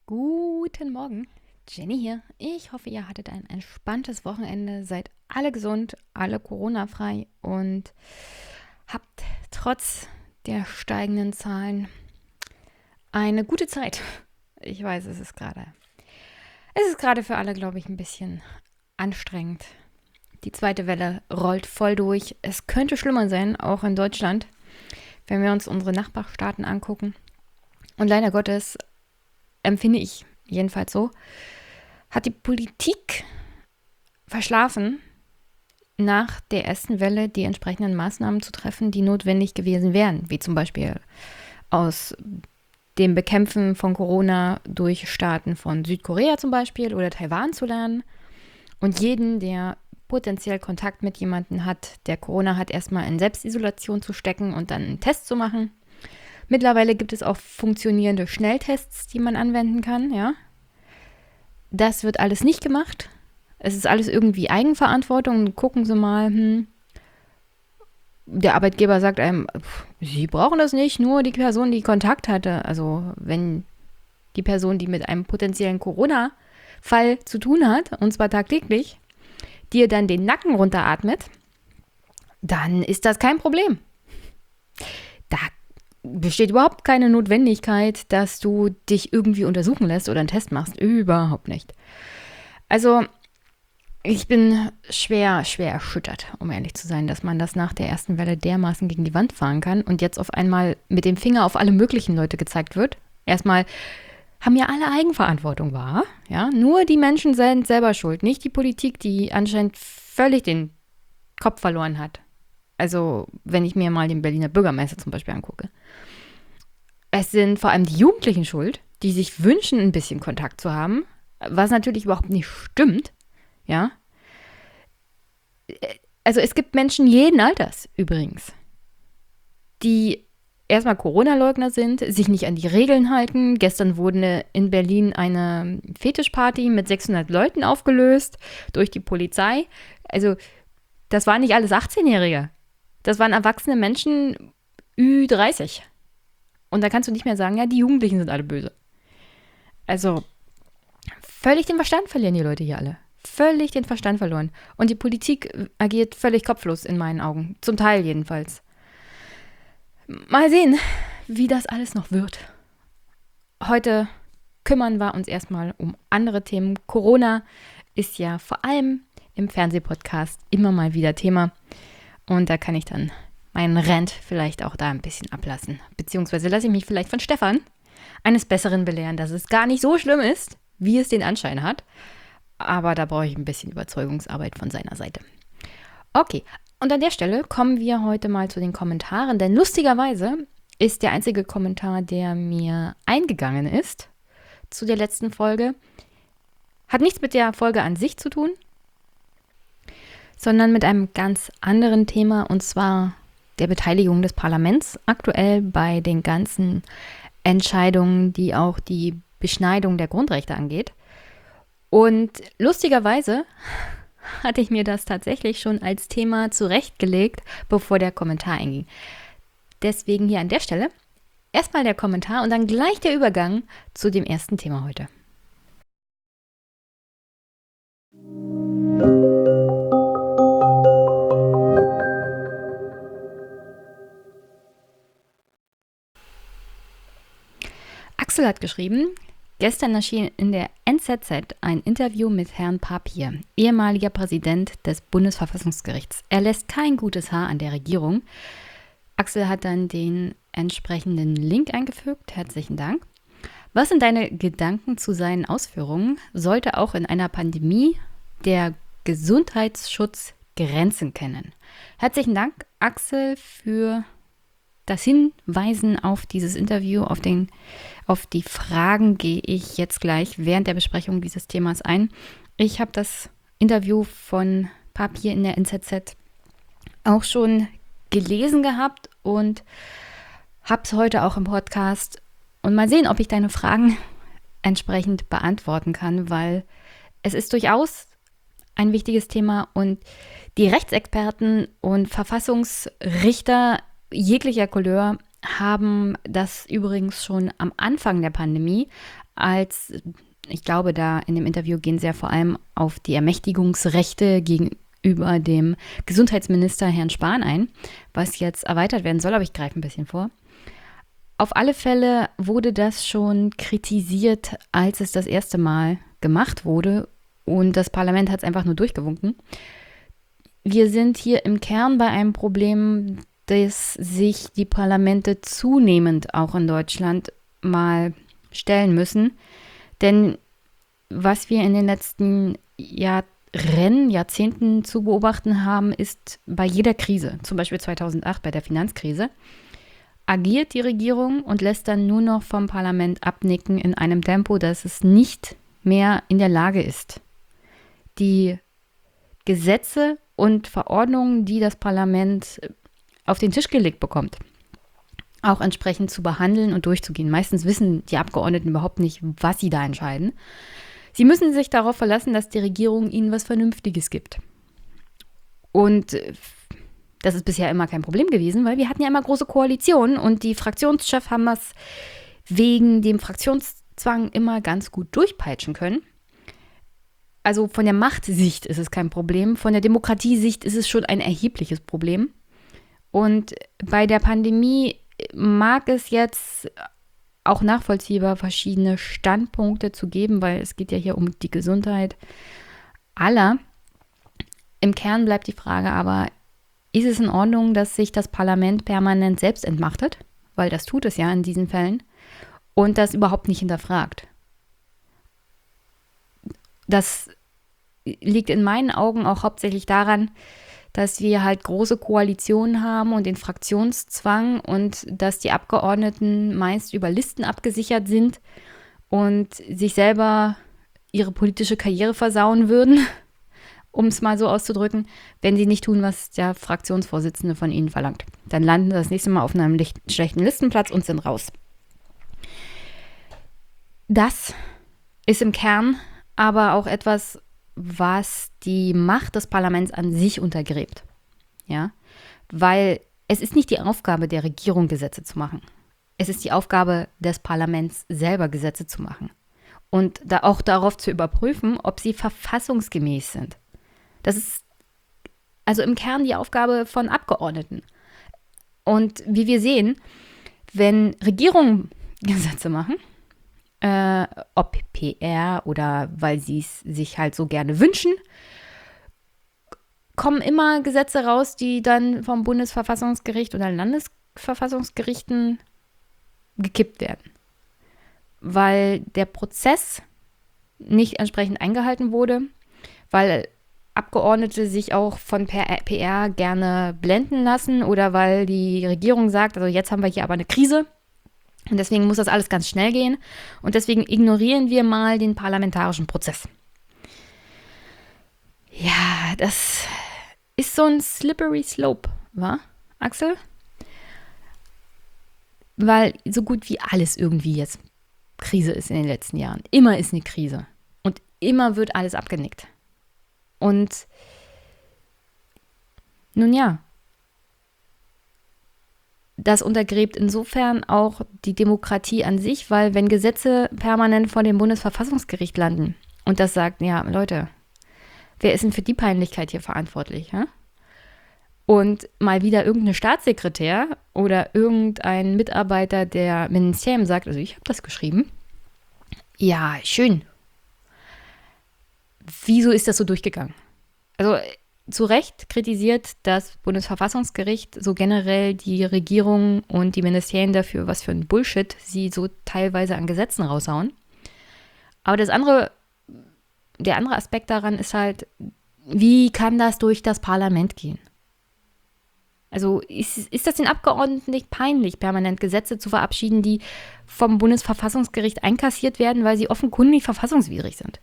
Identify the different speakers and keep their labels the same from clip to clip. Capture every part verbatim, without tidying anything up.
Speaker 1: Guten Morgen, Jenny hier. Ich hoffe, ihr hattet ein entspanntes Wochenende, seid alle gesund, alle Corona-frei und habt trotz der steigenden Zahlen eine gute Zeit. Ich weiß, es ist gerade, es ist gerade für alle, glaube ich, ein bisschen anstrengend. Die zweite Welle rollt voll durch. Es könnte schlimmer sein, auch in Deutschland, wenn wir uns unsere Nachbarstaaten angucken. Und leider Gottes empfinde ich jedenfalls so, hat die Politik verschlafen, nach der ersten Welle die entsprechenden Maßnahmen zu treffen, die notwendig gewesen wären, wie zum Beispiel aus dem Bekämpfen von Corona durch Staaten von Südkorea zum Beispiel oder Taiwan zu lernen und jeden, der potenziell Kontakt mit jemandem hat, der Corona hat, erstmal in Selbstisolation zu stecken und dann einen Test zu machen. Mittlerweile gibt es auch funktionierende Schnelltests, die man anwenden kann, ja. Das wird alles nicht gemacht. Es ist alles irgendwie Eigenverantwortung. Gucken Sie mal, hm, der Arbeitgeber sagt einem, pff, Sie brauchen das nicht, nur die Person, die Kontakt hatte. Also wenn die Person, die mit einem potenziellen Corona-Fall zu tun hat, und zwar tagtäglich, dir dann den Nacken runteratmet, dann ist das kein Problem. Da besteht überhaupt keine Notwendigkeit, dass du dich irgendwie untersuchen lässt oder einen Test machst. Überhaupt nicht. Also ich bin schwer, schwer erschüttert, um ehrlich zu sein, dass man das nach der ersten Welle dermaßen gegen die Wand fahren kann und jetzt auf einmal mit dem Finger auf alle möglichen Leute gezeigt wird. Erstmal haben ja alle Eigenverantwortung wahr. Ja? Nur die Menschen sind selber schuld, nicht die Politik, die anscheinend völlig den Kopf verloren hat. Also wenn ich mir mal den Berliner Bürgermeister zum Beispiel angucke. Es sind vor allem die Jugendlichen schuld, die sich wünschen, ein bisschen Kontakt zu haben, was natürlich überhaupt nicht stimmt. Ja. Also es gibt Menschen jeden Alters übrigens, die erstmal Corona-Leugner sind, sich nicht an die Regeln halten. Gestern wurde in Berlin eine Fetischparty mit sechshundert Leuten aufgelöst durch die Polizei. Also das waren nicht alles achtzehnjährige. Das waren erwachsene Menschen Ü dreißig. Und da kannst du nicht mehr sagen, ja, die Jugendlichen sind alle böse. Also völlig den Verstand verlieren die Leute hier alle. Völlig den Verstand verloren. Und die Politik agiert völlig kopflos in meinen Augen. Zum Teil jedenfalls. Mal sehen, wie das alles noch wird. Heute kümmern wir uns erstmal um andere Themen. Corona ist ja vor allem im Fernsehpodcast immer mal wieder Thema. Und da kann ich dann meinen Rant vielleicht auch da ein bisschen ablassen. Beziehungsweise lasse ich mich vielleicht von Stefan eines Besseren belehren, dass es gar nicht so schlimm ist, wie es den Anschein hat. Aber da brauche ich ein bisschen Überzeugungsarbeit von seiner Seite. Okay, und an der Stelle kommen wir heute mal zu den Kommentaren. Denn lustigerweise ist der einzige Kommentar, der mir eingegangen ist zu der letzten Folge, hat nichts mit der Folge an sich zu tun, sondern mit einem ganz anderen Thema, und zwar der Beteiligung des Parlaments aktuell bei den ganzen Entscheidungen, die auch die Beschneidung der Grundrechte angeht. Und lustigerweise hatte ich mir das tatsächlich schon als Thema zurechtgelegt, bevor der Kommentar einging. Deswegen hier an der Stelle erstmal der Kommentar und dann gleich der Übergang zu dem ersten Thema heute. Axel hat geschrieben, gestern erschien in der N Z Z ein Interview mit Herrn Papier, ehemaliger Präsident des Bundesverfassungsgerichts. Er lässt kein gutes Haar an der Regierung. Axel hat dann den entsprechenden Link eingefügt. Herzlichen Dank. Was sind deine Gedanken zu seinen Ausführungen? Sollte auch in einer Pandemie der Gesundheitsschutz Grenzen kennen? Herzlichen Dank, Axel, für das Hinweisen auf dieses Interview, auf, den, auf die Fragen gehe ich jetzt gleich während der Besprechung dieses Themas ein. Ich habe das Interview von Papier in der N Z Z auch schon gelesen gehabt und habe es heute auch im Podcast. Und mal sehen, ob ich deine Fragen entsprechend beantworten kann, weil es ist durchaus ein wichtiges Thema und die Rechtsexperten und Verfassungsrichter jeglicher Couleur haben das übrigens schon am Anfang der Pandemie, als, ich glaube, da in dem Interview gehen sie ja vor allem auf die Ermächtigungsrechte gegenüber dem Gesundheitsminister Herrn Spahn ein, was jetzt erweitert werden soll, aber ich greife ein bisschen vor. Auf alle Fälle wurde das schon kritisiert, als es das erste Mal gemacht wurde und das Parlament hat es einfach nur durchgewunken. Wir sind hier im Kern bei einem Problem, dass sich die Parlamente zunehmend auch in Deutschland mal stellen müssen. Denn was wir in den letzten Jahren, Jahrzehnten zu beobachten haben, ist bei jeder Krise, zum Beispiel zweitausendacht bei der Finanzkrise, agiert die Regierung und lässt dann nur noch vom Parlament abnicken in einem Tempo, dass es nicht mehr in der Lage ist, die Gesetze und Verordnungen, die das Parlament auf den Tisch gelegt bekommt, auch entsprechend zu behandeln und durchzugehen. Meistens wissen die Abgeordneten überhaupt nicht, was sie da entscheiden. Sie müssen sich darauf verlassen, dass die Regierung ihnen was Vernünftiges gibt. Und das ist bisher immer kein Problem gewesen, weil wir hatten ja immer große Koalitionen und die Fraktionschefs haben das wegen dem Fraktionszwang immer ganz gut durchpeitschen können. Also von der Machtsicht ist es kein Problem, von der Demokratiesicht ist es schon ein erhebliches Problem. Und bei der Pandemie mag es jetzt auch nachvollziehbar verschiedene Standpunkte zu geben, weil es geht ja hier um die Gesundheit aller. Im Kern bleibt die Frage aber, ist es in Ordnung, dass sich das Parlament permanent selbst entmachtet? Weil das tut es ja in diesen Fällen und das überhaupt nicht hinterfragt. Das liegt in meinen Augen auch hauptsächlich daran, dass wir halt große Koalitionen haben und den Fraktionszwang und dass die Abgeordneten meist über Listen abgesichert sind und sich selber ihre politische Karriere versauen würden, um es mal so auszudrücken, wenn sie nicht tun, was der Fraktionsvorsitzende von ihnen verlangt. Dann landen sie das nächste Mal auf einem schlechten Listenplatz und sind raus. Das ist im Kern aber auch etwas, was die Macht des Parlaments an sich untergräbt. Ja? Weil es ist nicht die Aufgabe der Regierung, Gesetze zu machen. Es ist die Aufgabe des Parlaments, selber Gesetze zu machen. Und da auch darauf zu überprüfen, ob sie verfassungsgemäß sind. Das ist also im Kern die Aufgabe von Abgeordneten. Und wie wir sehen, wenn Regierungen Gesetze machen, Äh, ob P R oder weil sie es sich halt so gerne wünschen, kommen immer Gesetze raus, die dann vom Bundesverfassungsgericht oder Landesverfassungsgerichten gekippt werden. Weil der Prozess nicht entsprechend eingehalten wurde, weil Abgeordnete sich auch von P R gerne blenden lassen oder weil die Regierung sagt, also jetzt haben wir hier aber eine Krise. Und deswegen muss das alles ganz schnell gehen. Und deswegen ignorieren wir mal den parlamentarischen Prozess. Ja, das ist so ein slippery slope, wa, Axel? Weil so gut wie alles irgendwie jetzt Krise ist in den letzten Jahren. Immer ist eine Krise. Und immer wird alles abgenickt. Und nun ja, das untergräbt insofern auch die Demokratie an sich, weil wenn Gesetze permanent vor dem Bundesverfassungsgericht landen und das sagt, ja, Leute, wer ist denn für die Peinlichkeit hier verantwortlich? Ja? Und mal wieder irgendein Staatssekretär oder irgendein Mitarbeiter der Ministerium sagt, also ich habe das geschrieben, ja, schön. Wieso ist das so durchgegangen? Also zu Recht kritisiert das Bundesverfassungsgericht so generell die Regierung und die Ministerien dafür, was für ein Bullshit sie so teilweise an Gesetzen raushauen. Aber das andere, der andere Aspekt daran ist halt, wie kann das durch das Parlament gehen? Also ist, ist das den Abgeordneten nicht peinlich, permanent Gesetze zu verabschieden, die vom Bundesverfassungsgericht einkassiert werden, weil sie offenkundig verfassungswidrig sind?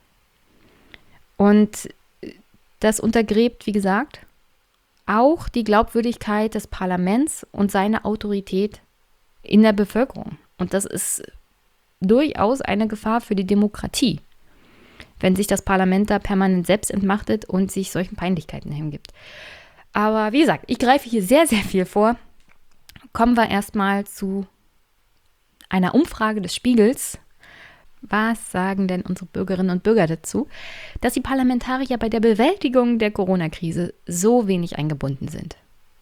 Speaker 1: Und das untergräbt, wie gesagt, auch die Glaubwürdigkeit des Parlaments und seine Autorität in der Bevölkerung. Und das ist durchaus eine Gefahr für die Demokratie, wenn sich das Parlament da permanent selbst entmachtet und sich solchen Peinlichkeiten hingibt. Aber wie gesagt, ich greife hier sehr, sehr viel vor. kommen wir erstmal zu einer Umfrage des Spiegels. Was sagen denn unsere Bürgerinnen und Bürger dazu, dass die Parlamentarier bei der Bewältigung der Corona-Krise so wenig eingebunden sind?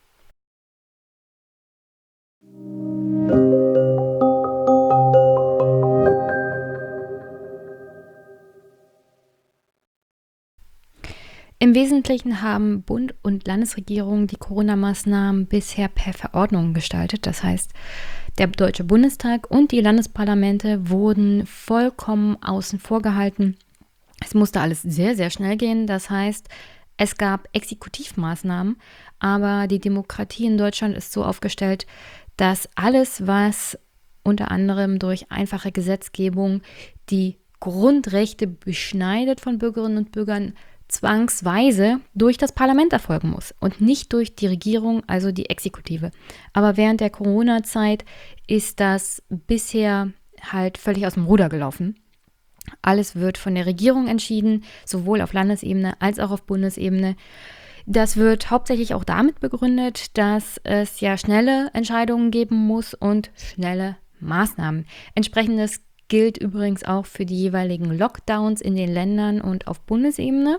Speaker 1: Im Wesentlichen haben Bund und Landesregierung die Corona-Maßnahmen bisher per Verordnung gestaltet. Das heißt, der Deutsche Bundestag und die Landesparlamente wurden vollkommen außen vor gehalten. Es musste alles sehr, sehr schnell gehen. Das heißt, es gab Exekutivmaßnahmen, aber die Demokratie in Deutschland ist so aufgestellt, dass alles, was unter anderem durch einfache Gesetzgebung die Grundrechte beschneidet von Bürgerinnen und Bürgern, zwangsweise durch das Parlament erfolgen muss und nicht durch die Regierung, also die Exekutive. Aber während der Corona-Zeit ist das bisher halt völlig aus dem Ruder gelaufen. Alles wird von der Regierung entschieden, sowohl auf Landesebene als auch auf Bundesebene. Das wird hauptsächlich auch damit begründet, dass es ja schnelle Entscheidungen geben muss und schnelle Maßnahmen. Entsprechendes gilt übrigens auch für die jeweiligen Lockdowns in den Ländern und auf Bundesebene.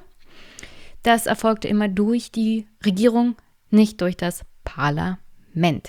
Speaker 1: Das erfolgte immer durch die Regierung, nicht durch das Parlament.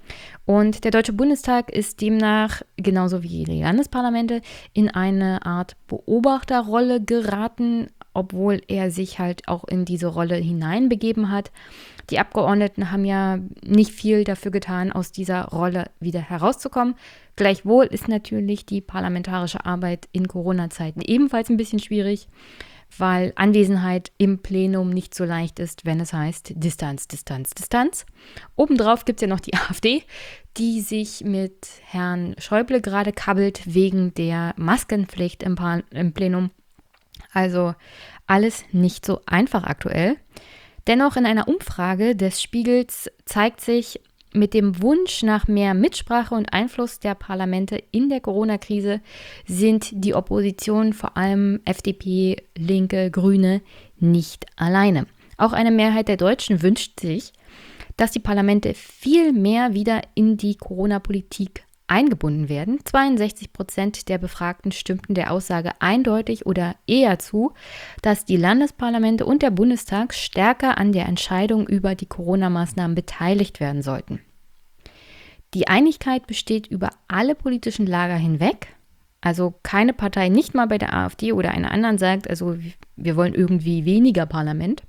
Speaker 1: Und der Deutsche Bundestag ist demnach, genauso wie die Landesparlamente, in eine Art Beobachterrolle geraten, obwohl er sich halt auch in diese Rolle hineinbegeben hat. Die Abgeordneten haben ja nicht viel dafür getan, aus dieser Rolle wieder herauszukommen. Gleichwohl ist natürlich die parlamentarische Arbeit in Corona-Zeiten ebenfalls ein bisschen schwierig, weil Anwesenheit im Plenum nicht so leicht ist, wenn es heißt Distanz, Distanz, Distanz. Obendrauf gibt es ja noch die AfD, die sich mit Herrn Schäuble gerade kabbelt wegen der Maskenpflicht im, Par- im Plenum. Also alles nicht so einfach aktuell. Dennoch in einer Umfrage des Spiegels zeigt sich, mit dem Wunsch nach mehr Mitsprache und Einfluss der Parlamente in der Corona-Krise sind die Opposition, vor allem F D P, Linke, Grüne, nicht alleine. Auch eine Mehrheit der Deutschen wünscht sich, dass die Parlamente viel mehr wieder in die Corona-Politik eingebunden werden. zweiundsechzig Prozent der Befragten stimmten der Aussage eindeutig oder eher zu, dass die Landesparlamente und der Bundestag stärker an der Entscheidung über die Corona-Maßnahmen beteiligt werden sollten. Die Einigkeit besteht über alle politischen Lager hinweg. Also keine Partei, nicht mal bei der AfD oder einer anderen, sagt, also wir wollen irgendwie weniger Parlament.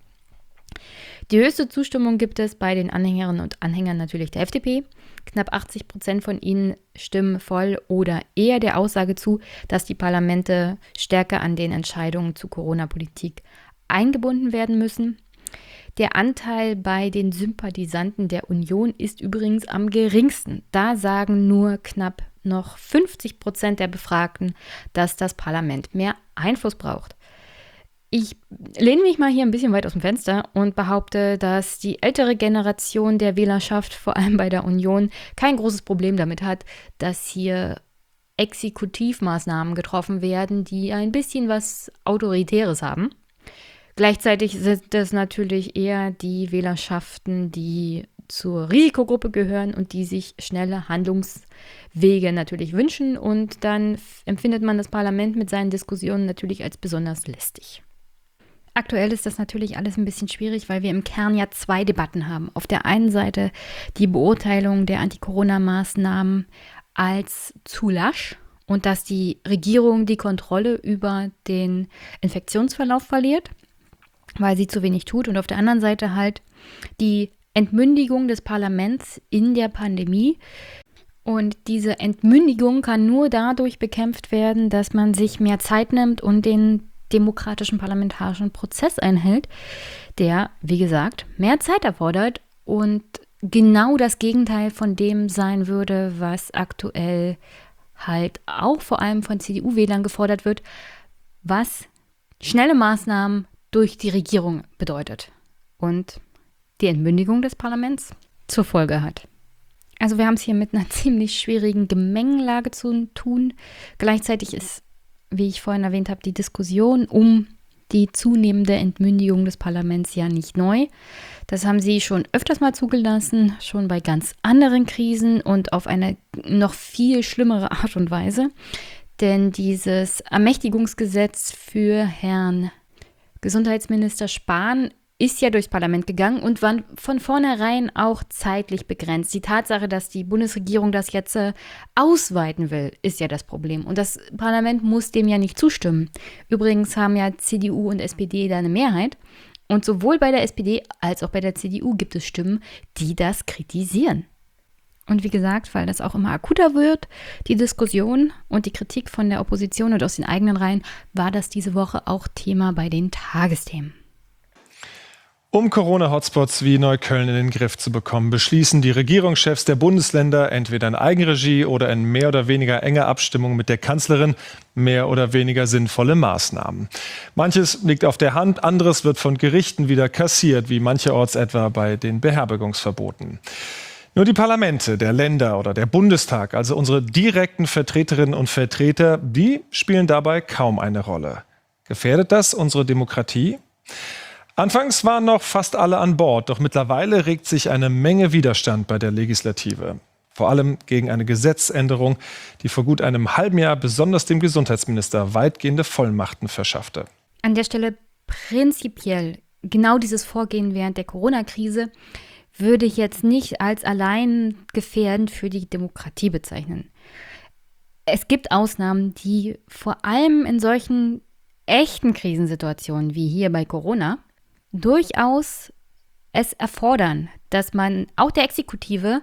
Speaker 1: Die höchste Zustimmung gibt es bei den Anhängerinnen und Anhängern natürlich der F D P. Knapp achtzig Prozent von ihnen stimmen voll oder eher der Aussage zu, dass die Parlamente stärker an den Entscheidungen zur Corona-Politik eingebunden werden müssen. Der Anteil bei den Sympathisanten der Union ist übrigens am geringsten. Da sagen nur knapp noch fünfzig Prozent der Befragten, dass das Parlament mehr Einfluss braucht. Ich lehne mich mal hier ein bisschen weit aus dem Fenster und behaupte, dass die ältere Generation der Wählerschaft, vor allem bei der Union, kein großes Problem damit hat, dass hier Exekutivmaßnahmen getroffen werden, die ein bisschen was Autoritäres haben. Gleichzeitig sind es natürlich eher die Wählerschaften, die zur Risikogruppe gehören und die sich schnelle Handlungswege natürlich wünschen. Und dann empfindet man das Parlament mit seinen Diskussionen natürlich als besonders lästig. Aktuell ist das natürlich alles ein bisschen schwierig, weil wir im Kern ja zwei Debatten haben. Auf der einen Seite die Beurteilung der Anti-Corona-Maßnahmen als zu lasch und dass die Regierung die Kontrolle über den Infektionsverlauf verliert, weil sie zu wenig tut. Und auf der anderen Seite halt die Entmündigung des Parlaments in der Pandemie. Und diese Entmündigung kann nur dadurch bekämpft werden, dass man sich mehr Zeit nimmt und den demokratischen parlamentarischen Prozess einhält, der, wie gesagt, mehr Zeit erfordert und genau das Gegenteil von dem sein würde, was aktuell halt auch vor allem von C D U-Wählern gefordert wird, was schnelle Maßnahmen durch die Regierung bedeutet und die Entmündigung des Parlaments zur Folge hat. Also wir haben es hier mit einer ziemlich schwierigen Gemengelage zu tun. Gleichzeitig ist, wie ich vorhin erwähnt habe, die Diskussion um die zunehmende Entmündigung des Parlaments ja nicht neu. Das haben sie schon öfters mal zugelassen, schon bei ganz anderen Krisen und auf eine noch viel schlimmere Art und Weise. Denn dieses Ermächtigungsgesetz für Herrn Gesundheitsminister Spahn ist ja durchs Parlament gegangen und war von vornherein auch zeitlich begrenzt. Die Tatsache, dass die Bundesregierung das jetzt äh, ausweiten will, ist ja das Problem. Und das Parlament muss dem ja nicht zustimmen. Übrigens haben ja C D U und S P D da eine Mehrheit. Und sowohl bei der S P D als auch bei der C D U gibt es Stimmen, die das kritisieren. Und wie gesagt, weil das auch immer akuter wird, die Diskussion und die Kritik von der Opposition und aus den eigenen Reihen, war das diese Woche auch Thema bei den Tagesthemen.
Speaker 2: Um Corona-Hotspots wie Neukölln in den Griff zu bekommen, beschließen die Regierungschefs der Bundesländer entweder in Eigenregie oder in mehr oder weniger enger Abstimmung mit der Kanzlerin mehr oder weniger sinnvolle Maßnahmen. Manches liegt auf der Hand, anderes wird von Gerichten wieder kassiert, wie mancherorts etwa bei den Beherbergungsverboten. Nur die Parlamente der Länder oder der Bundestag, also unsere direkten Vertreterinnen und Vertreter, die spielen dabei kaum eine Rolle. Gefährdet das unsere Demokratie? Anfangs waren noch fast alle an Bord, doch mittlerweile regt sich eine Menge Widerstand bei der Legislative. Vor allem gegen eine Gesetzänderung, die vor gut einem halben Jahr besonders dem Gesundheitsminister weitgehende Vollmachten verschaffte.
Speaker 1: An der Stelle prinzipiell genau dieses Vorgehen während der Corona-Krise würde ich jetzt nicht als allein gefährdend für die Demokratie bezeichnen. Es gibt Ausnahmen, die vor allem in solchen echten Krisensituationen wie hier bei Corona durchaus es erfordern, dass man auch der Exekutive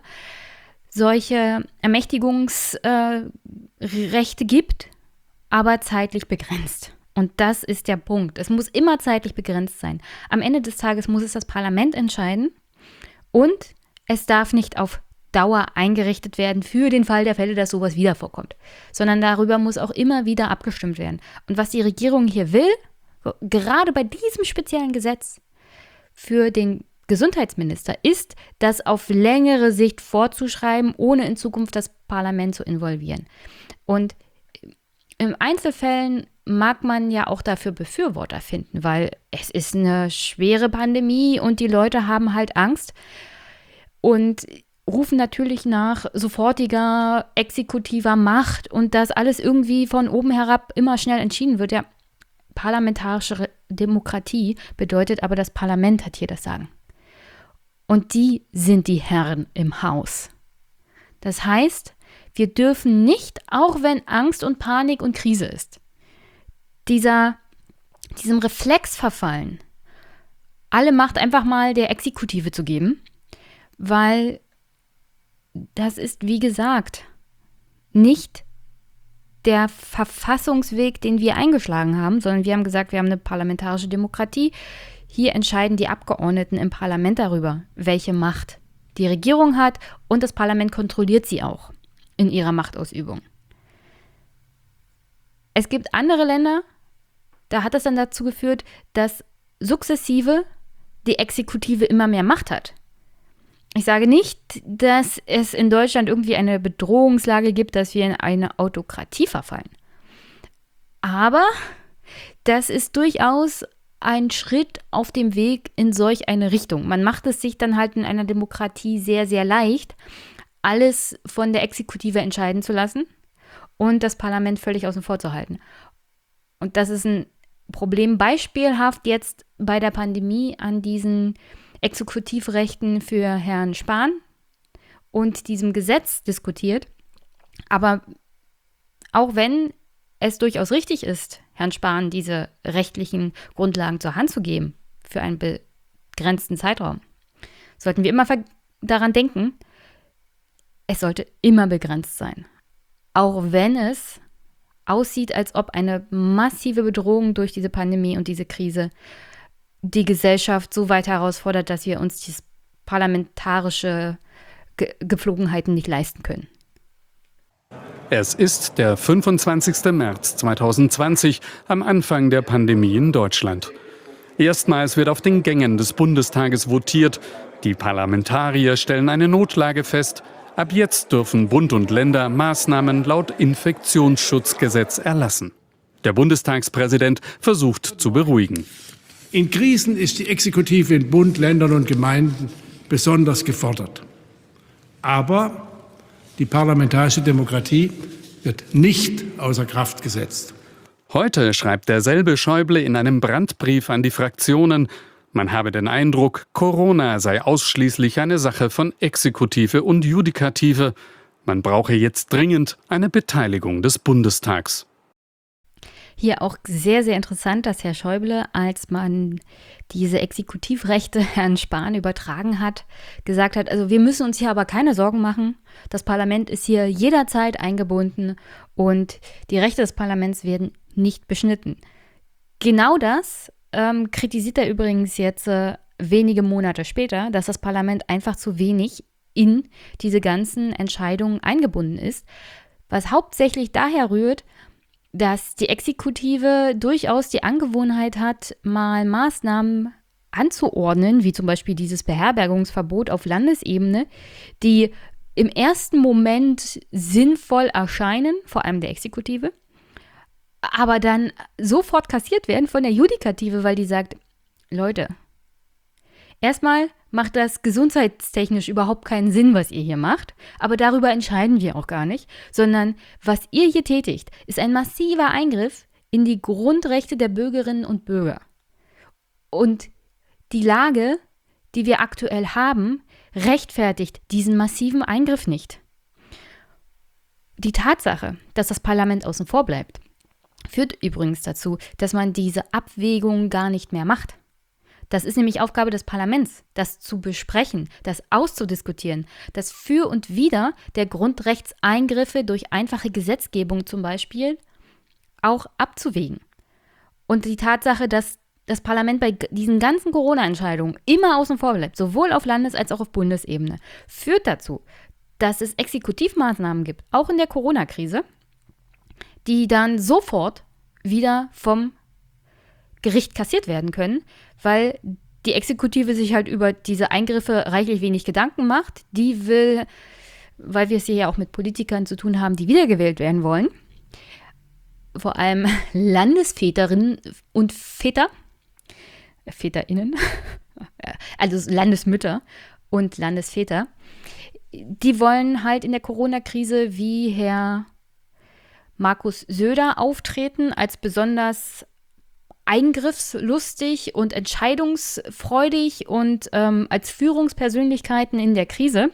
Speaker 1: solche Ermächtigungsrechte äh, gibt, aber zeitlich begrenzt. Und das ist der Punkt. Es muss immer zeitlich begrenzt sein. Am Ende des Tages muss es das Parlament entscheiden und es darf nicht auf Dauer eingerichtet werden für den Fall der Fälle, dass sowas wieder vorkommt, sondern darüber muss auch immer wieder abgestimmt werden. Und was die Regierung hier will, gerade bei diesem speziellen Gesetz für den Gesundheitsminister, ist, das auf längere Sicht vorzuschreiben, ohne in Zukunft das Parlament zu involvieren. Und in Einzelfällen mag man ja auch dafür Befürworter finden, weil es ist eine schwere Pandemie und die Leute haben halt Angst und rufen natürlich nach sofortiger exekutiver Macht und dass alles irgendwie von oben herab immer schnell entschieden wird. Ja, parlamentarische Demokratie bedeutet aber, das Parlament hat hier das Sagen. Und die sind die Herren im Haus. Das heißt, wir dürfen nicht, auch wenn Angst und Panik und Krise ist, dieser, diesem Reflex verfallen, alle Macht einfach mal der Exekutive zu geben, weil das ist, wie gesagt, nicht der Verfassungsweg, den wir eingeschlagen haben, sondern wir haben gesagt, wir haben eine parlamentarische Demokratie. Hier entscheiden die Abgeordneten im Parlament darüber, welche Macht die Regierung hat und das Parlament kontrolliert sie auch in ihrer Machtausübung. Es gibt andere Länder, da hat das dann dazu geführt, dass sukzessive die Exekutive immer mehr Macht hat. Ich sage nicht, dass es in Deutschland irgendwie eine Bedrohungslage gibt, dass wir in eine Autokratie verfallen. Aber das ist durchaus ein Schritt auf dem Weg in solch eine Richtung. Man macht es sich dann halt in einer Demokratie sehr, sehr leicht, alles von der Exekutive entscheiden zu lassen und das Parlament völlig außen vor zu halten. Und das ist ein Problem beispielhaft jetzt bei der Pandemie an diesen Exekutivrechten für Herrn Spahn und diesem Gesetz diskutiert. Aber auch wenn es durchaus richtig ist, Herrn Spahn diese rechtlichen Grundlagen zur Hand zu geben für einen begrenzten Zeitraum, sollten wir immer daran denken, es sollte immer begrenzt sein. Auch wenn es aussieht, als ob eine massive Bedrohung durch diese Pandemie und diese Krise die Gesellschaft so weit herausfordert, dass wir uns diese parlamentarische Ge- Gepflogenheiten nicht leisten können.
Speaker 3: Es ist der fünfundzwanzigster März zweitausendzwanzig, am Anfang der Pandemie in Deutschland. Erstmals wird auf den Gängen des Bundestages votiert. Die Parlamentarier stellen eine Notlage fest. Ab jetzt dürfen Bund und Länder Maßnahmen laut Infektionsschutzgesetz erlassen. Der Bundestagspräsident versucht zu beruhigen.
Speaker 4: In Krisen ist die Exekutive in Bund, Ländern und Gemeinden besonders gefordert. Aber die parlamentarische Demokratie wird nicht außer Kraft gesetzt.
Speaker 3: Heute schreibt derselbe Schäuble in einem Brandbrief an die Fraktionen, man habe den Eindruck, Corona sei ausschließlich eine Sache von Exekutive und Judikative. Man brauche jetzt dringend eine Beteiligung des Bundestags.
Speaker 1: Hier auch sehr, sehr interessant, dass Herr Schäuble, als man diese Exekutivrechte Herrn Spahn übertragen hat, gesagt hat, also wir müssen uns hier aber keine Sorgen machen. Das Parlament ist hier jederzeit eingebunden und die Rechte des Parlaments werden nicht beschnitten. Genau das ähm, kritisiert er übrigens jetzt äh, wenige Monate später, dass das Parlament einfach zu wenig in diese ganzen Entscheidungen eingebunden ist, was hauptsächlich daher rührt, dass die Exekutive durchaus die Angewohnheit hat, mal Maßnahmen anzuordnen, wie zum Beispiel dieses Beherbergungsverbot auf Landesebene, die im ersten Moment sinnvoll erscheinen, vor allem der Exekutive, aber dann sofort kassiert werden von der Judikative, weil die sagt, Leute, erstmal macht das gesundheitstechnisch überhaupt keinen Sinn, was ihr hier macht, aber darüber entscheiden wir auch gar nicht, sondern was ihr hier tätigt, ist ein massiver Eingriff in die Grundrechte der Bürgerinnen und Bürger. Und die Lage, die wir aktuell haben, rechtfertigt diesen massiven Eingriff nicht. Die Tatsache, dass das Parlament außen vor bleibt, führt übrigens dazu, dass man diese Abwägung gar nicht mehr macht. Das ist nämlich Aufgabe des Parlaments, das zu besprechen, das auszudiskutieren, das Für und Wider der Grundrechtseingriffe durch einfache Gesetzgebung zum Beispiel auch abzuwägen. Und die Tatsache, dass das Parlament bei diesen ganzen Corona-Entscheidungen immer außen vor bleibt, sowohl auf Landes- als auch auf Bundesebene, führt dazu, dass es Exekutivmaßnahmen gibt, auch in der Corona-Krise, die dann sofort wieder vom Gericht kassiert werden können, weil die Exekutive sich halt über diese Eingriffe reichlich wenig Gedanken macht. Die will, weil wir es hier ja auch mit Politikern zu tun haben, die wiedergewählt werden wollen, vor allem Landesväterinnen und Väter, VäterInnen, also Landesmütter und Landesväter, die wollen halt in der Corona-Krise wie Herr Markus Söder auftreten als besonders eingriffslustig und entscheidungsfreudig und ähm, als Führungspersönlichkeiten in der Krise.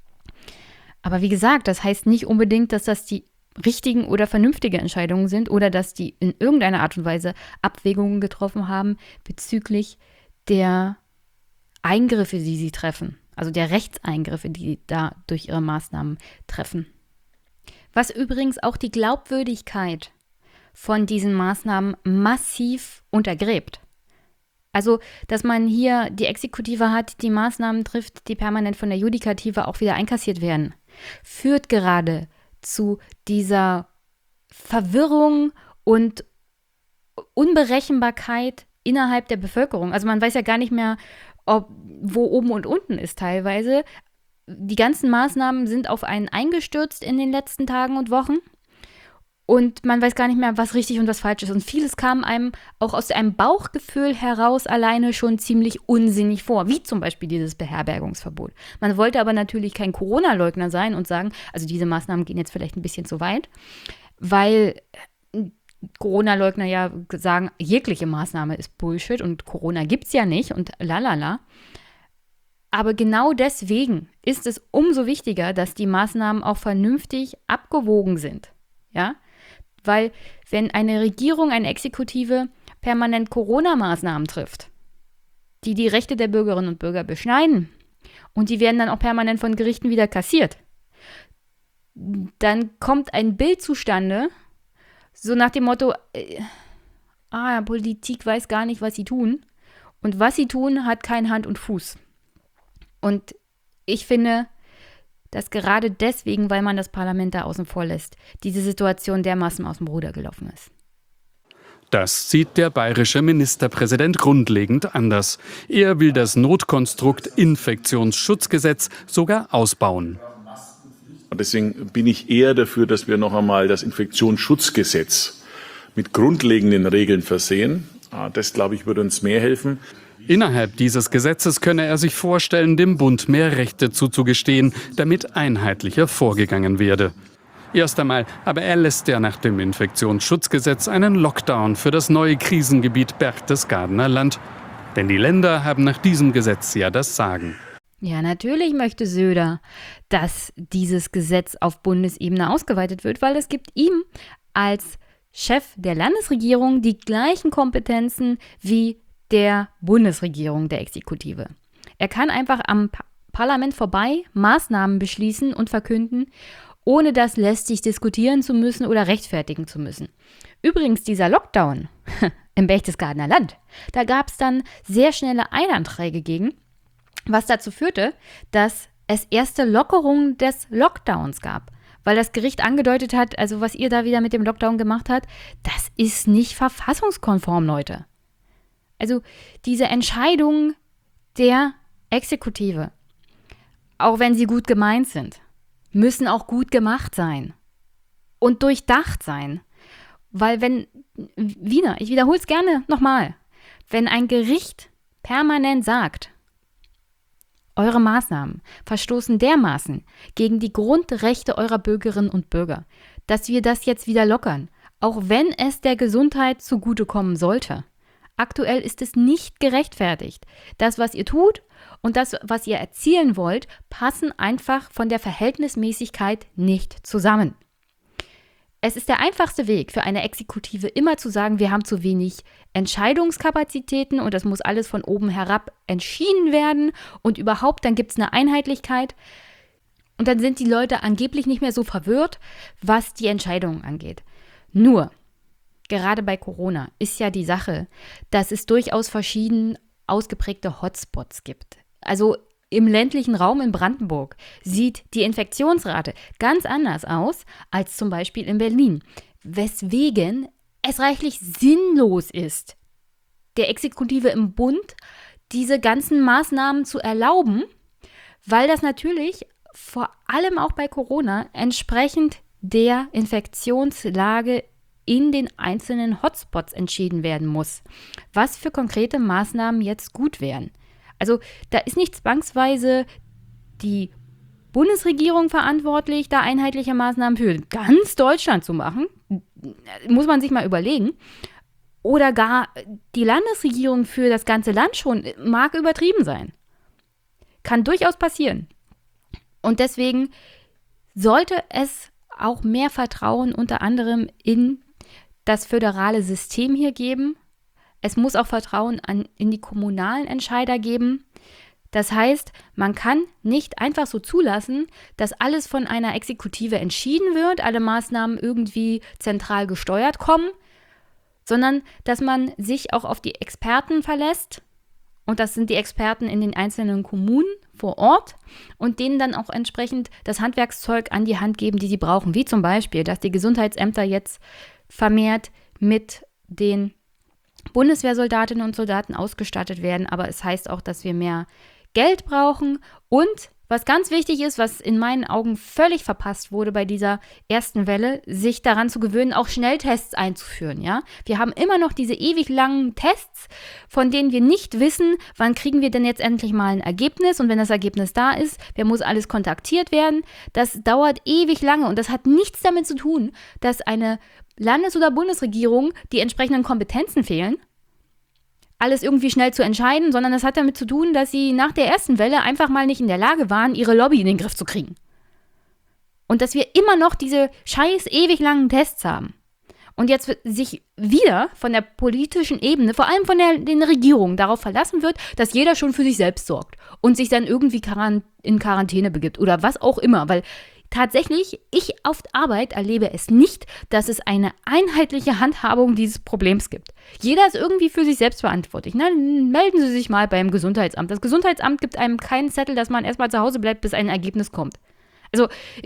Speaker 1: Aber wie gesagt, das heißt nicht unbedingt, dass das die richtigen oder vernünftige Entscheidungen sind oder dass die in irgendeiner Art und Weise Abwägungen getroffen haben bezüglich der Eingriffe, die sie treffen. Also der Rechtseingriffe, die sie da durch ihre Maßnahmen treffen. Was übrigens auch die Glaubwürdigkeit von diesen Maßnahmen massiv untergräbt. Also, dass man hier die Exekutive hat, die Maßnahmen trifft, die permanent von der Judikative auch wieder einkassiert werden, führt gerade zu dieser Verwirrung und Unberechenbarkeit innerhalb der Bevölkerung. Also man weiß ja gar nicht mehr, ob, wo oben und unten ist teilweise. Die ganzen Maßnahmen sind auf einen eingestürzt in den letzten Tagen und Wochen. Und man weiß gar nicht mehr, was richtig und was falsch ist. Und vieles kam einem auch aus einem Bauchgefühl heraus alleine schon ziemlich unsinnig vor. Wie zum Beispiel dieses Beherbergungsverbot. Man wollte aber natürlich kein Corona-Leugner sein und sagen, also diese Maßnahmen gehen jetzt vielleicht ein bisschen zu weit, weil Corona-Leugner ja sagen, jegliche Maßnahme ist Bullshit und Corona gibt's ja nicht und lalala. Aber genau deswegen ist es umso wichtiger, dass die Maßnahmen auch vernünftig abgewogen sind. Ja? Weil wenn eine Regierung, eine Exekutive permanent Corona-Maßnahmen trifft, die die Rechte der Bürgerinnen und Bürger beschneiden und die werden dann auch permanent von Gerichten wieder kassiert, dann kommt ein Bild zustande, so nach dem Motto, äh, ah, Politik weiß gar nicht, was sie tun und was sie tun, hat kein Hand und Fuß. Und ich finde, dass gerade deswegen, weil man das Parlament da außen vor lässt, diese Situation dermaßen aus dem Ruder gelaufen ist.
Speaker 3: Das sieht der bayerische Ministerpräsident grundlegend anders. Er will das Notkonstrukt Infektionsschutzgesetz sogar ausbauen.
Speaker 5: Und deswegen bin ich eher dafür, dass wir noch einmal das Infektionsschutzgesetz mit grundlegenden Regeln versehen. Das, glaube ich, würde uns mehr helfen.
Speaker 3: Innerhalb dieses Gesetzes könne er sich vorstellen, dem Bund mehr Rechte zuzugestehen, damit einheitlicher vorgegangen werde. Erst einmal, aber er lässt ja nach dem Infektionsschutzgesetz einen Lockdown für das neue Krisengebiet Berchtesgadener Land. Denn die Länder haben nach diesem Gesetz ja das Sagen.
Speaker 1: Ja, natürlich möchte Söder, dass dieses Gesetz auf Bundesebene ausgeweitet wird, weil es gibt ihm als Chef der Landesregierung die gleichen Kompetenzen wie der Bundesregierung, der Exekutive. Er kann einfach am pa- Parlament vorbei Maßnahmen beschließen und verkünden, ohne das lästig diskutieren zu müssen oder rechtfertigen zu müssen. Übrigens, dieser Lockdown im Berchtesgadener Land, da gab es dann sehr schnelle Eilanträge gegen, was dazu führte, dass es erste Lockerungen des Lockdowns gab. Weil das Gericht angedeutet hat, also was ihr da wieder mit dem Lockdown gemacht habt, das ist nicht verfassungskonform, Leute. Also diese Entscheidungen der Exekutive, auch wenn sie gut gemeint sind, müssen auch gut gemacht sein und durchdacht sein. Weil wenn, Wiener, ich wiederhole es gerne nochmal, wenn ein Gericht permanent sagt, eure Maßnahmen verstoßen dermaßen gegen die Grundrechte eurer Bürgerinnen und Bürger, dass wir das jetzt wieder lockern, auch wenn es der Gesundheit zugutekommen sollte. Aktuell ist es nicht gerechtfertigt. Das, was ihr tut und das, was ihr erzielen wollt, passen einfach von der Verhältnismäßigkeit nicht zusammen. Es ist der einfachste Weg für eine Exekutive immer zu sagen, wir haben zu wenig Entscheidungskapazitäten und das muss alles von oben herab entschieden werden und überhaupt, dann gibt es eine Einheitlichkeit und dann sind die Leute angeblich nicht mehr so verwirrt, was die Entscheidungen angeht. Nur, gerade bei Corona ist ja die Sache, dass es durchaus verschieden ausgeprägte Hotspots gibt. Also im ländlichen Raum in Brandenburg sieht die Infektionsrate ganz anders aus als zum Beispiel in Berlin, weswegen es reichlich sinnlos ist, der Exekutive im Bund diese ganzen Maßnahmen zu erlauben, weil das natürlich vor allem auch bei Corona entsprechend der Infektionslage in den einzelnen Hotspots entschieden werden muss, was für konkrete Maßnahmen jetzt gut wären. Also da ist nicht zwangsweise die Bundesregierung verantwortlich, da einheitliche Maßnahmen für ganz Deutschland zu machen. Muss man sich mal überlegen. Oder gar die Landesregierung für das ganze Land schon, mag übertrieben sein. Kann durchaus passieren. Und deswegen sollte es auch mehr Vertrauen unter anderem in das föderale System hier geben. Es muss auch Vertrauen an, in die kommunalen Entscheider geben. Das heißt, man kann nicht einfach so zulassen, dass alles von einer Exekutive entschieden wird, alle Maßnahmen irgendwie zentral gesteuert kommen, sondern dass man sich auch auf die Experten verlässt. Und das sind die Experten in den einzelnen Kommunen vor Ort und denen dann auch entsprechend das Handwerkszeug an die Hand geben, die sie brauchen. Wie zum Beispiel, dass die Gesundheitsämter jetzt vermehrt mit den Bundeswehrsoldatinnen und Soldaten ausgestattet werden, aber es heißt auch, dass wir mehr Geld brauchen und was ganz wichtig ist, was in meinen Augen völlig verpasst wurde bei dieser ersten Welle, sich daran zu gewöhnen, auch Schnelltests einzuführen, ja? Wir haben immer noch diese ewig langen Tests, von denen wir nicht wissen, wann kriegen wir denn jetzt endlich mal ein Ergebnis und wenn das Ergebnis da ist, wer muss alles kontaktiert werden? Das dauert ewig lange und das hat nichts damit zu tun, dass eine Landes- oder Bundesregierung die entsprechenden Kompetenzen fehlen, alles irgendwie schnell zu entscheiden, sondern das hat damit zu tun, dass sie nach der ersten Welle einfach mal nicht in der Lage waren, ihre Lobby in den Griff zu kriegen. Und dass wir immer noch diese scheiß ewig langen Tests haben. Und jetzt sich wieder von der politischen Ebene, vor allem von der, den Regierungen, darauf verlassen wird, dass jeder schon für sich selbst sorgt und sich dann irgendwie in Quarantäne begibt oder was auch immer, weil tatsächlich, ich auf Arbeit erlebe es nicht, dass es eine einheitliche Handhabung dieses Problems gibt. Jeder ist irgendwie für sich selbst verantwortlich. Ne? Melden Sie sich mal beim Gesundheitsamt. Das Gesundheitsamt gibt einem keinen Zettel, dass man erstmal zu Hause bleibt, bis ein Ergebnis kommt. Also,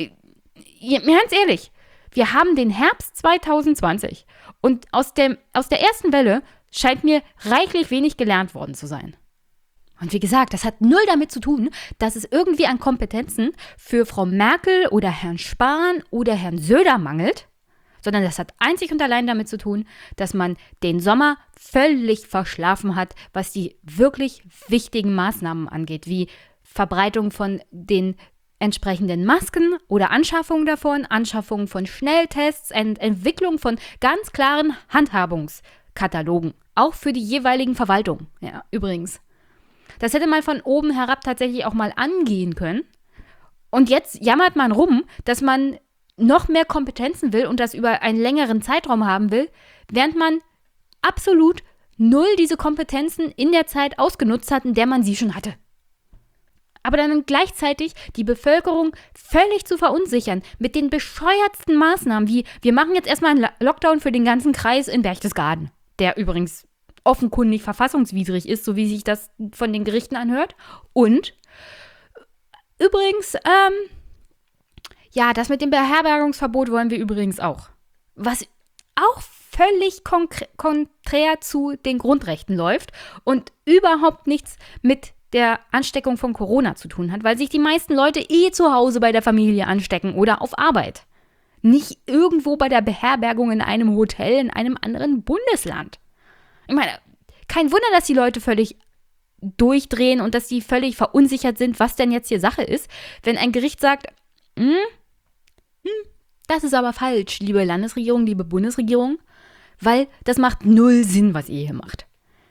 Speaker 1: ganz ehrlich, wir haben den Herbst zwanzig zwanzig und aus, dem, aus der ersten Welle scheint mir reichlich wenig gelernt worden zu sein. Und wie gesagt, das hat null damit zu tun, dass es irgendwie an Kompetenzen für Frau Merkel oder Herrn Spahn oder Herrn Söder mangelt, sondern das hat einzig und allein damit zu tun, dass man den Sommer völlig verschlafen hat, was die wirklich wichtigen Maßnahmen angeht, wie Verbreitung von den entsprechenden Masken oder Anschaffung davon, Anschaffung von Schnelltests, Ent- Entwicklung von ganz klaren Handhabungskatalogen, auch für die jeweiligen Verwaltungen, ja, übrigens. Das hätte man von oben herab tatsächlich auch mal angehen können. Und jetzt jammert man rum, dass man noch mehr Kompetenzen will und das über einen längeren Zeitraum haben will, während man absolut null diese Kompetenzen in der Zeit ausgenutzt hat, in der man sie schon hatte. Aber dann gleichzeitig die Bevölkerung völlig zu verunsichern mit den bescheuertsten Maßnahmen, wie wir machen jetzt erstmal einen Lockdown für den ganzen Kreis in Berchtesgaden, der übrigens offenkundig verfassungswidrig ist, so wie sich das von den Gerichten anhört. Und übrigens, ähm, ja, das mit dem Beherbergungsverbot wollen wir übrigens auch. Was auch völlig konkre- konträr zu den Grundrechten läuft und überhaupt nichts mit der Ansteckung von Corona zu tun hat, weil sich die meisten Leute eh zu Hause bei der Familie anstecken oder auf Arbeit. Nicht irgendwo bei der Beherbergung in einem Hotel in einem anderen Bundesland. Ich meine, kein Wunder, dass die Leute völlig durchdrehen und dass sie völlig verunsichert sind, was denn jetzt hier Sache ist, wenn ein Gericht sagt, hm, hm, das ist aber falsch, liebe Landesregierung, liebe Bundesregierung, weil das macht null Sinn, was ihr hier macht.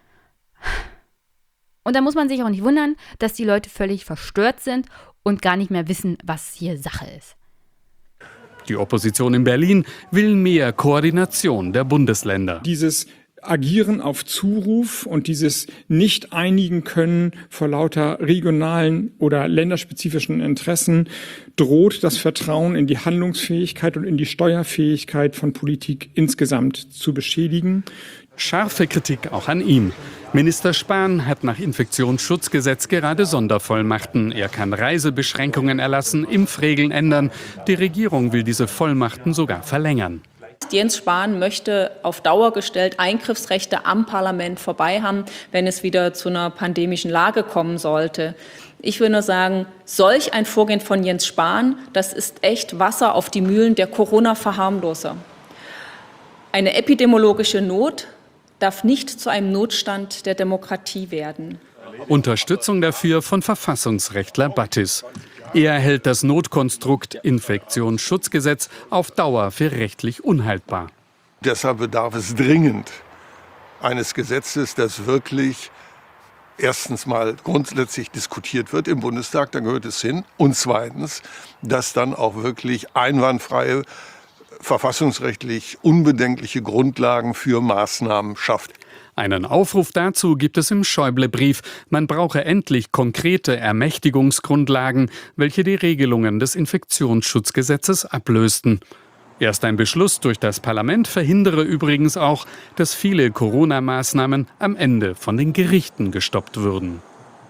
Speaker 1: Und da muss man sich auch nicht wundern, dass die Leute völlig verstört sind und gar nicht mehr wissen, was hier Sache ist.
Speaker 3: Die Opposition in Berlin will mehr Koordination der Bundesländer.
Speaker 6: Dieses Agieren auf Zuruf und dieses Nicht-Einigen-Können vor lauter regionalen oder länderspezifischen Interessen droht das Vertrauen in die Handlungsfähigkeit und in die Steuerfähigkeit von Politik insgesamt zu beschädigen.
Speaker 3: Scharfe Kritik auch an ihm. Minister Spahn hat nach Infektionsschutzgesetz gerade Sondervollmachten. Er kann Reisebeschränkungen erlassen, Impfregeln ändern. Die Regierung will diese Vollmachten sogar verlängern.
Speaker 7: Jens Spahn möchte auf Dauer gestellt Eingriffsrechte am Parlament vorbei haben, wenn es wieder zu einer pandemischen Lage kommen sollte. Ich will nur sagen, solch ein Vorgehen von Jens Spahn, das ist echt Wasser auf die Mühlen der Corona-Verharmloser. Eine epidemiologische Not darf nicht zu einem Notstand der Demokratie werden.
Speaker 3: Unterstützung dafür von Verfassungsrechtler Battis. Er hält das Notkonstrukt Infektionsschutzgesetz auf Dauer für rechtlich unhaltbar.
Speaker 8: Deshalb bedarf es dringend eines Gesetzes, das wirklich erstens mal grundsätzlich diskutiert wird im Bundestag, dann gehört es hin. Und zweitens, dass dann auch wirklich einwandfreie, verfassungsrechtlich unbedenkliche Grundlagen für Maßnahmen schafft.
Speaker 3: Einen Aufruf dazu gibt es im Schäuble-Brief. Man brauche endlich konkrete Ermächtigungsgrundlagen, welche die Regelungen des Infektionsschutzgesetzes ablösten. Erst ein Beschluss durch das Parlament verhindere übrigens auch, dass viele Corona-Maßnahmen am Ende von den Gerichten gestoppt würden.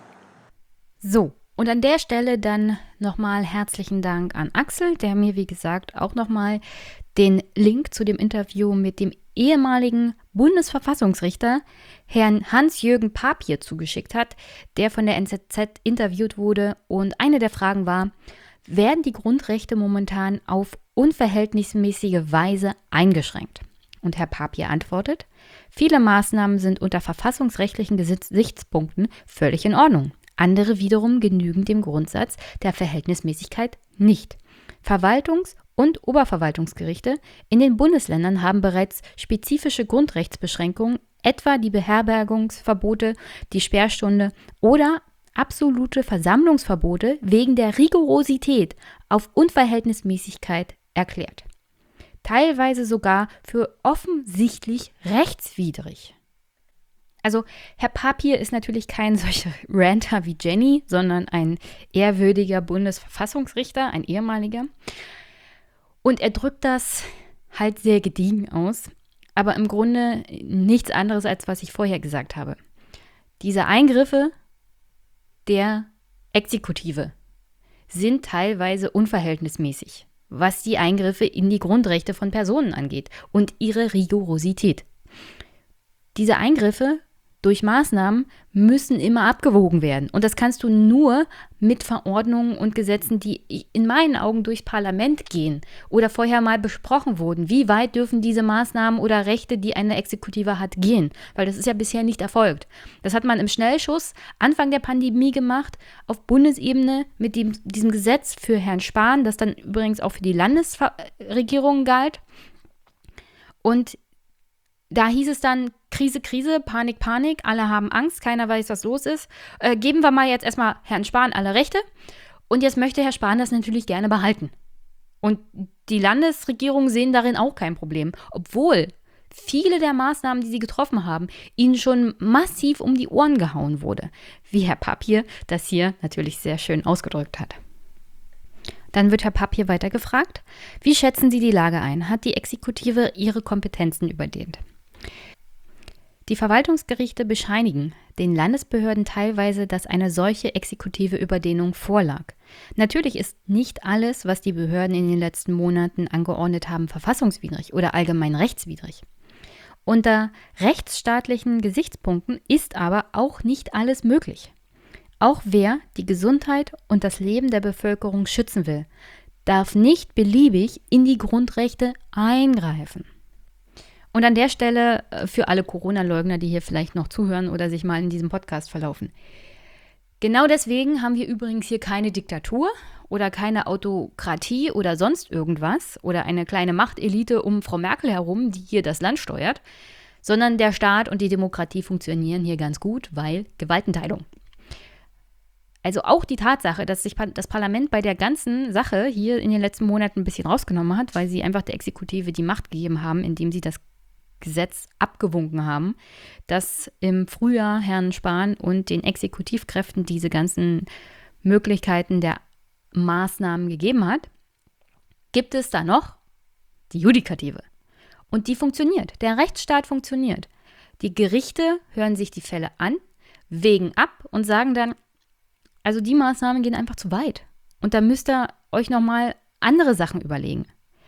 Speaker 1: So, und an der Stelle dann nochmal herzlichen Dank an Axel, der mir, wie gesagt, auch nochmal den Link zu dem Interview mit dem ehemaligen Bundesverfassungsrichter, Herrn Hans-Jürgen Papier, zugeschickt hat, der von der N Z Z interviewt wurde. Und eine der Fragen war, werden die Grundrechte momentan auf unverhältnismäßige Weise eingeschränkt? Und Herr Papier antwortet, viele Maßnahmen sind unter verfassungsrechtlichen Gesichtspunkten völlig in Ordnung. Andere wiederum genügen dem Grundsatz der Verhältnismäßigkeit nicht. Verwaltungs- und Oberverwaltungsgerichte in den Bundesländern haben bereits spezifische Grundrechtsbeschränkungen, etwa die Beherbergungsverbote, die Sperrstunde oder absolute Versammlungsverbote wegen der Rigorosität auf Unverhältnismäßigkeit erklärt. Teilweise sogar für offensichtlich rechtswidrig. Also Herr Papier ist natürlich kein solcher Ranter wie Jenny, sondern ein ehrwürdiger Bundesverfassungsrichter, ein ehemaliger. Und er drückt das halt sehr gediegen aus, aber im Grunde nichts anderes, als was ich vorher gesagt habe. Diese Eingriffe der Exekutive sind teilweise unverhältnismäßig, was die Eingriffe in die Grundrechte von Personen angeht und ihre Rigorosität. Diese Eingriffe durch Maßnahmen müssen immer abgewogen werden. Und das kannst du nur mit Verordnungen und Gesetzen, die in meinen Augen durchs Parlament gehen oder vorher mal besprochen wurden. Wie weit dürfen diese Maßnahmen oder Rechte, die eine Exekutive hat, gehen? Weil das ist ja bisher nicht erfolgt. Das hat man im Schnellschuss Anfang der Pandemie gemacht, auf Bundesebene mit dem, diesem Gesetz für Herrn Spahn, das dann übrigens auch für die Landesregierungen galt. Und da hieß es dann, Krise, Krise, Panik, Panik, alle haben Angst, keiner weiß, was los ist. Äh, geben wir mal jetzt erstmal Herrn Spahn alle Rechte. Und jetzt möchte Herr Spahn das natürlich gerne behalten. Und die Landesregierungen sehen darin auch kein Problem. Obwohl viele der Maßnahmen, die sie getroffen haben, ihnen schon massiv um die Ohren gehauen wurde. Wie Herr Papier das hier natürlich sehr schön ausgedrückt hat. Dann wird Herr Papier weiter gefragt, wie schätzen Sie die Lage ein? Hat die Exekutive ihre Kompetenzen überdehnt? Die Verwaltungsgerichte bescheinigen den Landesbehörden teilweise, dass eine solche exekutive Überdehnung vorlag. Natürlich ist nicht alles, was die Behörden in den letzten Monaten angeordnet haben, verfassungswidrig oder allgemein rechtswidrig. Unter rechtsstaatlichen Gesichtspunkten ist aber auch nicht alles möglich. Auch wer die Gesundheit und das Leben der Bevölkerung schützen will, darf nicht beliebig in die Grundrechte eingreifen. Und an der Stelle für alle Corona-Leugner, die hier vielleicht noch zuhören oder sich mal in diesem Podcast verlaufen. Genau deswegen haben wir übrigens hier keine Diktatur oder keine Autokratie oder sonst irgendwas oder eine kleine Machtelite um Frau Merkel herum, die hier das Land steuert, sondern der Staat und die Demokratie funktionieren hier ganz gut, weil Gewaltenteilung. Also auch die Tatsache, dass sich das Parlament bei der ganzen Sache hier in den letzten Monaten ein bisschen rausgenommen hat, weil sie einfach der Exekutive die Macht gegeben haben, indem sie das Gesetz abgewunken haben, dass im Frühjahr Herrn Spahn und den Exekutivkräften diese ganzen Möglichkeiten der Maßnahmen gegeben hat, gibt es da noch die Judikative. Und die funktioniert. Der Rechtsstaat funktioniert. Die Gerichte hören sich die Fälle an, wägen ab und sagen dann, also die Maßnahmen gehen einfach zu weit. Und da müsst ihr euch nochmal andere Sachen überlegen.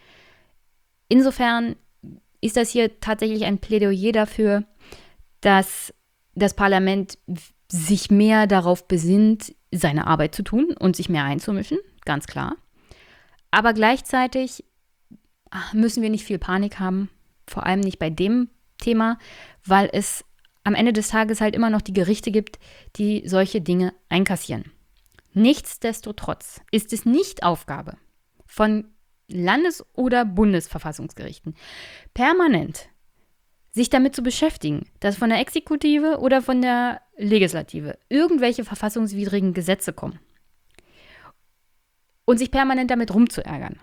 Speaker 1: Insofern ist das hier tatsächlich ein Plädoyer dafür, dass das Parlament sich mehr darauf besinnt, seine Arbeit zu tun und sich mehr einzumischen, ganz klar. Aber gleichzeitig müssen wir nicht viel Panik haben, vor allem nicht bei dem Thema, weil es am Ende des Tages halt immer noch die Gerichte gibt, die solche Dinge einkassieren. Nichtsdestotrotz ist es nicht Aufgabe von Landes- oder Bundesverfassungsgerichten permanent sich damit zu beschäftigen, dass von der Exekutive oder von der Legislative irgendwelche verfassungswidrigen Gesetze kommen und sich permanent damit rumzuärgern.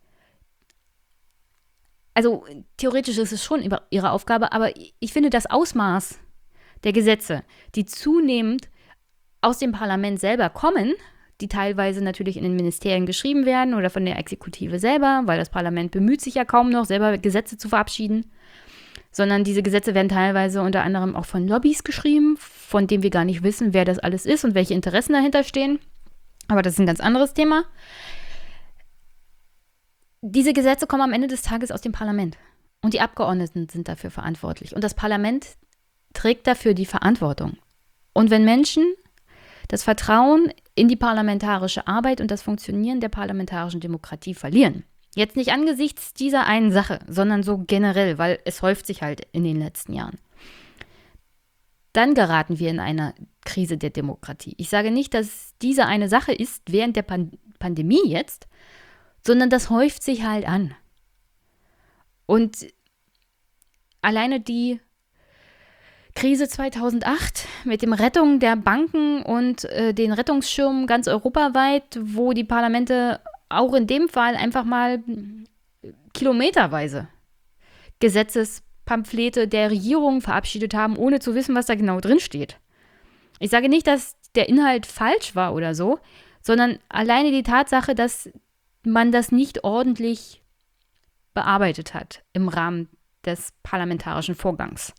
Speaker 1: Also theoretisch ist es schon ihre Aufgabe, aber ich finde das Ausmaß der Gesetze, die zunehmend aus dem Parlament selber kommen, die teilweise natürlich in den Ministerien geschrieben werden oder von der Exekutive selber, weil das Parlament bemüht sich ja kaum noch, selber Gesetze zu verabschieden, sondern diese Gesetze werden teilweise unter anderem auch von Lobbys geschrieben, von denen wir gar nicht wissen, wer das alles ist und welche Interessen dahinter stehen. Aber das ist ein ganz anderes Thema. Diese Gesetze kommen am Ende des Tages aus dem Parlament und die Abgeordneten sind dafür verantwortlich und das Parlament trägt dafür die Verantwortung. Und wenn Menschen das Vertrauen in die parlamentarische Arbeit und das Funktionieren der parlamentarischen Demokratie verlieren. Jetzt nicht angesichts dieser einen Sache, sondern so generell, weil es häuft sich halt in den letzten Jahren. Dann geraten wir in eine Krise der Demokratie. Ich sage nicht, dass diese eine Sache ist während der Pan- Pandemie jetzt, sondern das häuft sich halt an. Und alleine die Krise zweitausendacht mit dem Rettung der Banken und äh, den Rettungsschirmen ganz europaweit, wo die Parlamente auch in dem Fall einfach mal kilometerweise Gesetzespamphlete der Regierung verabschiedet haben, ohne zu wissen, was da genau drin steht. Ich sage nicht, dass der Inhalt falsch war oder so, sondern alleine die Tatsache, dass man das nicht ordentlich bearbeitet hat im Rahmen des parlamentarischen Vorgangs,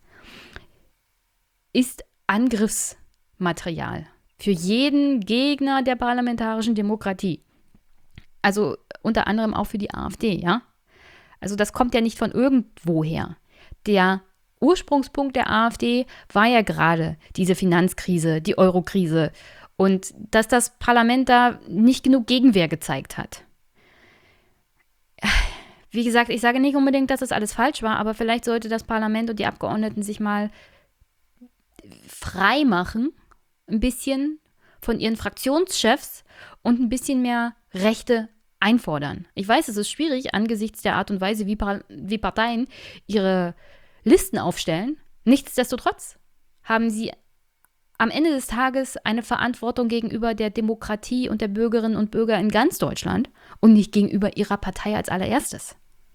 Speaker 1: ist Angriffsmaterial für jeden Gegner der parlamentarischen Demokratie. Also unter anderem auch für die AfD, ja. Also das kommt ja nicht von irgendwoher. Der Ursprungspunkt der AfD war ja gerade diese Finanzkrise, die Eurokrise und dass das Parlament da nicht genug Gegenwehr gezeigt hat. Wie gesagt, ich sage nicht unbedingt, dass das alles falsch war, aber vielleicht sollte das Parlament und die Abgeordneten sich mal frei machen, ein bisschen von ihren Fraktionschefs und ein bisschen mehr Rechte einfordern. Ich weiß, es ist schwierig angesichts der Art und Weise, wie, Par- wie Parteien ihre Listen aufstellen. Nichtsdestotrotz haben sie am Ende des Tages eine Verantwortung gegenüber der Demokratie und der Bürgerinnen und Bürger in ganz Deutschland und nicht gegenüber ihrer Partei als allererstes.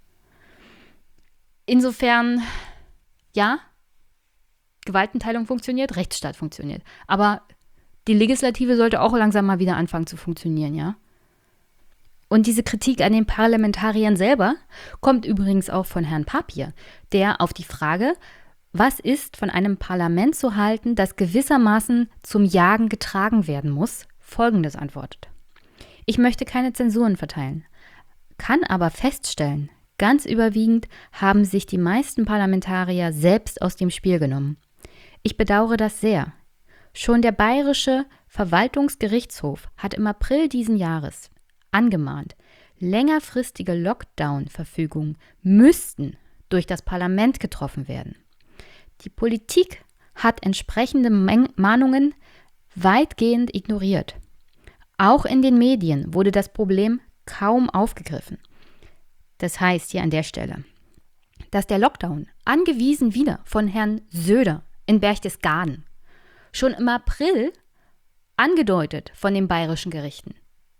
Speaker 1: Insofern, ja, Gewaltenteilung funktioniert, Rechtsstaat funktioniert. Aber die Legislative sollte auch langsam mal wieder anfangen zu funktionieren, ja? Und diese Kritik an den Parlamentariern selber kommt übrigens auch von Herrn Papier, der auf die Frage, was ist von einem Parlament zu halten, das gewissermaßen zum Jagen getragen werden muss, Folgendes antwortet. Ich möchte keine Zensuren verteilen, kann aber feststellen, ganz überwiegend haben sich die meisten Parlamentarier selbst aus dem Spiel genommen. Ich bedauere das sehr. Schon der Bayerische Verwaltungsgerichtshof hat im April diesen Jahres angemahnt, längerfristige Lockdown-Verfügungen müssten durch das Parlament getroffen werden. Die Politik hat entsprechende Mahnungen weitgehend ignoriert. Auch in den Medien wurde das Problem kaum aufgegriffen. Das heißt hier an der Stelle, dass der Lockdown, angewiesen wieder von Herrn Söder in Berchtesgaden, schon im April angedeutet von den bayerischen Gerichten,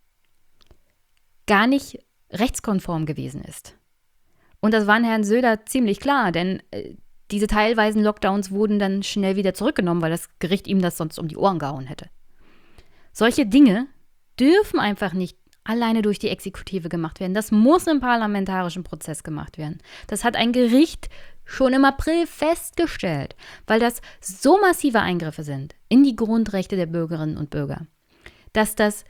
Speaker 1: gar nicht rechtskonform gewesen ist. Und das war Herrn Söder ziemlich klar, denn äh, diese teilweisen Lockdowns wurden dann schnell wieder zurückgenommen, weil das Gericht ihm das sonst um die Ohren gehauen hätte. Solche Dinge dürfen einfach nicht alleine durch die Exekutive gemacht werden. Das muss im parlamentarischen Prozess gemacht werden. Das hat ein Gericht schon im April festgestellt, weil das so massive Eingriffe sind in die Grundrechte der Bürgerinnen und Bürger, dass das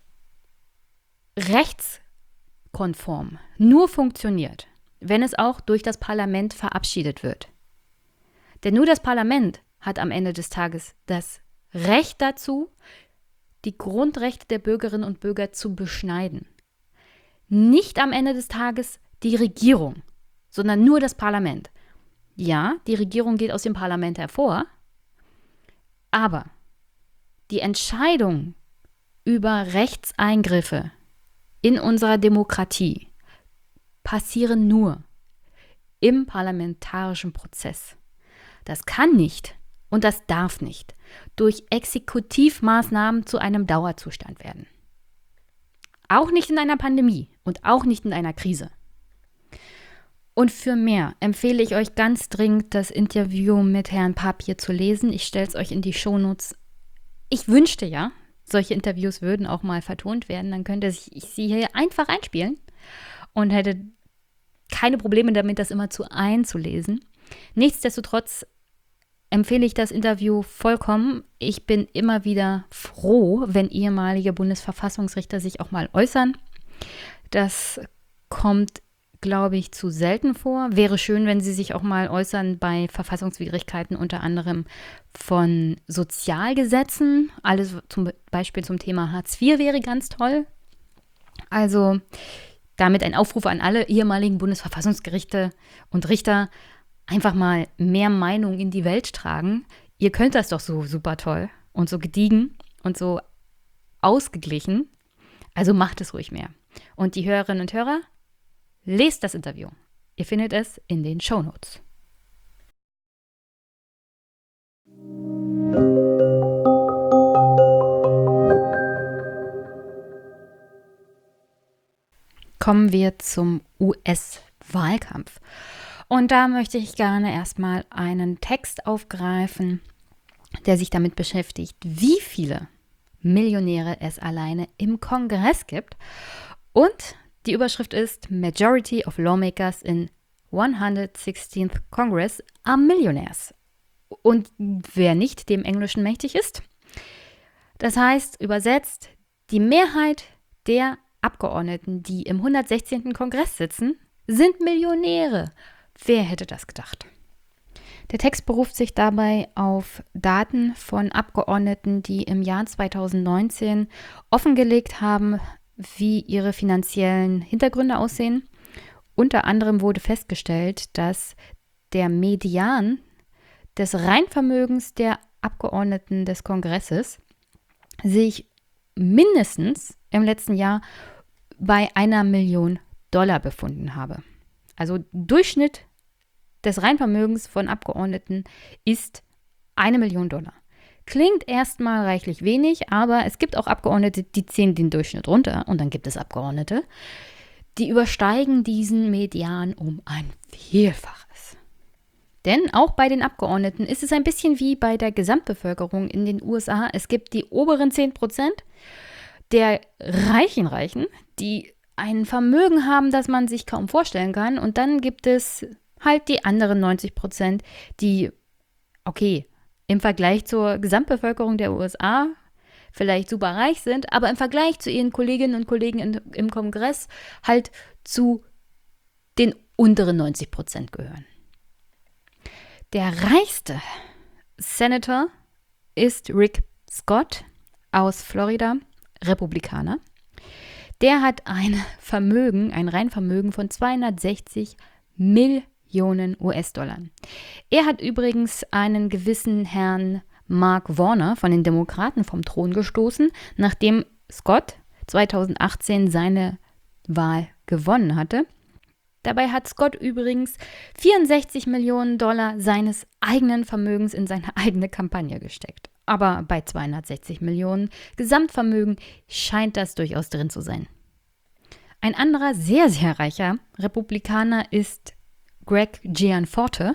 Speaker 1: rechtskonform nur funktioniert, wenn es auch durch das Parlament verabschiedet wird. Denn nur das Parlament hat am Ende des Tages das Recht dazu, die Grundrechte der Bürgerinnen und Bürger zu beschneiden. Nicht am Ende des Tages die Regierung, sondern nur das Parlament. Ja, die Regierung geht aus dem Parlament hervor, aber die Entscheidung über Rechtseingriffe in unserer Demokratie passieren nur im parlamentarischen Prozess. Das kann nicht und das darf nicht durch Exekutivmaßnahmen zu einem Dauerzustand werden. Auch nicht in einer Pandemie und auch nicht in einer Krise. Und für mehr empfehle ich euch ganz dringend, das Interview mit Herrn Papier zu lesen. Ich stelle es euch in die Shownotes. Ich wünschte ja, solche Interviews würden auch mal vertont werden. Dann könnte ich sie hier einfach einspielen und hätte keine Probleme damit, das immer zu einzulesen. Nichtsdestotrotz empfehle ich das Interview vollkommen. Ich bin immer wieder froh, wenn ehemalige Bundesverfassungsrichter sich auch mal äußern. Das kommt, glaube ich, zu selten vor. Wäre schön, wenn sie sich auch mal äußern bei Verfassungswidrigkeiten, unter anderem von Sozialgesetzen. Alles zum Beispiel zum Thema Hartz vier wäre ganz toll. Also damit ein Aufruf an alle ehemaligen Bundesverfassungsgerichte und Richter, einfach mal mehr Meinung in die Welt tragen. Ihr könnt das doch so super toll und so gediegen und so ausgeglichen. Also macht es ruhig mehr. Und die Hörerinnen und Hörer, lest das Interview. Ihr findet es in den Shownotes. Kommen wir zum U S-Wahlkampf. Und da möchte ich gerne erstmal einen Text aufgreifen, der sich damit beschäftigt, wie viele Millionäre es alleine im Kongress gibt. Und die Überschrift ist Majority of Lawmakers in hundertsechzehnten Congress are Millionaires. Und wer nicht dem Englischen mächtig ist, das heißt übersetzt, die Mehrheit der Abgeordneten, die im hundertsechzehnten Kongress sitzen, sind Millionäre. Wer hätte das gedacht? Der Text beruft sich dabei auf Daten von Abgeordneten, die im Jahr zweitausendneunzehn offengelegt haben, wie ihre finanziellen Hintergründe aussehen. Unter anderem wurde festgestellt, dass der Median des Reinvermögens der Abgeordneten des Kongresses sich mindestens im letzten Jahr bei einer Million Dollar befunden habe. Also Durchschnitt des Reinvermögens von Abgeordneten ist eine Million Dollar. Klingt erstmal reichlich wenig, aber es gibt auch Abgeordnete, die ziehen den Durchschnitt runter. Und dann gibt es Abgeordnete, die übersteigen diesen Median um ein Vielfaches. Denn auch bei den Abgeordneten ist es ein bisschen wie bei der Gesamtbevölkerung in den U S A. Es gibt die oberen zehn Prozent der reichen Reichen, die ein Vermögen haben, das man sich kaum vorstellen kann. Und dann gibt es halt die anderen neunzig Prozent, die, okay, im Vergleich zur Gesamtbevölkerung der U S A vielleicht super reich sind, aber im Vergleich zu ihren Kolleginnen und Kollegen in, im Kongress halt zu den unteren neunzig Prozent gehören. Der reichste Senator ist Rick Scott aus Florida, Republikaner. Der hat ein Vermögen, ein Reinvermögen von zweihundertsechzig Millionen U S-Dollar. Er hat übrigens einen gewissen Herrn Mark Warner von den Demokraten vom Thron gestoßen, nachdem Scott zweitausendachtzehn seine Wahl gewonnen hatte. Dabei hat Scott übrigens vierundsechzig Millionen Dollar seines eigenen Vermögens in seine eigene Kampagne gesteckt. Aber bei zweihundertsechzig Millionen Gesamtvermögen scheint das durchaus drin zu sein. Ein anderer sehr, sehr reicher Republikaner ist Greg Gianforte.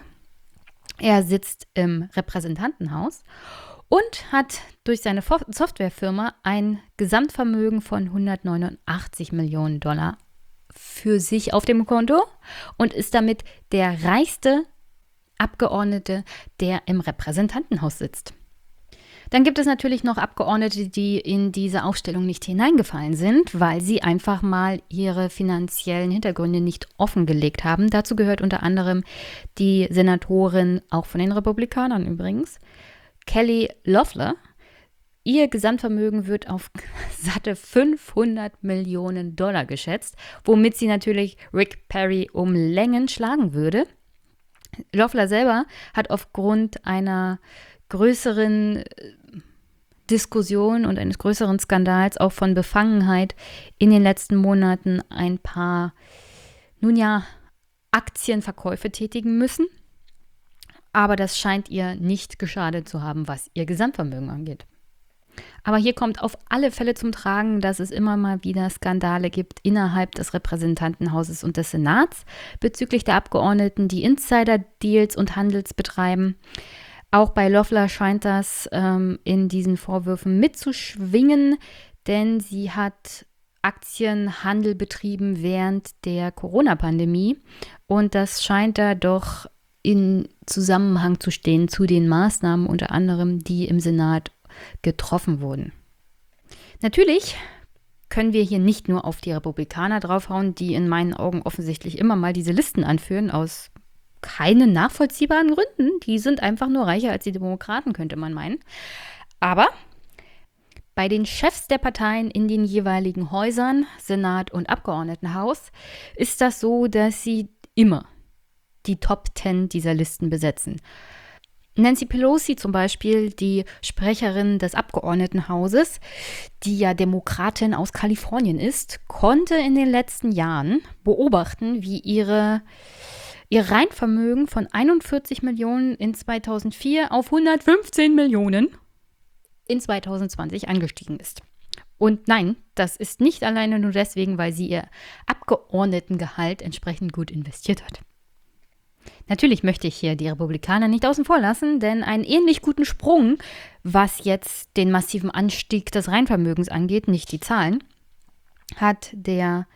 Speaker 1: Er sitzt im Repräsentantenhaus und hat durch seine Softwarefirma ein Gesamtvermögen von hundertneunundachtzig Millionen Dollar für sich auf dem Konto und ist damit der reichste Abgeordnete, der im Repräsentantenhaus sitzt. Dann gibt es natürlich noch Abgeordnete, die in diese Aufstellung nicht hineingefallen sind, weil sie einfach mal ihre finanziellen Hintergründe nicht offengelegt haben. Dazu gehört unter anderem die Senatorin, auch von den Republikanern übrigens, Kelly Loeffler. Ihr Gesamtvermögen wird auf satte fünfhundert Millionen Dollar geschätzt, womit sie natürlich Rick Perry um Längen schlagen würde. Loeffler selber hat aufgrund einer größeren Diskussion und eines größeren Skandals, auch von Befangenheit, in den letzten Monaten ein paar, nun ja, Aktienverkäufe tätigen müssen. Aber das scheint ihr nicht geschadet zu haben, was ihr Gesamtvermögen angeht. Aber hier kommt auf alle Fälle zum Tragen, dass es immer mal wieder Skandale gibt innerhalb des Repräsentantenhauses und des Senats bezüglich der Abgeordneten, die Insider-Deals und Handels betreiben. Auch bei Loeffler scheint das ähm, in diesen Vorwürfen mitzuschwingen, denn sie hat Aktienhandel betrieben während der Corona-Pandemie und das scheint da doch in Zusammenhang zu stehen zu den Maßnahmen unter anderem, die im Senat getroffen wurden. Natürlich können wir hier nicht nur auf die Republikaner draufhauen, die in meinen Augen offensichtlich immer mal diese Listen anführen, aus keinen nachvollziehbaren Gründen. Die sind einfach nur reicher als die Demokraten, könnte man meinen. Aber bei den Chefs der Parteien in den jeweiligen Häusern, Senat und Abgeordnetenhaus, ist das so, dass sie immer die Top Ten dieser Listen besetzen. Nancy Pelosi zum Beispiel, die Sprecherin des Abgeordnetenhauses, die ja Demokratin aus Kalifornien ist, konnte in den letzten Jahren beobachten, wie ihre, ihr Reinvermögen von einundvierzig Millionen in zweitausendvier auf hundertfünfzehn Millionen in zweitausendzwanzig angestiegen ist. Und nein, das ist nicht alleine nur deswegen, weil sie ihr Abgeordnetengehalt entsprechend gut investiert hat. Natürlich möchte ich hier die Republikaner nicht außen vor lassen, denn einen ähnlich guten Sprung, was jetzt den massiven Anstieg des Reinvermögens angeht, nicht die Zahlen, hat der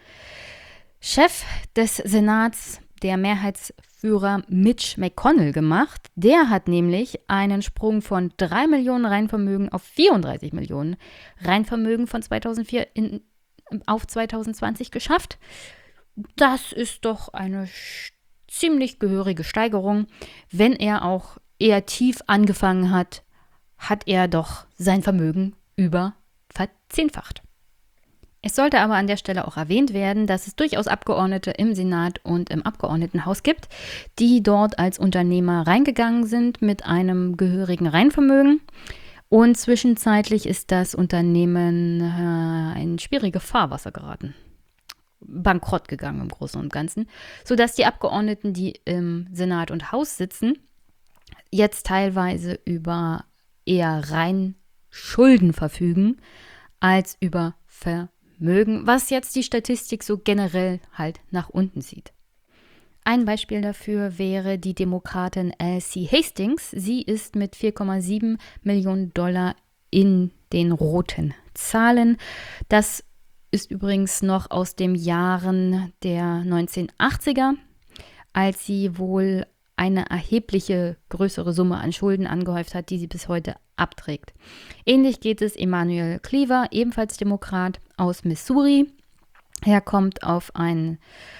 Speaker 1: Chef des Senats, der Mehrheitsführer Mitch McConnell gemacht. Der hat nämlich einen Sprung von drei Millionen Reinvermögen auf vierunddreißig Millionen Reinvermögen von zweitausendvier in, auf zweitausendzwanzig geschafft. Das ist doch eine ziemlich gehörige Steigerung. Wenn er auch eher tief angefangen hat, hat er doch sein Vermögen über verzehnfacht. Es sollte aber an der Stelle auch erwähnt werden, dass es durchaus Abgeordnete im Senat und im Abgeordnetenhaus gibt, die dort als Unternehmer reingegangen sind mit einem gehörigen Reinvermögen. Und zwischenzeitlich ist das Unternehmen äh, in schwierige Fahrwasser geraten. Bankrott gegangen im Großen und Ganzen, sodass die Abgeordneten, die im Senat und Haus sitzen, jetzt teilweise über eher rein Schulden verfügen, als über Vermögen, was jetzt die Statistik so generell halt nach unten sieht. Ein Beispiel dafür wäre die Demokratin Elsie Hastings. Sie ist mit vier Komma sieben Millionen Dollar in den roten Zahlen. Das ist übrigens noch aus den Jahren der neunzehnhundertachtziger, als sie wohl eine erhebliche größere Summe an Schulden angehäuft hat, die sie bis heute abträgt. Ähnlich geht es Emanuel Cleaver, ebenfalls Demokrat aus Missouri. Er kommt auf ein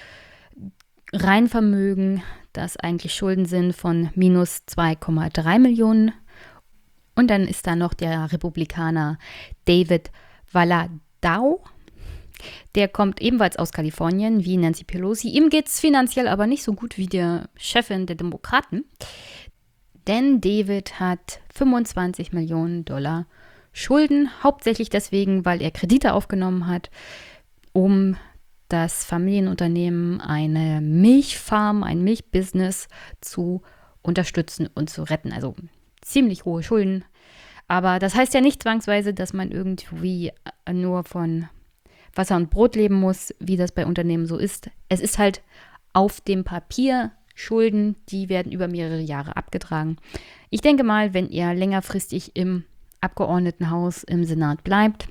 Speaker 1: Reinvermögen, das eigentlich Schulden sind, von minus zwei Komma drei Millionen. Und dann ist da noch der Republikaner David Valadao. Der kommt ebenfalls aus Kalifornien, wie Nancy Pelosi. Ihm geht es finanziell aber nicht so gut wie der Chefin der Demokraten. Denn David hat fünfundzwanzig Millionen Dollar Schulden, hauptsächlich deswegen, weil er Kredite aufgenommen hat, um das Familienunternehmen, eine Milchfarm, ein Milchbusiness zu unterstützen und zu retten. Also ziemlich hohe Schulden. Aber das heißt ja nicht zwangsweise, dass man irgendwie nur von Wasser und Brot leben muss, wie das bei Unternehmen so ist. Es ist halt auf dem Papier Schulden, die werden über mehrere Jahre abgetragen. Ich denke mal, wenn er längerfristig im Abgeordnetenhaus, im Senat bleibt,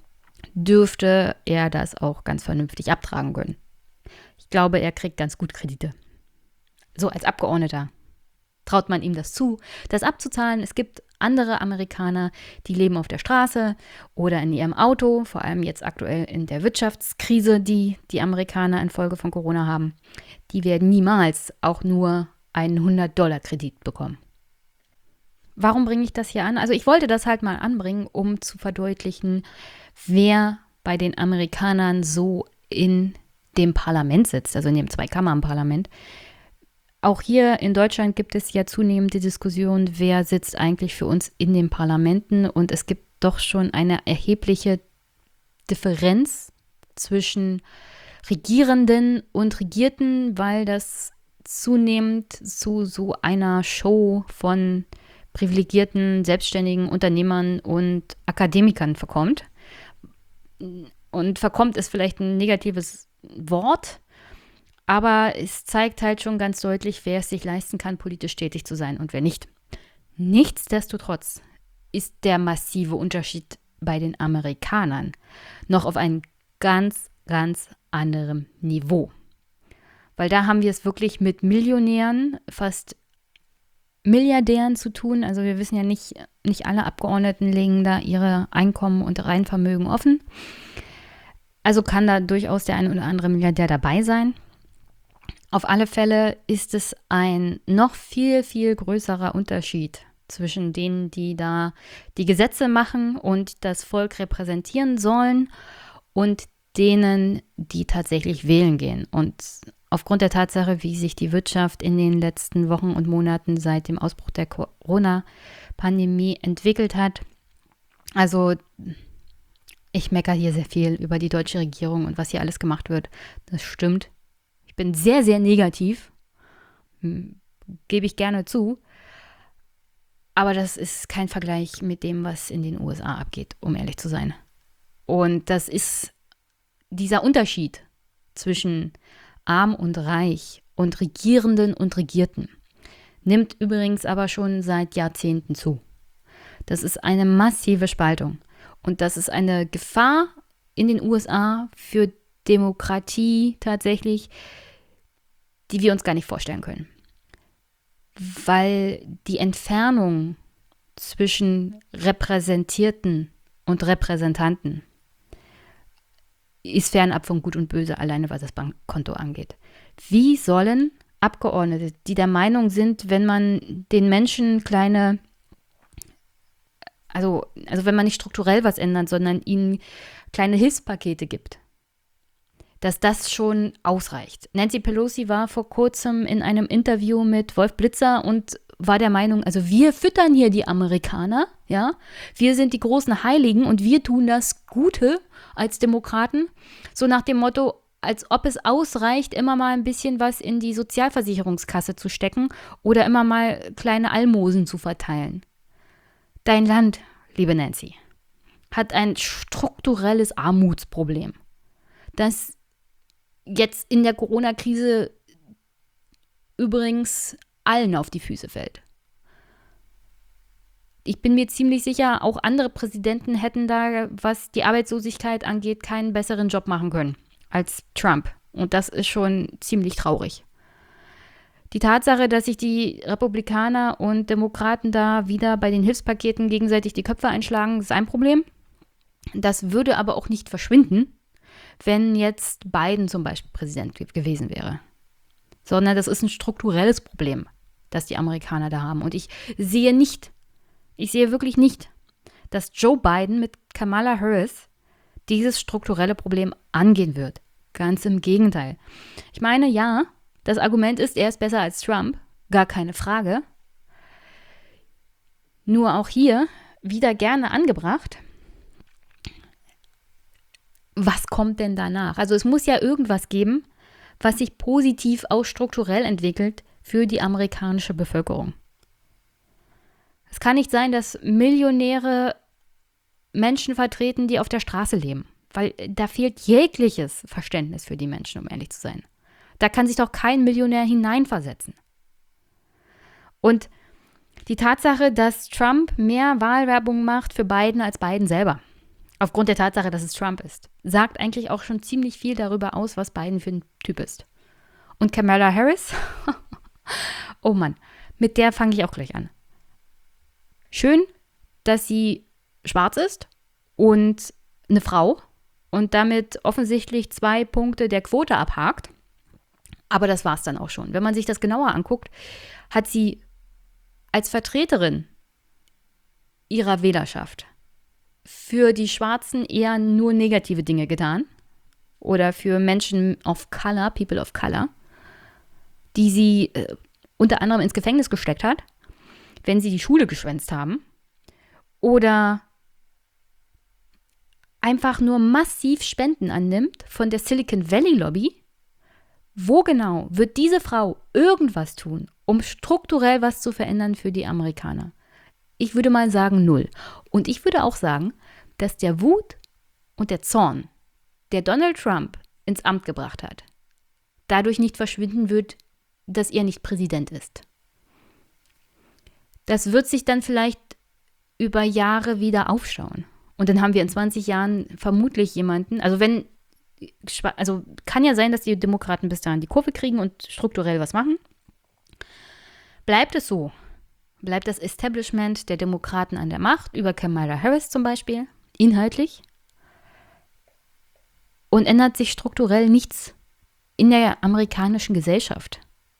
Speaker 1: dürfte er das auch ganz vernünftig abtragen können. Ich glaube, er kriegt ganz gut Kredite. So als Abgeordneter traut man ihm das zu, das abzuzahlen. Es gibt andere Amerikaner, die leben auf der Straße oder in ihrem Auto, vor allem jetzt aktuell in der Wirtschaftskrise, die die Amerikaner infolge von Corona haben. Die werden niemals auch nur einen hundert-Dollar-Kredit bekommen. Warum bringe ich das hier an? Also ich wollte das halt mal anbringen, um zu verdeutlichen, wer bei den Amerikanern so in dem Parlament sitzt, also in dem Zweikammernparlament. Auch hier in Deutschland gibt es ja zunehmend die Diskussion, wer sitzt eigentlich für uns in den Parlamenten. Und es gibt doch schon eine erhebliche Differenz zwischen Regierenden und Regierten, weil das zunehmend zu so einer Show von privilegierten, selbstständigen Unternehmern und Akademikern verkommt. Und verkommt ist vielleicht ein negatives Wort, aber es zeigt halt schon ganz deutlich, wer es sich leisten kann, politisch tätig zu sein und wer nicht. Nichtsdestotrotz ist der massive Unterschied bei den Amerikanern noch auf einem ganz, ganz anderem Niveau. Weil da haben wir es wirklich mit Millionären, fast Milliardären zu tun. Also wir wissen ja nicht, nicht alle Abgeordneten legen da ihre Einkommen und Reinvermögen offen. Also kann da durchaus der ein oder andere Milliardär dabei sein. Auf alle Fälle ist es ein noch viel, viel größerer Unterschied zwischen denen, die da die Gesetze machen und das Volk repräsentieren sollen und denen, die tatsächlich wählen gehen. Und aufgrund der Tatsache, wie sich die Wirtschaft in den letzten Wochen und Monaten seit dem Ausbruch der Corona-Pandemie entwickelt hat, also ich meckere hier sehr viel über die deutsche Regierung und was hier alles gemacht wird. Das stimmt. Ich bin sehr, sehr negativ, gebe ich gerne zu. Aber das ist kein Vergleich mit dem, was in den U S A abgeht, um ehrlich zu sein. Und das ist dieser Unterschied zwischen arm und reich und Regierenden und Regierten, nimmt übrigens aber schon seit Jahrzehnten zu. Das ist eine massive Spaltung. Und das ist eine Gefahr in den U S A für Demokratie tatsächlich, die wir uns gar nicht vorstellen können. Weil die Entfernung zwischen Repräsentierten und Repräsentanten ist fernab von Gut und Böse, alleine was das Bankkonto angeht. Wie sollen Abgeordnete, die der Meinung sind, wenn man den Menschen kleine, also, also wenn man nicht strukturell was ändert, sondern ihnen kleine Hilfspakete gibt, dass das schon ausreicht. Nancy Pelosi war vor kurzem in einem Interview mit Wolf Blitzer und war der Meinung, also wir füttern hier die Amerikaner, ja, wir sind die großen Heiligen und wir tun das Gute als Demokraten, so nach dem Motto, als ob es ausreicht, immer mal ein bisschen was in die Sozialversicherungskasse zu stecken oder immer mal kleine Almosen zu verteilen. Dein Land, liebe Nancy, hat ein strukturelles Armutsproblem, das jetzt in der Corona-Krise übrigens allen auf die Füße fällt. Ich bin mir ziemlich sicher, auch andere Präsidenten hätten da, was die Arbeitslosigkeit angeht, keinen besseren Job machen können als Trump. Und das ist schon ziemlich traurig. Die Tatsache, dass sich die Republikaner und Demokraten da wieder bei den Hilfspaketen gegenseitig die Köpfe einschlagen, ist ein Problem. Das würde aber auch nicht verschwinden, wenn jetzt Biden zum Beispiel Präsident gewesen wäre. Sondern das ist ein strukturelles Problem, das die Amerikaner da haben. Und ich sehe nicht, ich sehe wirklich nicht, dass Joe Biden mit Kamala Harris dieses strukturelle Problem angehen wird. Ganz im Gegenteil. Ich meine, ja, das Argument ist, er ist besser als Trump, gar keine Frage. Nur auch hier wieder gerne angebracht, was kommt denn danach? Also es muss ja irgendwas geben, was sich positiv auch strukturell entwickelt für die amerikanische Bevölkerung. Es kann nicht sein, dass Millionäre Menschen vertreten, die auf der Straße leben, weil da fehlt jegliches Verständnis für die Menschen, um ehrlich zu sein. Da kann sich doch kein Millionär hineinversetzen. Und die Tatsache, dass Trump mehr Wahlwerbung macht für Biden als Biden selber, aufgrund der Tatsache, dass es Trump ist, sagt eigentlich auch schon ziemlich viel darüber aus, was Biden für ein Typ ist. Und Kamala Harris, oh Mann, mit der fange ich auch gleich an. Schön, dass sie schwarz ist und eine Frau und damit offensichtlich zwei Punkte der Quote abhakt. Aber das war es dann auch schon. Wenn man sich das genauer anguckt, hat sie als Vertreterin ihrer Wählerschaft für die Schwarzen eher nur negative Dinge getan oder für Menschen of Color, People of Color, die sie äh, unter anderem ins Gefängnis gesteckt hat, wenn sie die Schule geschwänzt haben oder einfach nur massiv Spenden annimmt von der Silicon Valley Lobby. Wo genau wird diese Frau irgendwas tun, um strukturell was zu verändern für die Amerikaner? Ich würde mal sagen null. Und ich würde auch sagen, dass der Wut und der Zorn, der Donald Trump ins Amt gebracht hat, dadurch nicht verschwinden wird, dass er nicht Präsident ist. Das wird sich dann vielleicht über Jahre wieder aufschauen. Und dann haben wir in zwanzig Jahren vermutlich jemanden, also wenn, also kann ja sein, dass die Demokraten bis dahin die Kurve kriegen und strukturell was machen. Bleibt es so, bleibt das Establishment der Demokraten an der Macht, über Kamala Harris zum Beispiel, inhaltlich, und ändert sich strukturell nichts in der amerikanischen Gesellschaft.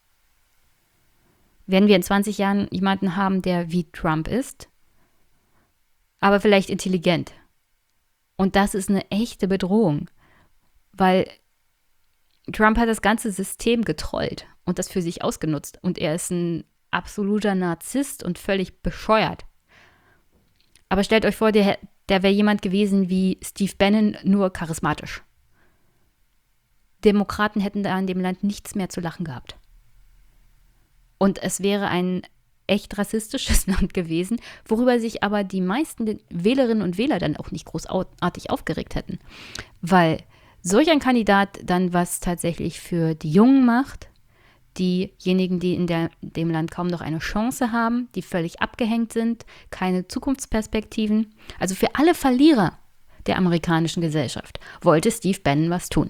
Speaker 1: Werden wir in zwanzig Jahren jemanden haben, der wie Trump ist, aber vielleicht intelligent. Und das ist eine echte Bedrohung, weil Trump hat das ganze System getrollt und das für sich ausgenutzt. Und er ist ein absoluter Narzisst und völlig bescheuert. Aber stellt euch vor, der, der wäre jemand gewesen wie Steve Bannon, nur charismatisch. Demokraten hätten da in dem Land nichts mehr zu lachen gehabt. Und es wäre ein echt rassistisches Land gewesen, worüber sich aber die meisten Wählerinnen und Wähler dann auch nicht großartig aufgeregt hätten. Weil solch ein Kandidat dann was tatsächlich für die Jungen macht, diejenigen, die in der, dem Land kaum noch eine Chance haben, die völlig abgehängt sind, keine Zukunftsperspektiven. Also für alle Verlierer der amerikanischen Gesellschaft wollte Steve Bannon was tun.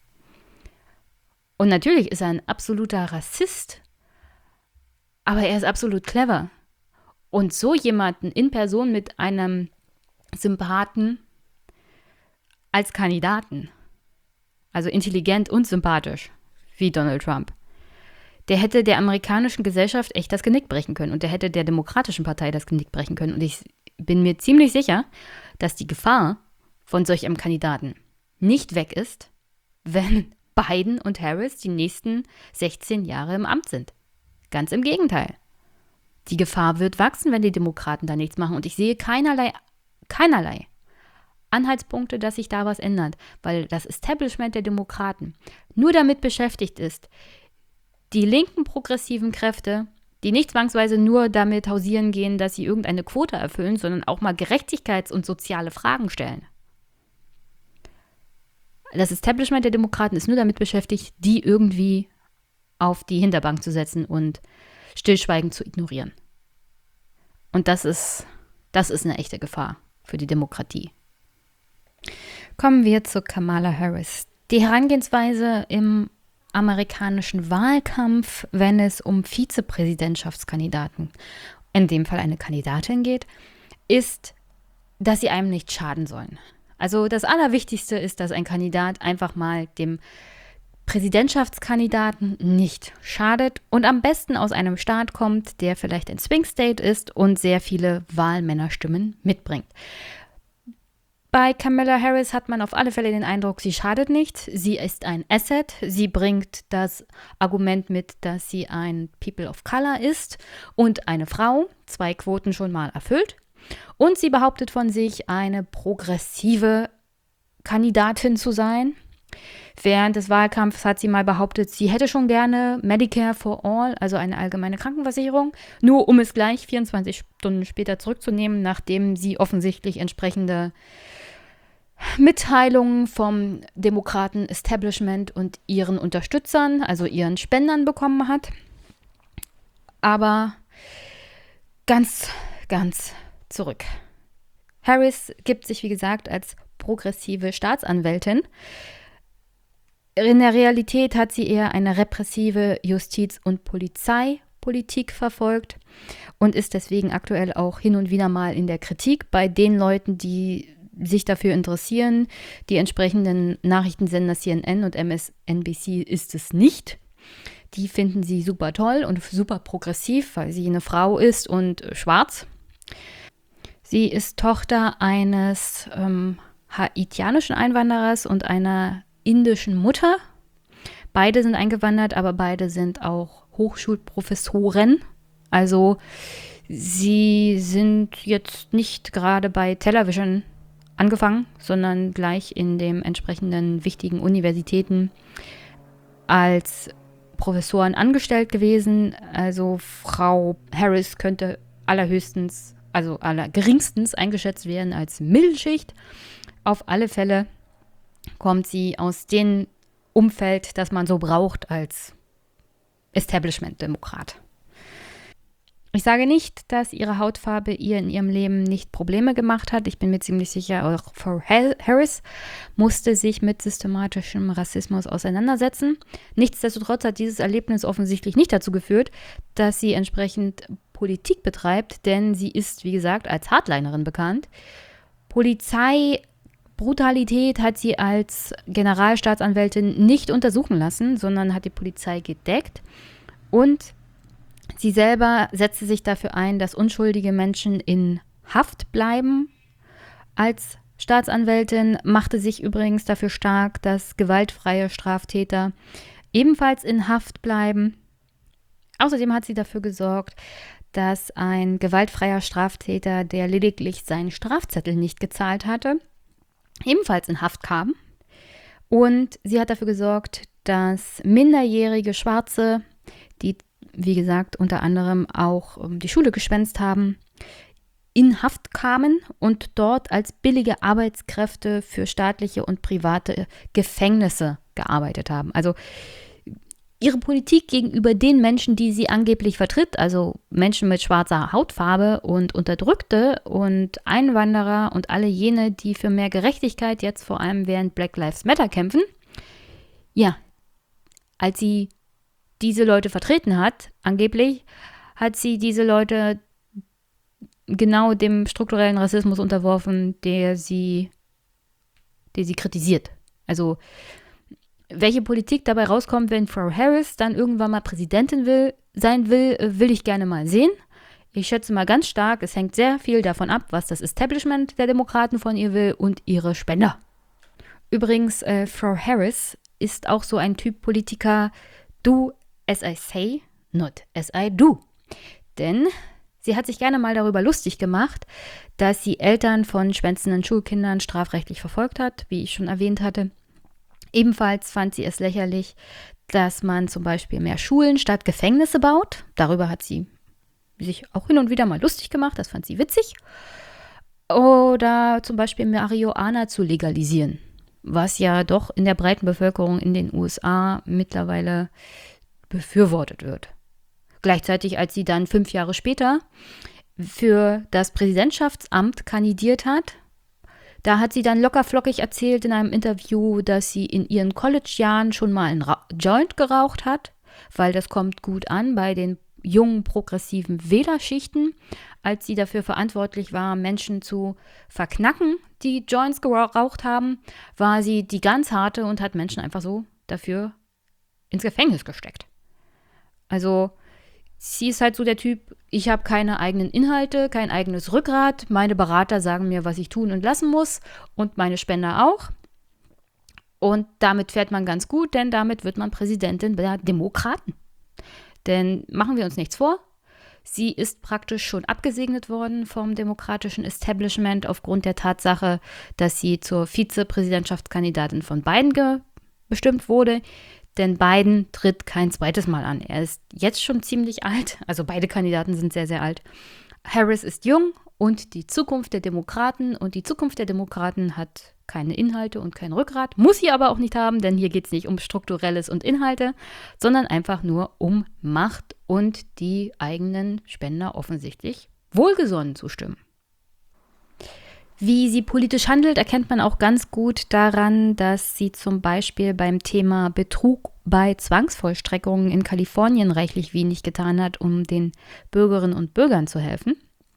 Speaker 1: Und natürlich ist er ein absoluter Rassist, aber er ist absolut clever. Und so jemanden in Person mit einem Sympathen als Kandidaten, also intelligent und sympathisch, wie Donald Trump, der hätte der amerikanischen Gesellschaft echt das Genick brechen können und der hätte der Demokratischen Partei das Genick brechen können. Und ich bin mir ziemlich sicher, dass die Gefahr von solch einem Kandidaten nicht weg ist, wenn Biden und Harris die nächsten sechzehn Jahre im Amt sind. Ganz im Gegenteil. Die Gefahr wird wachsen, wenn die Demokraten da nichts machen. Und ich sehe keinerlei, keinerlei Anhaltspunkte, dass sich da was ändert, weil das Establishment der Demokraten nur damit beschäftigt ist, die linken progressiven Kräfte, die nicht zwangsweise nur damit hausieren gehen, dass sie irgendeine Quote erfüllen, sondern auch mal Gerechtigkeits- und soziale Fragen stellen. Das Establishment der Demokraten ist nur damit beschäftigt, die irgendwie auf die Hinterbank zu setzen und stillschweigend zu ignorieren. Und das ist, das ist eine echte Gefahr für die Demokratie. Kommen wir zu Kamala Harris. Die Herangehensweise im amerikanischen Wahlkampf, wenn es um Vizepräsidentschaftskandidaten, in dem Fall eine Kandidatin geht, ist, dass sie einem nicht schaden sollen. Also das Allerwichtigste ist, dass ein Kandidat einfach mal dem Präsidentschaftskandidaten nicht schadet und am besten aus einem Staat kommt, der vielleicht ein Swing State ist und sehr viele Wahlmännerstimmen mitbringt. Bei Kamala Harris hat man auf alle Fälle den Eindruck, sie schadet nicht, sie ist ein Asset, sie bringt das Argument mit, dass sie ein People of Color ist und eine Frau, zwei Quoten schon mal erfüllt. Und sie behauptet von sich, eine progressive Kandidatin zu sein. Während des Wahlkampfs hat sie mal behauptet, sie hätte schon gerne Medicare for All, also eine allgemeine Krankenversicherung, nur um es gleich vierundzwanzig Stunden später zurückzunehmen, nachdem sie offensichtlich entsprechende Mitteilungen vom Demokraten-Establishment und ihren Unterstützern, also ihren Spendern bekommen hat. Aber ganz, ganz zurück. Harris gibt sich, wie gesagt, als progressive Staatsanwältin. In der Realität hat sie eher eine repressive Justiz- und Polizeipolitik verfolgt und ist deswegen aktuell auch hin und wieder mal in der Kritik bei den Leuten, die sich dafür interessieren. Die entsprechenden Nachrichtensender C N N und M S N B C ist es nicht. Die finden sie super toll und super progressiv, weil sie eine Frau ist und schwarz. Sie ist Tochter eines ähm, haitianischen Einwanderers und einer indischen Mutter. Beide sind eingewandert, aber beide sind auch Hochschulprofessoren. Also sie sind jetzt nicht gerade bei Television angefangen, sondern gleich in den entsprechenden wichtigen Universitäten als Professoren angestellt gewesen. Also Frau Harris könnte allerhöchstens, also allergeringstens eingeschätzt werden als Mittelschicht. Auf alle Fälle kommt sie aus dem Umfeld, das man so braucht als Establishment-Demokrat. Ich sage nicht, dass ihre Hautfarbe ihr in ihrem Leben nicht Probleme gemacht hat. Ich bin mir ziemlich sicher, auch Frau Harris musste sich mit systematischem Rassismus auseinandersetzen. Nichtsdestotrotz hat dieses Erlebnis offensichtlich nicht dazu geführt, dass sie entsprechend Politik betreibt, denn sie ist, wie gesagt, als Hardlinerin bekannt. Polizeibrutalität hat sie als Generalstaatsanwältin nicht untersuchen lassen, sondern hat die Polizei gedeckt. Und sie selber setzte sich dafür ein, dass unschuldige Menschen in Haft bleiben. Als Staatsanwältin machte sich übrigens dafür stark, dass gewaltfreie Straftäter ebenfalls in Haft bleiben. Außerdem hat sie dafür gesorgt, dass ein gewaltfreier Straftäter, der lediglich seinen Strafzettel nicht gezahlt hatte, ebenfalls in Haft kam. Und sie hat dafür gesorgt, dass minderjährige Schwarze, die wie gesagt, unter anderem auch um, die Schule geschwänzt haben, in Haft kamen und dort als billige Arbeitskräfte für staatliche und private Gefängnisse gearbeitet haben. Also ihre Politik gegenüber den Menschen, die sie angeblich vertritt, also Menschen mit schwarzer Hautfarbe und Unterdrückte und Einwanderer und alle jene, die für mehr Gerechtigkeit jetzt vor allem während Black Lives Matter kämpfen, ja, als sie diese Leute vertreten hat, angeblich, hat sie diese Leute genau dem strukturellen Rassismus unterworfen, der sie, der sie kritisiert. Also Welche Politik dabei rauskommt, wenn Frau Harris dann irgendwann mal Präsidentin will, sein will, will ich gerne mal sehen. Ich schätze mal ganz stark, es hängt sehr viel davon ab, was das Establishment der Demokraten von ihr will und ihre Spender. Übrigens, äh, Frau Harris ist auch so ein Typ Politiker, do as I say, not as I do. Denn sie hat sich gerne mal darüber lustig gemacht, dass sie Eltern von schwänzenden Schulkindern strafrechtlich verfolgt hat, wie ich schon erwähnt hatte. Ebenfalls fand sie es lächerlich, dass man zum Beispiel mehr Schulen statt Gefängnisse baut. Darüber hat sie sich auch hin und wieder mal lustig gemacht, das fand sie witzig. Oder zum Beispiel Marihuana zu legalisieren, was ja doch in der breiten Bevölkerung in den U S A mittlerweile befürwortet wird. Gleichzeitig, als sie dann fünf Jahre später für das Präsidentschaftsamt kandidiert hat, da hat sie dann lockerflockig erzählt in einem Interview, dass sie in ihren College-Jahren schon mal einen Ra- Joint geraucht hat, weil das kommt gut an bei den jungen progressiven Wählerschichten, als sie dafür verantwortlich war, Menschen zu verknacken, die Joints geraucht haben, war sie die ganz harte und hat Menschen einfach so dafür ins Gefängnis gesteckt. Also sie ist halt so der Typ, ich habe keine eigenen Inhalte, kein eigenes Rückgrat, meine Berater sagen mir, was ich tun und lassen muss und meine Spender auch. Und damit fährt man ganz gut, denn damit wird man Präsidentin der Demokraten. Denn machen wir uns nichts vor, sie ist praktisch schon abgesegnet worden vom demokratischen Establishment aufgrund der Tatsache, dass sie zur Vizepräsidentschaftskandidatin von Biden ge- bestimmt wurde. Denn Biden tritt kein zweites Mal an. Er ist jetzt schon ziemlich alt, also beide Kandidaten sind sehr, sehr alt. Harris ist jung und die Zukunft der Demokraten und die Zukunft der Demokraten hat keine Inhalte und kein Rückgrat, muss sie aber auch nicht haben, denn hier geht es nicht um Strukturelles und Inhalte, sondern einfach nur um Macht und die eigenen Spender offensichtlich wohlgesonnen zu stimmen. Wie sie politisch handelt, erkennt man auch ganz gut daran, dass sie zum Beispiel beim Thema Betrug bei Zwangsvollstreckungen in Kalifornien reichlich wenig getan hat, um den Bürgerinnen und Bürgern zu helfen.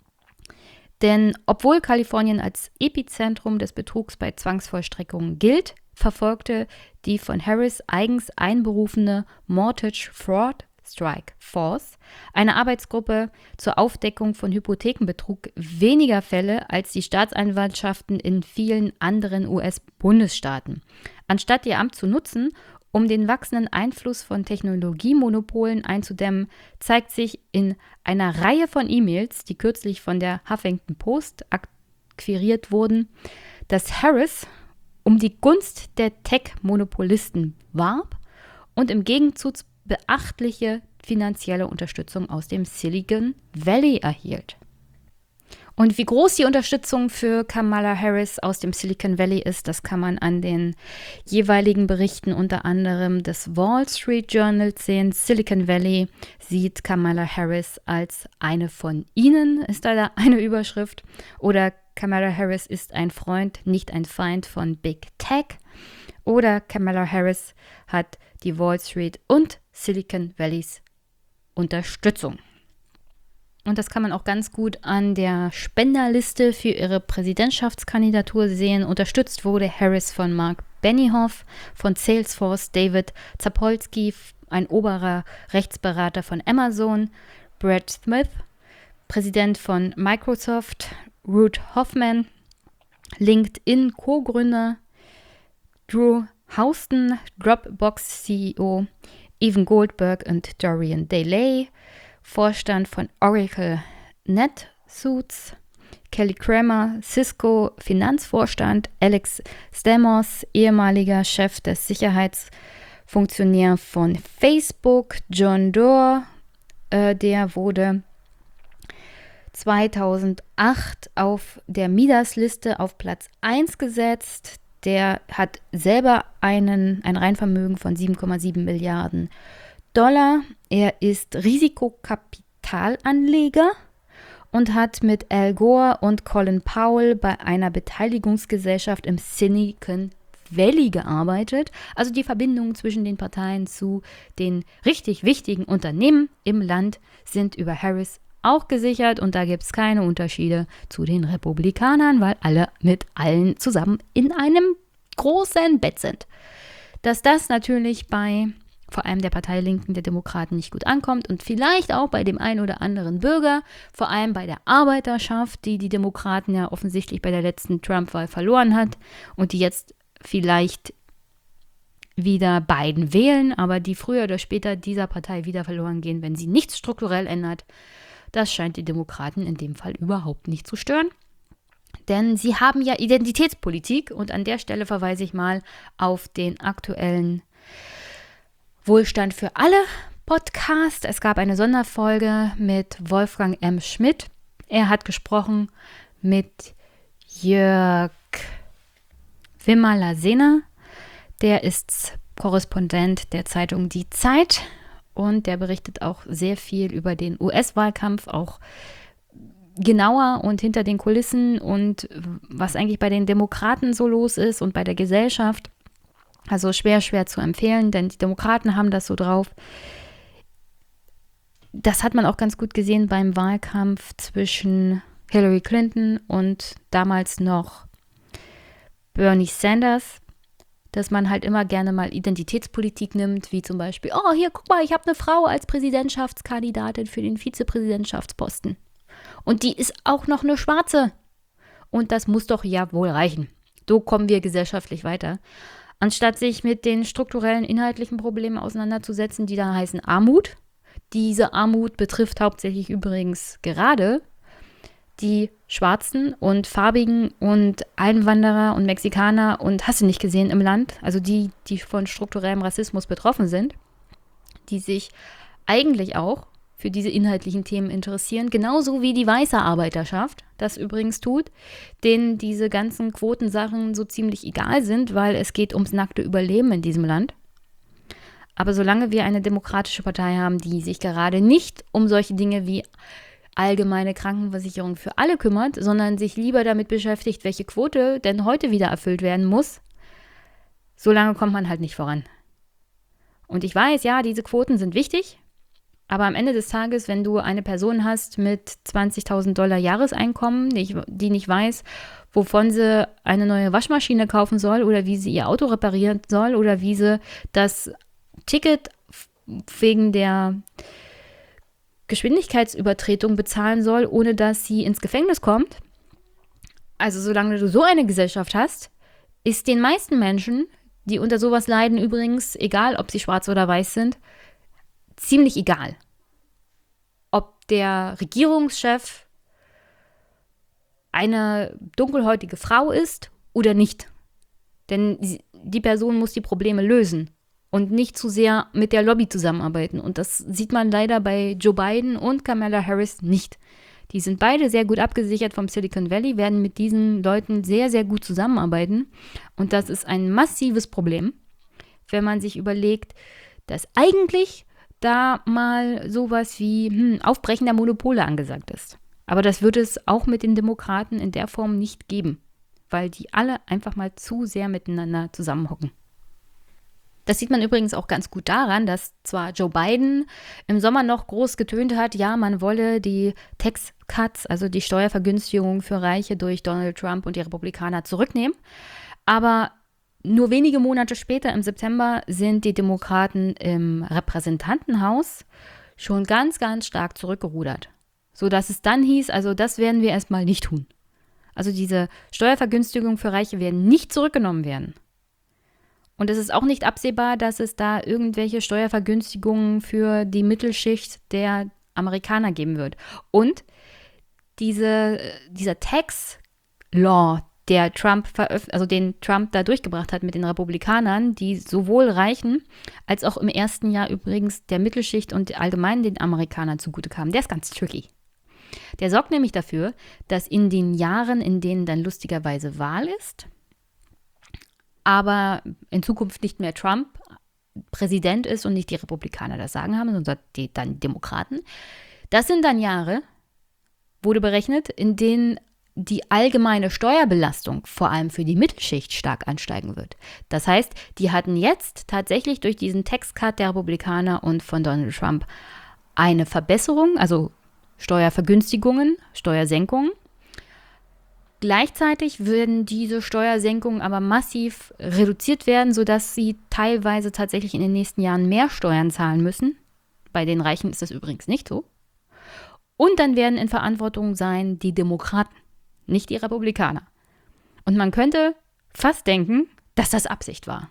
Speaker 1: Denn obwohl Kalifornien als Epizentrum des Betrugs bei Zwangsvollstreckungen gilt, verfolgte die von Harris eigens einberufene Mortgage Fraud Strike Force, eine Arbeitsgruppe zur Aufdeckung von Hypothekenbetrug, weniger Fälle als die Staatsanwaltschaften in vielen anderen U S-Bundesstaaten. Anstatt ihr Amt zu nutzen, um den wachsenden Einfluss von Technologiemonopolen einzudämmen, zeigt sich in einer Reihe von E-Mails, die kürzlich von der Huffington Post akquiriert wurden, dass Harris um die Gunst der Tech-Monopolisten warb und im Gegenzug beachtliche finanzielle Unterstützung aus dem Silicon Valley erhielt. Und wie groß die Unterstützung für Kamala Harris aus dem Silicon Valley ist, das kann man an den jeweiligen Berichten unter anderem des Wall Street Journals sehen. Silicon Valley sieht Kamala Harris als eine von ihnen, ist da eine Überschrift. Oder Kamala Harris ist ein Freund, nicht ein Feind von Big Tech. Oder Kamala Harris hat die Wall Street und Silicon Valleys Unterstützung. Und das kann man auch ganz gut an der Spenderliste für ihre Präsidentschaftskandidatur sehen. Unterstützt wurde Harris von Mark Benioff, von Salesforce, David Zapolsky, ein oberer Rechtsberater von Amazon, Brad Smith, Präsident von Microsoft, Ruth Hoffman, LinkedIn-Co-Gründer, Drew Houston, Dropbox-C E O, Evan Goldberg und Dorian Daley, Vorstand von Oracle NetSuits, Kelly Kramer, Cisco Finanzvorstand, Alex Stamos, ehemaliger Chef des Sicherheitsfunktionärs von Facebook, John Doerr, äh, der wurde zweitausendacht auf der Midas-Liste auf Platz eins gesetzt. Der hat selber einen, ein Reinvermögen von sieben Komma sieben Milliarden Dollar. Er ist Risikokapitalanleger und hat mit Al Gore und Colin Powell bei einer Beteiligungsgesellschaft im Silicon Valley gearbeitet. Also die Verbindungen zwischen den Parteien zu den richtig wichtigen Unternehmen im Land sind über Harris auch gesichert und da gibt es keine Unterschiede zu den Republikanern, weil alle mit allen zusammen in einem großen Bett sind. dass das natürlich bei vor allem der Partei Linken der Demokraten nicht gut ankommt und vielleicht auch bei dem einen oder anderen Bürger, vor allem bei der Arbeiterschaft, die die Demokraten ja offensichtlich bei der letzten Trump-Wahl verloren hat und die jetzt vielleicht wieder Biden wählen, aber die früher oder später dieser Partei wieder verloren gehen, wenn sie nichts strukturell ändert. Das scheint die Demokraten in dem Fall überhaupt nicht zu stören. Denn sie haben ja Identitätspolitik und an der Stelle verweise ich mal auf den aktuellen Wohlstand für alle Podcast. Es gab eine Sonderfolge mit Wolfgang M. Schmidt. Er hat gesprochen mit Jörg Wimmerler-Sehner. Der ist Korrespondent der Zeitung Die Zeit und der berichtet auch sehr viel über den U S-Wahlkampf, auch genauer und hinter den Kulissen und was eigentlich bei den Demokraten so los ist und bei der Gesellschaft. Also schwer, schwer zu empfehlen, denn die Demokraten haben das so drauf. Das hat man auch ganz gut gesehen beim Wahlkampf zwischen Hillary Clinton und damals noch Bernie Sanders, dass man halt immer gerne mal Identitätspolitik nimmt, wie zum Beispiel, oh, hier, guck mal, ich habe eine Frau als Präsidentschaftskandidatin für den Vizepräsidentschaftsposten. Und die ist auch noch eine Schwarze. Und das muss doch ja wohl reichen. So kommen wir gesellschaftlich weiter. Anstatt sich mit den strukturellen, inhaltlichen Problemen auseinanderzusetzen, die da heißen Armut. Diese Armut betrifft hauptsächlich übrigens gerade die Schwarzen und Farbigen und Einwanderer und Mexikaner und hast du nicht gesehen im Land, also die, die von strukturellem Rassismus betroffen sind, die sich eigentlich auch für diese inhaltlichen Themen interessieren, genauso wie die weiße Arbeiterschaft das übrigens tut, denen diese ganzen Quotensachen so ziemlich egal sind, weil es geht ums nackte Überleben in diesem Land. Aber solange wir eine demokratische Partei haben, die sich gerade nicht um solche Dinge wie allgemeine Krankenversicherung für alle kümmert, sondern sich lieber damit beschäftigt, welche Quote denn heute wieder erfüllt werden muss, solange kommt man halt nicht voran. Und ich weiß, ja, diese Quoten sind wichtig, aber am Ende des Tages, wenn du eine Person hast mit zwanzigtausend Dollar Jahreseinkommen, die, die nicht weiß, wovon sie eine neue Waschmaschine kaufen soll oder wie sie ihr Auto reparieren soll oder wie sie das Ticket wegen der Geschwindigkeitsübertretung bezahlen soll, ohne dass sie ins Gefängnis kommt. Also solange du so eine Gesellschaft hast, ist den meisten Menschen, die unter sowas leiden übrigens, egal ob sie schwarz oder weiß sind, ziemlich egal, ob der Regierungschef eine dunkelhäutige Frau ist oder nicht. Denn die Person muss die Probleme lösen und nicht zu sehr mit der Lobby zusammenarbeiten. Und das sieht man leider bei Joe Biden und Kamala Harris nicht. Die sind beide sehr gut abgesichert vom Silicon Valley, werden mit diesen Leuten sehr, sehr gut zusammenarbeiten. Und das ist ein massives Problem, wenn man sich überlegt, dass eigentlich da mal sowas wie hm, Aufbrechen der Monopole angesagt ist. Aber das wird es auch mit den Demokraten in der Form nicht geben, weil die alle einfach mal zu sehr miteinander zusammenhocken. Das sieht man übrigens auch ganz gut daran, dass zwar Joe Biden im Sommer noch groß getönt hat, ja, man wolle die Tax Cuts, also die Steuervergünstigung für Reiche durch Donald Trump und die Republikaner zurücknehmen, aber nur wenige Monate später, im September, sind die Demokraten im Repräsentantenhaus schon ganz, ganz stark zurückgerudert. Sodass es dann hieß, also das werden wir erstmal nicht tun. Also diese Steuervergünstigungen für Reiche werden nicht zurückgenommen werden. Und es ist auch nicht absehbar, dass es da irgendwelche Steuervergünstigungen für die Mittelschicht der Amerikaner geben wird. Und diese, dieser Tax Law, der Trump veröf- also den Trump da durchgebracht hat mit den Republikanern, die sowohl Reichen als auch im ersten Jahr übrigens der Mittelschicht und allgemein den Amerikanern zugute kamen. Der ist ganz tricky. Der sorgt nämlich dafür, dass in den Jahren, in denen dann lustigerweise Wahl ist, aber in Zukunft nicht mehr Trump Präsident ist und nicht die Republikaner das Sagen haben, sondern die, dann die Demokraten, das sind dann Jahre, wurde berechnet, in denen die allgemeine Steuerbelastung vor allem für die Mittelschicht stark ansteigen wird. Das heißt, die hatten jetzt tatsächlich durch diesen Tax-Cut der Republikaner und von Donald Trump eine Verbesserung, also Steuervergünstigungen, Steuersenkungen. Gleichzeitig würden diese Steuersenkungen aber massiv reduziert werden, sodass sie teilweise tatsächlich in den nächsten Jahren mehr Steuern zahlen müssen. Bei den Reichen ist das übrigens nicht so. Und dann werden in Verantwortung sein die Demokraten, nicht die Republikaner. Und man könnte fast denken, dass das Absicht war.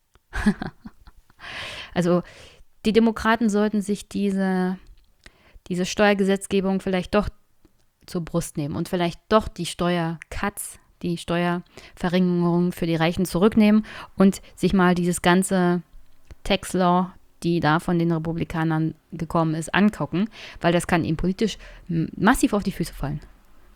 Speaker 1: Also die Demokraten sollten sich diese, diese Steuergesetzgebung vielleicht doch zur Brust nehmen und vielleicht doch die Steuercuts, die Steuerverringerung für die Reichen zurücknehmen und sich mal dieses ganze Tax Law, die da von den Republikanern gekommen ist, angucken, weil das kann ihnen politisch massiv auf die Füße fallen.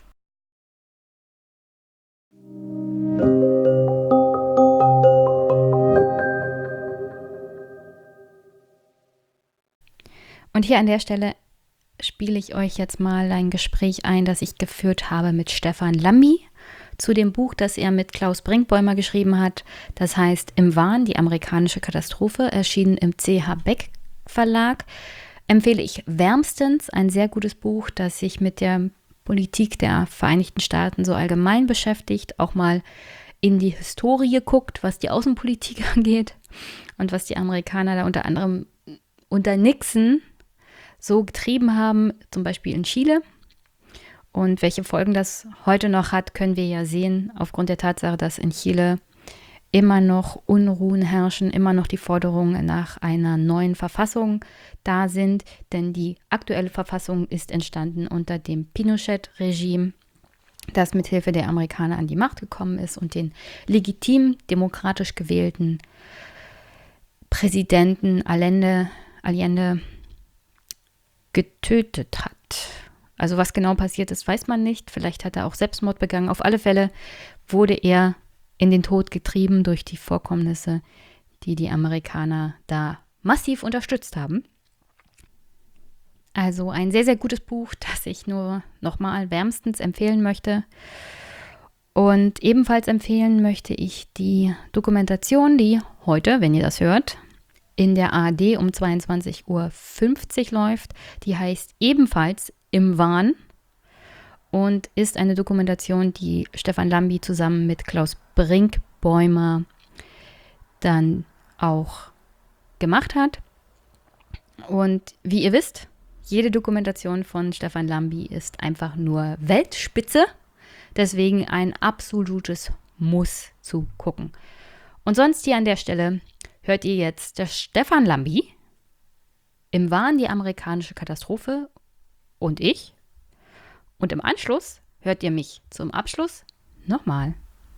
Speaker 1: Und hier an der Stelle spiele ich euch jetzt mal ein Gespräch ein, das ich geführt habe mit Stefan Lambi zu dem Buch, das er mit Klaus Brinkbäumer geschrieben hat. Das heißt Im Wahn, die amerikanische Katastrophe, erschienen im C H Beck Verlag. Empfehle ich wärmstens, ein sehr gutes Buch, das sich mit der Politik der Vereinigten Staaten so allgemein beschäftigt, auch mal in die Historie guckt, was die Außenpolitik angeht und was die Amerikaner da unter anderem unter Nixon so getrieben haben, zum Beispiel in Chile. Und welche Folgen das heute noch hat, können wir ja sehen, aufgrund der Tatsache, dass in Chile immer noch Unruhen herrschen, immer noch die Forderungen nach einer neuen Verfassung da sind. Denn die aktuelle Verfassung ist entstanden unter dem Pinochet-Regime, das mithilfe der Amerikaner an die Macht gekommen ist und den legitim demokratisch gewählten Präsidenten Allende, Allende getötet hat. Also was genau passiert ist, weiß man nicht. Vielleicht hat er auch Selbstmord begangen. Auf alle Fälle wurde er in den Tod getrieben durch die Vorkommnisse, die die Amerikaner da massiv unterstützt haben. Also ein sehr, sehr gutes Buch, das ich nur nochmal wärmstens empfehlen möchte. Und ebenfalls empfehlen möchte ich die Dokumentation, die heute, wenn ihr das hört, in der A R D um zweiundzwanzig Uhr fünfzig läuft. Die heißt ebenfalls Im Wahn und ist eine Dokumentation, die Stefan Lambi zusammen mit Klaus Brinkbäumer dann auch gemacht hat. Und wie ihr wisst, jede Dokumentation von Stefan Lambi ist einfach nur Weltspitze. Deswegen ein absolutes Muss zu gucken. Und sonst hier an der Stelle hört ihr jetzt der Stefan Lambi, Im Wahn, die amerikanische Katastrophe und ich. Und im Anschluss hört ihr mich zum Abschluss nochmal.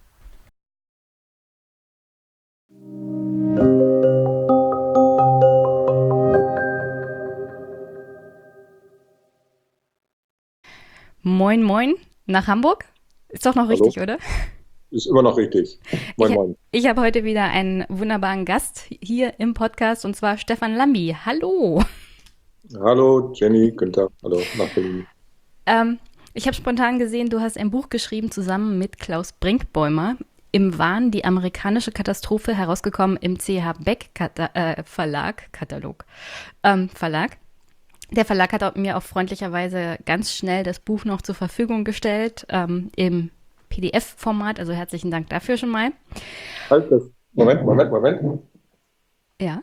Speaker 1: Moin, moin, nach Hamburg. Ist doch noch
Speaker 9: Hallo.
Speaker 1: Richtig, oder?
Speaker 9: Ist immer noch richtig. Moin,
Speaker 1: ich
Speaker 9: moin.
Speaker 1: ich habe heute wieder einen wunderbaren Gast hier im Podcast und zwar Stefan Lambi. Hallo.
Speaker 9: Hallo, Jenny, Günther. Hallo, nach Berlin.
Speaker 1: Ähm, ich habe spontan gesehen, du hast ein Buch geschrieben zusammen mit Klaus Brinkbäumer. Im Wahn, die amerikanische Katastrophe, herausgekommen im C H Beck Kata- äh, Verlag, Katalog, ähm, Verlag. Der Verlag hat auch, mir auch freundlicherweise ganz schnell das Buch noch zur Verfügung gestellt, ähm, im P D F-Format, also herzlichen Dank dafür schon mal.
Speaker 9: Halt das. Moment, Moment, Moment.
Speaker 1: Ja.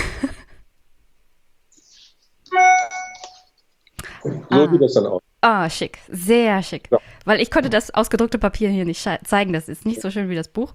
Speaker 9: So
Speaker 1: Ah.
Speaker 9: sieht das dann aus.
Speaker 1: Ah, schick, sehr schick.
Speaker 9: Ja.
Speaker 1: Weil ich konnte das ausgedruckte Papier hier nicht sche- zeigen, das ist nicht so schön wie das Buch.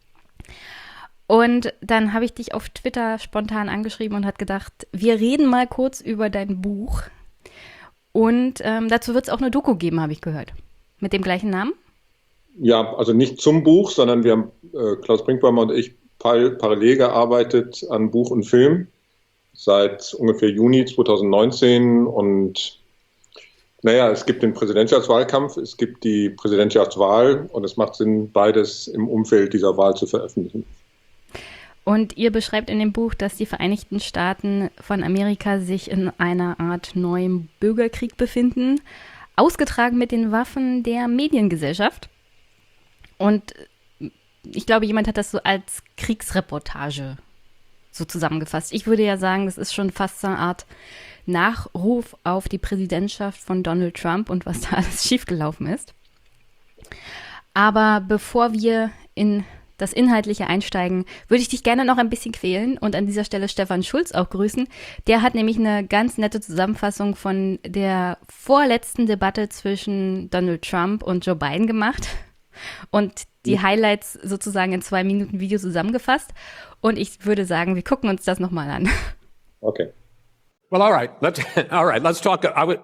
Speaker 1: Und dann habe ich dich auf Twitter spontan angeschrieben und hat gedacht, wir reden mal kurz über dein Buch. Und ähm, dazu wird es auch eine Doku geben, habe ich gehört. Mit dem gleichen Namen?
Speaker 9: Ja, also nicht zum Buch, sondern wir haben, äh, Klaus Brinkbäumer und ich, par parallel gearbeitet an Buch und Film seit ungefähr Juni zweitausendneunzehn. Und naja, es gibt den Präsidentschaftswahlkampf, es gibt die Präsidentschaftswahl und es macht Sinn, beides im Umfeld dieser Wahl zu veröffentlichen.
Speaker 1: Und ihr beschreibt in dem Buch, dass die Vereinigten Staaten von Amerika sich in einer Art neuem Bürgerkrieg befinden, ausgetragen mit den Waffen der Mediengesellschaft. Und ich glaube, jemand hat das so als Kriegsreportage so zusammengefasst. Ich würde ja sagen, das ist schon fast so eine Art Nachruf auf die Präsidentschaft von Donald Trump und was da alles schiefgelaufen ist. Aber bevor wir in das Inhaltliche einsteigen, würde ich dich gerne noch ein bisschen quälen und an dieser Stelle Stefan Schulz auch grüßen. Der hat nämlich eine ganz nette Zusammenfassung von der vorletzten Debatte zwischen Donald Trump und Joe Biden gemacht und die Highlights sozusagen in zwei Minuten Video zusammengefasst. Und ich würde sagen, wir gucken uns das nochmal an.
Speaker 9: Okay.
Speaker 10: Well, all right. Let's all right. Let's talk. I would.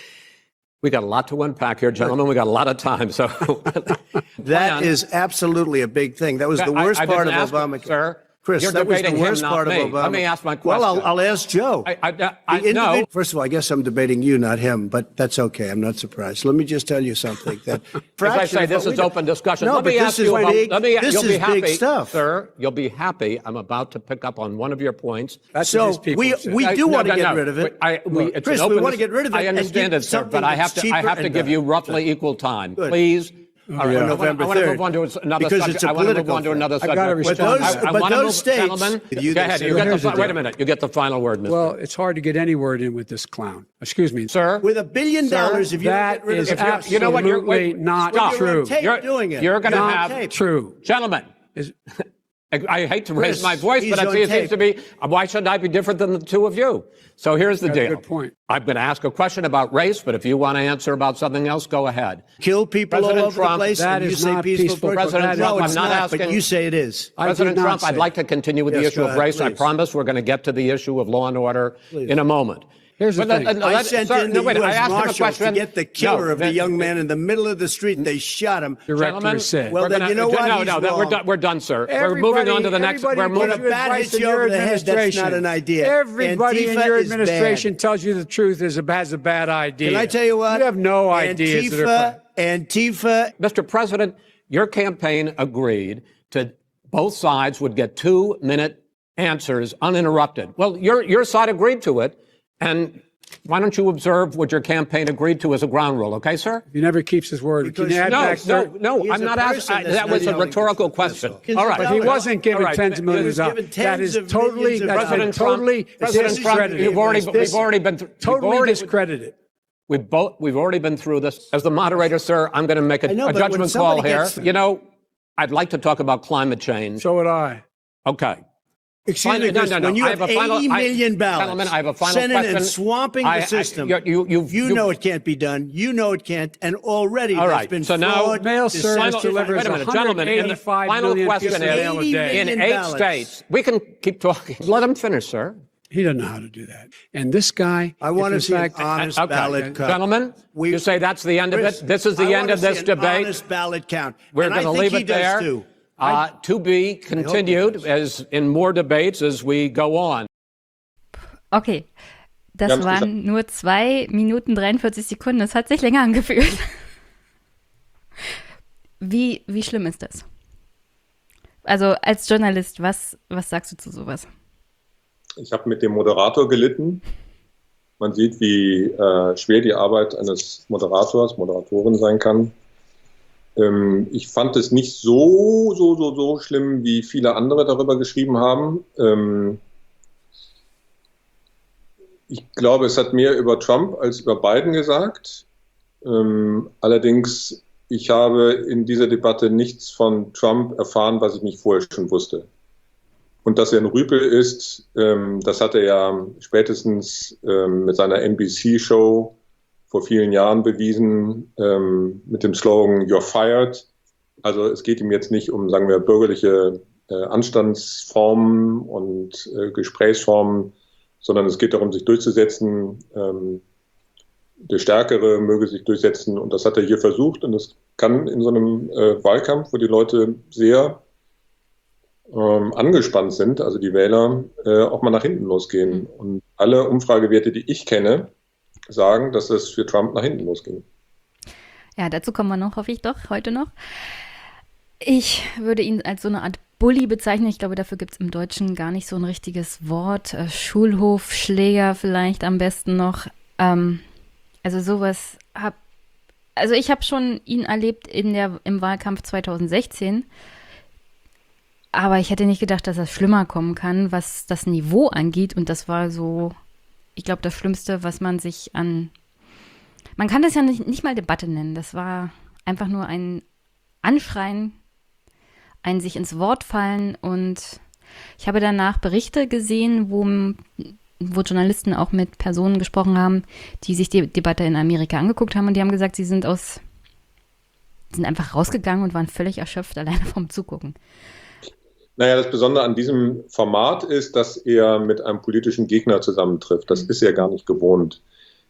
Speaker 10: We got a lot to unpack here, gentlemen. We got a lot of time. So
Speaker 11: that is absolutely a big thing. That was the worst
Speaker 10: I, I
Speaker 11: part of
Speaker 10: ask
Speaker 11: Obamacare.
Speaker 10: Him, sir.
Speaker 11: Chris,
Speaker 10: You're
Speaker 11: that was the
Speaker 10: debating
Speaker 11: worst
Speaker 10: him,
Speaker 11: part
Speaker 10: not
Speaker 11: of
Speaker 10: me.
Speaker 11: Obamacare.
Speaker 10: Let me ask my question.
Speaker 11: Well, I'll, I'll ask Joe.
Speaker 10: I, I, I,
Speaker 11: The
Speaker 10: no.
Speaker 11: First of all, I guess I'm debating you, not him, but that's okay. I'm not surprised. Let me just tell you something. That
Speaker 10: As I say, this is open discussion.
Speaker 11: No,
Speaker 10: let
Speaker 11: but
Speaker 10: me
Speaker 11: this
Speaker 10: ask
Speaker 11: is
Speaker 10: you about,
Speaker 11: big,
Speaker 10: let me,
Speaker 11: this
Speaker 10: you'll
Speaker 11: is
Speaker 10: be happy,
Speaker 11: big stuff.
Speaker 10: Sir, you'll be happy. I'm about to pick up on one of your points.
Speaker 11: That's so we we do
Speaker 10: I,
Speaker 11: want
Speaker 10: no,
Speaker 11: to
Speaker 10: no,
Speaker 11: get
Speaker 10: no.
Speaker 11: rid of it.
Speaker 10: I, we, it's
Speaker 11: Chris,
Speaker 10: an open
Speaker 11: we want to get rid of it.
Speaker 10: I understand
Speaker 11: and
Speaker 10: it, sir, but I have to I have to give you roughly equal time.
Speaker 11: Good.
Speaker 10: Please.
Speaker 11: Oh,
Speaker 10: All right,
Speaker 11: yeah.
Speaker 10: I
Speaker 11: November
Speaker 10: want to
Speaker 11: third.
Speaker 10: move on to another
Speaker 11: Because
Speaker 10: subject.
Speaker 11: it's a
Speaker 10: I want to move
Speaker 11: political
Speaker 10: on to another
Speaker 11: thing.
Speaker 10: subject.
Speaker 12: I've got to
Speaker 11: But
Speaker 12: respond.
Speaker 11: those,
Speaker 10: I, I
Speaker 11: but
Speaker 10: want to
Speaker 11: those
Speaker 10: move,
Speaker 11: states,
Speaker 10: gentlemen.
Speaker 11: you
Speaker 10: Go ahead. You get
Speaker 12: here's
Speaker 10: the,
Speaker 12: the
Speaker 10: wait a
Speaker 12: deal.
Speaker 10: minute. You get the final word, Mister
Speaker 12: Well, it's hard to get any word in with this clown. Excuse me,
Speaker 10: Sir.
Speaker 11: with a billion
Speaker 10: Sir,
Speaker 11: dollars, if you don't
Speaker 12: that
Speaker 11: get rid
Speaker 12: is
Speaker 11: of the
Speaker 12: absolutely
Speaker 10: you know what, you're- wait,
Speaker 12: not
Speaker 10: stop.
Speaker 11: You're
Speaker 12: true.
Speaker 11: on tape
Speaker 10: You're,
Speaker 11: doing it.
Speaker 10: you're going to
Speaker 11: You're on
Speaker 10: have
Speaker 11: tape.
Speaker 12: True.
Speaker 10: Gentlemen.
Speaker 12: Is,
Speaker 10: I, I hate to raise
Speaker 11: Chris,
Speaker 10: my voice,
Speaker 11: he's
Speaker 10: but
Speaker 11: on
Speaker 10: it seems
Speaker 11: tape.
Speaker 10: to be, why shouldn't I be different than the two of you? So here's the
Speaker 12: That's a
Speaker 10: deal.
Speaker 12: good point.
Speaker 10: I'm going to ask a question about race, but if you want to answer about something else, go ahead.
Speaker 11: Kill people
Speaker 10: President
Speaker 11: all over
Speaker 10: Trump,
Speaker 11: the place.
Speaker 12: that
Speaker 11: and you
Speaker 12: is
Speaker 11: say
Speaker 12: not
Speaker 11: peaceful.
Speaker 12: peaceful.
Speaker 11: protest.
Speaker 10: President
Speaker 11: no,
Speaker 10: Trump,
Speaker 11: it's
Speaker 10: I'm not
Speaker 11: not,
Speaker 10: asking-
Speaker 11: but you say it is.
Speaker 12: I did
Speaker 10: President
Speaker 12: not
Speaker 10: Trump, I'd
Speaker 12: say
Speaker 10: like to continue with the
Speaker 11: Yes,
Speaker 10: issue
Speaker 11: go
Speaker 10: of
Speaker 11: ahead,
Speaker 10: race. I
Speaker 11: please.
Speaker 10: promise we're going to get to the issue of law and order
Speaker 11: Please.
Speaker 10: in a moment.
Speaker 12: Here's the
Speaker 10: But let-
Speaker 12: thing.
Speaker 10: let-
Speaker 11: I
Speaker 10: let-
Speaker 11: sent
Speaker 10: sir,
Speaker 11: in
Speaker 10: no,
Speaker 11: the
Speaker 10: wait,
Speaker 11: U
Speaker 10: I
Speaker 11: S
Speaker 10: asked him a
Speaker 11: Marshals to
Speaker 10: question.
Speaker 11: get the killer
Speaker 10: No,
Speaker 11: of the
Speaker 10: that-
Speaker 11: young man in the middle of the street. They shot him.
Speaker 12: Director
Speaker 10: Gentlemen,
Speaker 12: has said.
Speaker 11: Well,
Speaker 10: we're
Speaker 11: then
Speaker 10: gonna-
Speaker 11: you know what?
Speaker 10: No,
Speaker 11: He's
Speaker 10: no, that we're
Speaker 11: wrong.
Speaker 10: done. We're done, sir. we're
Speaker 12: Everybody-
Speaker 10: moving on to the next.
Speaker 12: everybody
Speaker 10: We're
Speaker 12: gives
Speaker 11: When
Speaker 10: moving.
Speaker 11: a
Speaker 12: you
Speaker 11: bat
Speaker 12: advice
Speaker 11: hits
Speaker 12: in
Speaker 11: you
Speaker 12: your
Speaker 11: over the head, that's
Speaker 12: administration.
Speaker 11: not an idea.
Speaker 12: Everybody in
Speaker 11: Antifa
Speaker 12: your
Speaker 11: is
Speaker 12: administration
Speaker 11: bad.
Speaker 12: tells you the truth is a, has a bad idea.
Speaker 11: Can I tell you what?
Speaker 12: You have no ideas. that are
Speaker 11: Antifa, Antifa.
Speaker 10: Mister President, your campaign agreed to both sides would get two-minute answers uninterrupted. Well, your your side agreed to it, and why don't you observe what your campaign agreed to as a ground rule, okay, sir?
Speaker 12: He never keeps his word. Can you add
Speaker 10: No,
Speaker 12: back
Speaker 10: no,
Speaker 12: thirty?
Speaker 10: no,
Speaker 11: He's
Speaker 10: I'm
Speaker 11: a
Speaker 10: not
Speaker 11: person
Speaker 10: asking.
Speaker 11: that's
Speaker 10: That
Speaker 11: not
Speaker 10: was a
Speaker 11: yelling
Speaker 10: rhetorical
Speaker 11: at the
Speaker 10: question.
Speaker 11: pistol.
Speaker 10: All right.
Speaker 12: But he wasn't given
Speaker 10: All right.
Speaker 12: tens of millions
Speaker 11: He was
Speaker 12: of
Speaker 11: given
Speaker 12: dollars. That
Speaker 11: tens
Speaker 12: is
Speaker 11: of
Speaker 12: totally,
Speaker 11: millions of
Speaker 12: that's
Speaker 10: President
Speaker 12: totally
Speaker 10: Trump, President Trump,
Speaker 12: discredited.
Speaker 10: we've already,
Speaker 12: This-
Speaker 10: we've already been, th- we've
Speaker 12: totally
Speaker 10: already,
Speaker 12: discredited.
Speaker 10: we've both, we've already been through this. As the moderator, sir, I'm going to make a,
Speaker 11: I know,
Speaker 10: a
Speaker 11: but when
Speaker 10: judgment call
Speaker 11: somebody
Speaker 10: here.
Speaker 11: gets-
Speaker 10: You know, I'd like to talk about climate change.
Speaker 12: So would I.
Speaker 10: Okay.
Speaker 11: Excuse
Speaker 10: Final-
Speaker 11: me,
Speaker 10: no,
Speaker 11: Chris,
Speaker 10: no, no.
Speaker 11: when you
Speaker 10: I
Speaker 11: have,
Speaker 10: have a final-
Speaker 11: eighty
Speaker 10: I-
Speaker 11: million ballots
Speaker 10: Gentlemen, I have a final
Speaker 11: sent in
Speaker 10: question.
Speaker 11: and swamping
Speaker 10: I-
Speaker 11: the
Speaker 10: I-
Speaker 11: system,
Speaker 10: you- you- you've-
Speaker 11: you
Speaker 10: you've-
Speaker 11: know it can't be done. You know it can't. And already
Speaker 10: All
Speaker 11: there's
Speaker 10: right,
Speaker 11: been
Speaker 10: so now-
Speaker 11: fraud.
Speaker 12: Mail
Speaker 11: deception.
Speaker 12: service
Speaker 10: Final-
Speaker 12: delivers
Speaker 10: wait a minute, gentlemen. In the
Speaker 12: one hundred eighty-five
Speaker 10: final
Speaker 12: million
Speaker 10: question
Speaker 12: pieces of
Speaker 10: is,
Speaker 12: mail a day.
Speaker 10: in
Speaker 11: million
Speaker 10: eight
Speaker 11: ballots.
Speaker 10: states, we can keep talking. Let him finish, sir.
Speaker 12: He doesn't know how to do that. And this guy,
Speaker 11: I want
Speaker 12: if
Speaker 11: to
Speaker 12: in
Speaker 11: see
Speaker 12: fact,
Speaker 11: an honest
Speaker 10: Okay.
Speaker 11: ballot count.
Speaker 10: Gentlemen,
Speaker 11: We-
Speaker 10: you say that's the end of
Speaker 11: Chris,
Speaker 10: it. This is the
Speaker 11: I
Speaker 10: end
Speaker 11: wanna
Speaker 10: of this
Speaker 11: see an
Speaker 10: debate.
Speaker 11: honest ballot count.
Speaker 10: We're
Speaker 11: And I
Speaker 10: going to
Speaker 11: think
Speaker 10: leave
Speaker 11: he
Speaker 10: it
Speaker 11: does
Speaker 10: there.
Speaker 11: too.
Speaker 10: Uh, to be continued as in more debates as we go on.
Speaker 1: Okay, das
Speaker 9: Ganz
Speaker 1: waren nur zwei Minuten dreiundvierzig Sekunden. Das hat sich länger angefühlt. Wie, wie schlimm ist das? Also als Journalist, was, was sagst du zu sowas?
Speaker 9: Ich habe mit dem Moderator gelitten. Man sieht, wie äh, schwer die Arbeit eines Moderators, Moderatorin sein kann. Ähm, ich fand es nicht so, so, so, so schlimm, wie viele andere darüber geschrieben haben. Ähm, ich glaube, es hat mehr über Trump als über Biden gesagt. Ähm, allerdings, ich habe in dieser Debatte nichts von Trump erfahren, was ich nicht vorher schon wusste. Und dass er ein Rüpel ist, ähm, das hat er ja spätestens ähm, mit seiner N B C-Show vor vielen Jahren bewiesen, ähm, mit dem Slogan You're fired. Also es geht ihm jetzt nicht um, sagen wir, bürgerliche äh, Anstandsformen und äh, Gesprächsformen, sondern es geht darum, sich durchzusetzen. Ähm, der Stärkere möge sich durchsetzen, und das hat er hier versucht, und das kann in so einem äh, Wahlkampf, wo die Leute sehr ähm, angespannt sind, also die Wähler, äh, auch mal nach hinten losgehen. Und alle Umfragewerte, die ich kenne, sagen, dass es für Trump nach hinten losging.
Speaker 1: Ja, dazu kommen wir noch, hoffe ich doch, heute noch. Ich würde ihn als so eine Art Bully bezeichnen. Ich glaube, dafür gibt es im Deutschen gar nicht so ein richtiges Wort. Äh, Schulhofschläger vielleicht am besten noch. Ähm, also sowas hab, also ich habe schon ihn erlebt in der, im Wahlkampf zwanzig sechzehn. Aber ich hätte nicht gedacht, dass das schlimmer kommen kann, was das Niveau angeht. Und das war so, ich glaube, das Schlimmste, was man sich an, man kann das ja nicht, nicht mal Debatte nennen. Das war einfach nur ein anschreien, einen sich ins Wort fallen. Und ich habe danach Berichte gesehen, wo, wo Journalisten auch mit Personen gesprochen haben, die sich die Debatte in Amerika angeguckt haben. Und die haben gesagt, sie sind aus, sind einfach rausgegangen und waren völlig erschöpft, alleine vom Zugucken.
Speaker 9: Naja, das Besondere an diesem Format ist, dass er mit einem politischen Gegner zusammentrifft. Das ist er gar nicht gewohnt.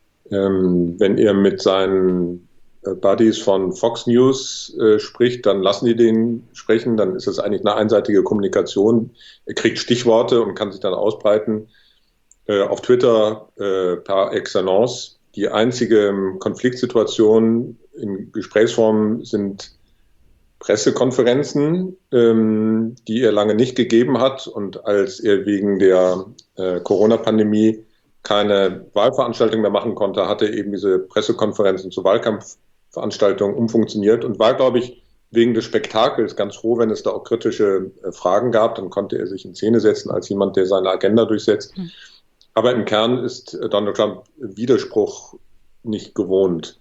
Speaker 9: Ähm, wenn er mit seinen Buddies von Fox News äh, spricht, dann lassen die den sprechen, dann ist es eigentlich eine einseitige Kommunikation. Er kriegt Stichworte und kann sich dann ausbreiten. Äh, auf Twitter äh, par excellence. Die einzige Konfliktsituation in Gesprächsform sind Pressekonferenzen, ähm, die er lange nicht gegeben hat. Und als er wegen der äh, Corona-Pandemie keine Wahlveranstaltung mehr machen konnte, hatte er eben diese Pressekonferenzen zu Wahlkampfveranstaltungen umfunktioniert und war, glaube ich, wegen des Spektakels ganz froh, wenn es da auch kritische äh, Fragen gab. Dann konnte er sich in Szene setzen als jemand, der seine Agenda durchsetzt. Mhm. Aber im Kern ist äh, Donald Trump Widerspruch nicht gewohnt.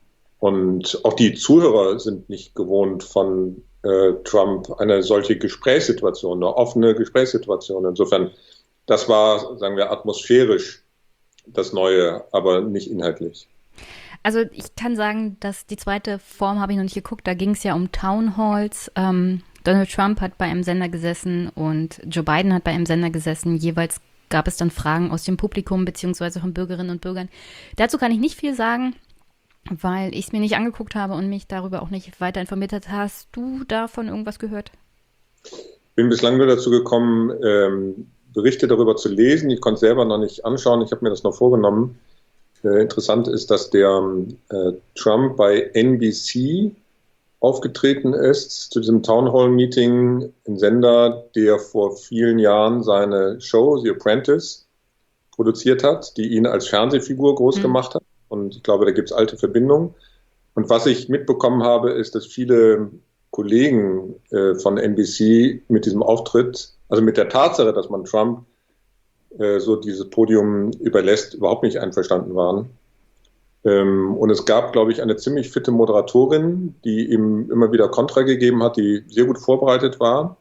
Speaker 9: Und auch die Zuhörer sind nicht gewohnt von äh, Trump eine solche Gesprächssituation, eine offene Gesprächssituation. Insofern, das war, sagen wir, atmosphärisch das Neue, aber nicht inhaltlich.
Speaker 1: Also ich kann sagen, dass die zweite Form habe ich noch nicht geguckt. Da ging es ja um Town Halls. Ähm, Donald Trump hat bei einem Sender gesessen und Joe Biden hat bei einem Sender gesessen. Jeweils gab es dann Fragen aus dem Publikum beziehungsweise von Bürgerinnen und Bürgern. Dazu kann ich nicht viel sagen, weil ich es mir nicht angeguckt habe und mich darüber auch nicht weiter informiert habe. Hast du davon irgendwas gehört?
Speaker 9: Ich bin bislang nur dazu gekommen, ähm, Berichte darüber zu lesen. Ich konnte es selber noch nicht anschauen. Ich habe mir das noch vorgenommen. Äh, interessant ist, dass der äh, Trump bei N B C aufgetreten ist zu diesem Town Hall Meeting, ein Sender, der vor vielen Jahren seine Show The Apprentice produziert hat, die ihn als Fernsehfigur groß mhm. gemacht hat. Und ich glaube, da gibt es alte Verbindungen. Und was ich mitbekommen habe, ist, dass viele Kollegen äh, von N B C mit diesem Auftritt, also mit der Tatsache, dass man Trump äh, so dieses Podium überlässt, überhaupt nicht einverstanden waren. Ähm, und es gab, glaube ich, eine ziemlich fitte Moderatorin, die ihm immer wieder Kontra gegeben hat, die sehr gut vorbereitet war.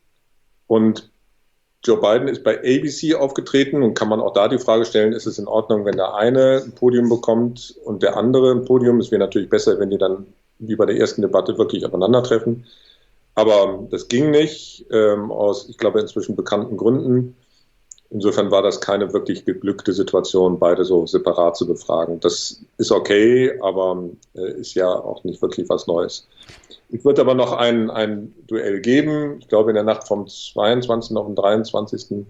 Speaker 9: Und Joe Biden ist bei A B C aufgetreten und kann man auch da die Frage stellen, ist es in Ordnung, wenn der eine ein Podium bekommt und der andere ein Podium? Es wäre natürlich besser, wenn die dann wie bei der ersten Debatte wirklich aufeinandertreffen. Aber das ging nicht, ähm, aus, ich glaube, inzwischen bekannten Gründen. Insofern war das keine wirklich geglückte Situation, beide so separat zu befragen. Das ist okay, aber äh, ist ja auch nicht wirklich was Neues. Es wird aber noch ein, ein Duell geben, ich glaube in der Nacht vom zweiundzwanzigsten auf den dreiundzwanzigsten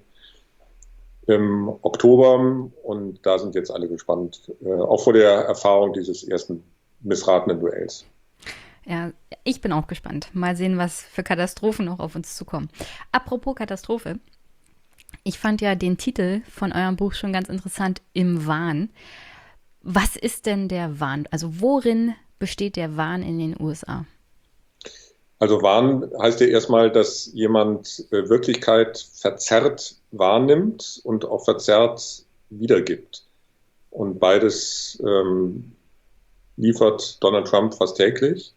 Speaker 9: im Oktober. Und da sind jetzt alle gespannt, äh, auch vor der Erfahrung dieses ersten missratenen Duells.
Speaker 1: Ja, ich bin auch gespannt. Mal sehen, was für Katastrophen noch auf uns zukommen. Apropos Katastrophe. Ich fand ja den Titel von eurem Buch schon ganz interessant, Im Wahn. Was ist denn der Wahn? Also worin besteht der Wahn in den U S A?
Speaker 9: Also Wahn heißt ja erstmal, dass jemand äh, Wirklichkeit verzerrt wahrnimmt und auch verzerrt wiedergibt. Und beides ähm, liefert Donald Trump fast täglich.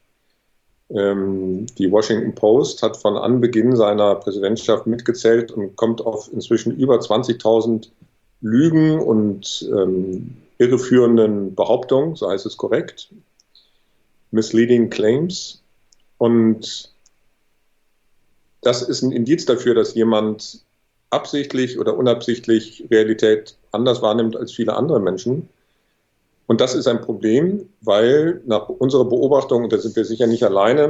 Speaker 9: Ähm, die Washington Post hat von Anbeginn seiner Präsidentschaft mitgezählt und kommt auf inzwischen über zwanzigtausend Lügen und ähm, irreführenden Behauptungen, so heißt es korrekt, misleading claims. Und das ist ein Indiz dafür, dass jemand absichtlich oder unabsichtlich Realität anders wahrnimmt als viele andere Menschen. Und das ist ein Problem, weil nach unserer Beobachtung, und da sind wir sicher nicht alleine,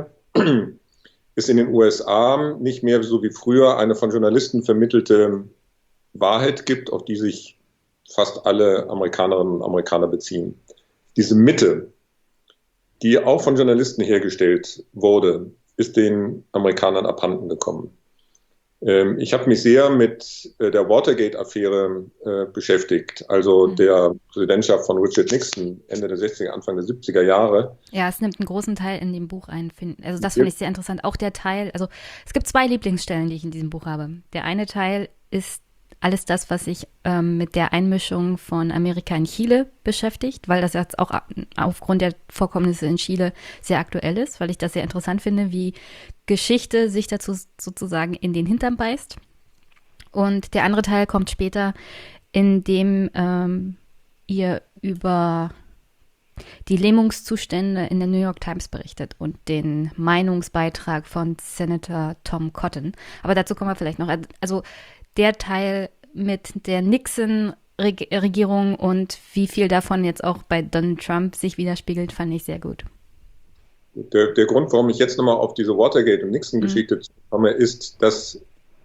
Speaker 9: es in den U S A nicht mehr so wie früher eine von Journalisten vermittelte Wahrheit gibt, auf die sich fast alle Amerikanerinnen und Amerikaner beziehen. Diese Mitte, die auch von Journalisten hergestellt wurde, ist den Amerikanern abhanden gekommen. Ähm, ich habe mich sehr mit äh, der Watergate-Affäre äh, beschäftigt, also mhm. der Präsidentschaft von Richard Nixon Ende der sechziger, Anfang der siebziger Jahre.
Speaker 1: Ja, es nimmt einen großen Teil in dem Buch ein. Also das finde ich sehr interessant. Auch der Teil, also es gibt zwei Lieblingsstellen, die ich in diesem Buch habe. Der eine Teil ist alles das, was sich ähm, mit der Einmischung von Amerika in Chile beschäftigt, weil das jetzt auch aufgrund der Vorkommnisse in Chile sehr aktuell ist, weil ich das sehr interessant finde, wie Geschichte sich dazu sozusagen in den Hintern beißt. Und der andere Teil kommt später, in dem ähm, ihr über die Lähmungszustände in der New York Times berichtet und den Meinungsbeitrag von Senator Tom Cotton. Aber dazu kommen wir vielleicht noch. Also der Teil mit der Nixon-Regierung und wie viel davon jetzt auch bei Donald Trump sich widerspiegelt, fand ich sehr gut.
Speaker 9: Der, der Grund, warum ich jetzt nochmal auf diese Watergate- und Nixon-Geschichte mhm. komme, ist, dass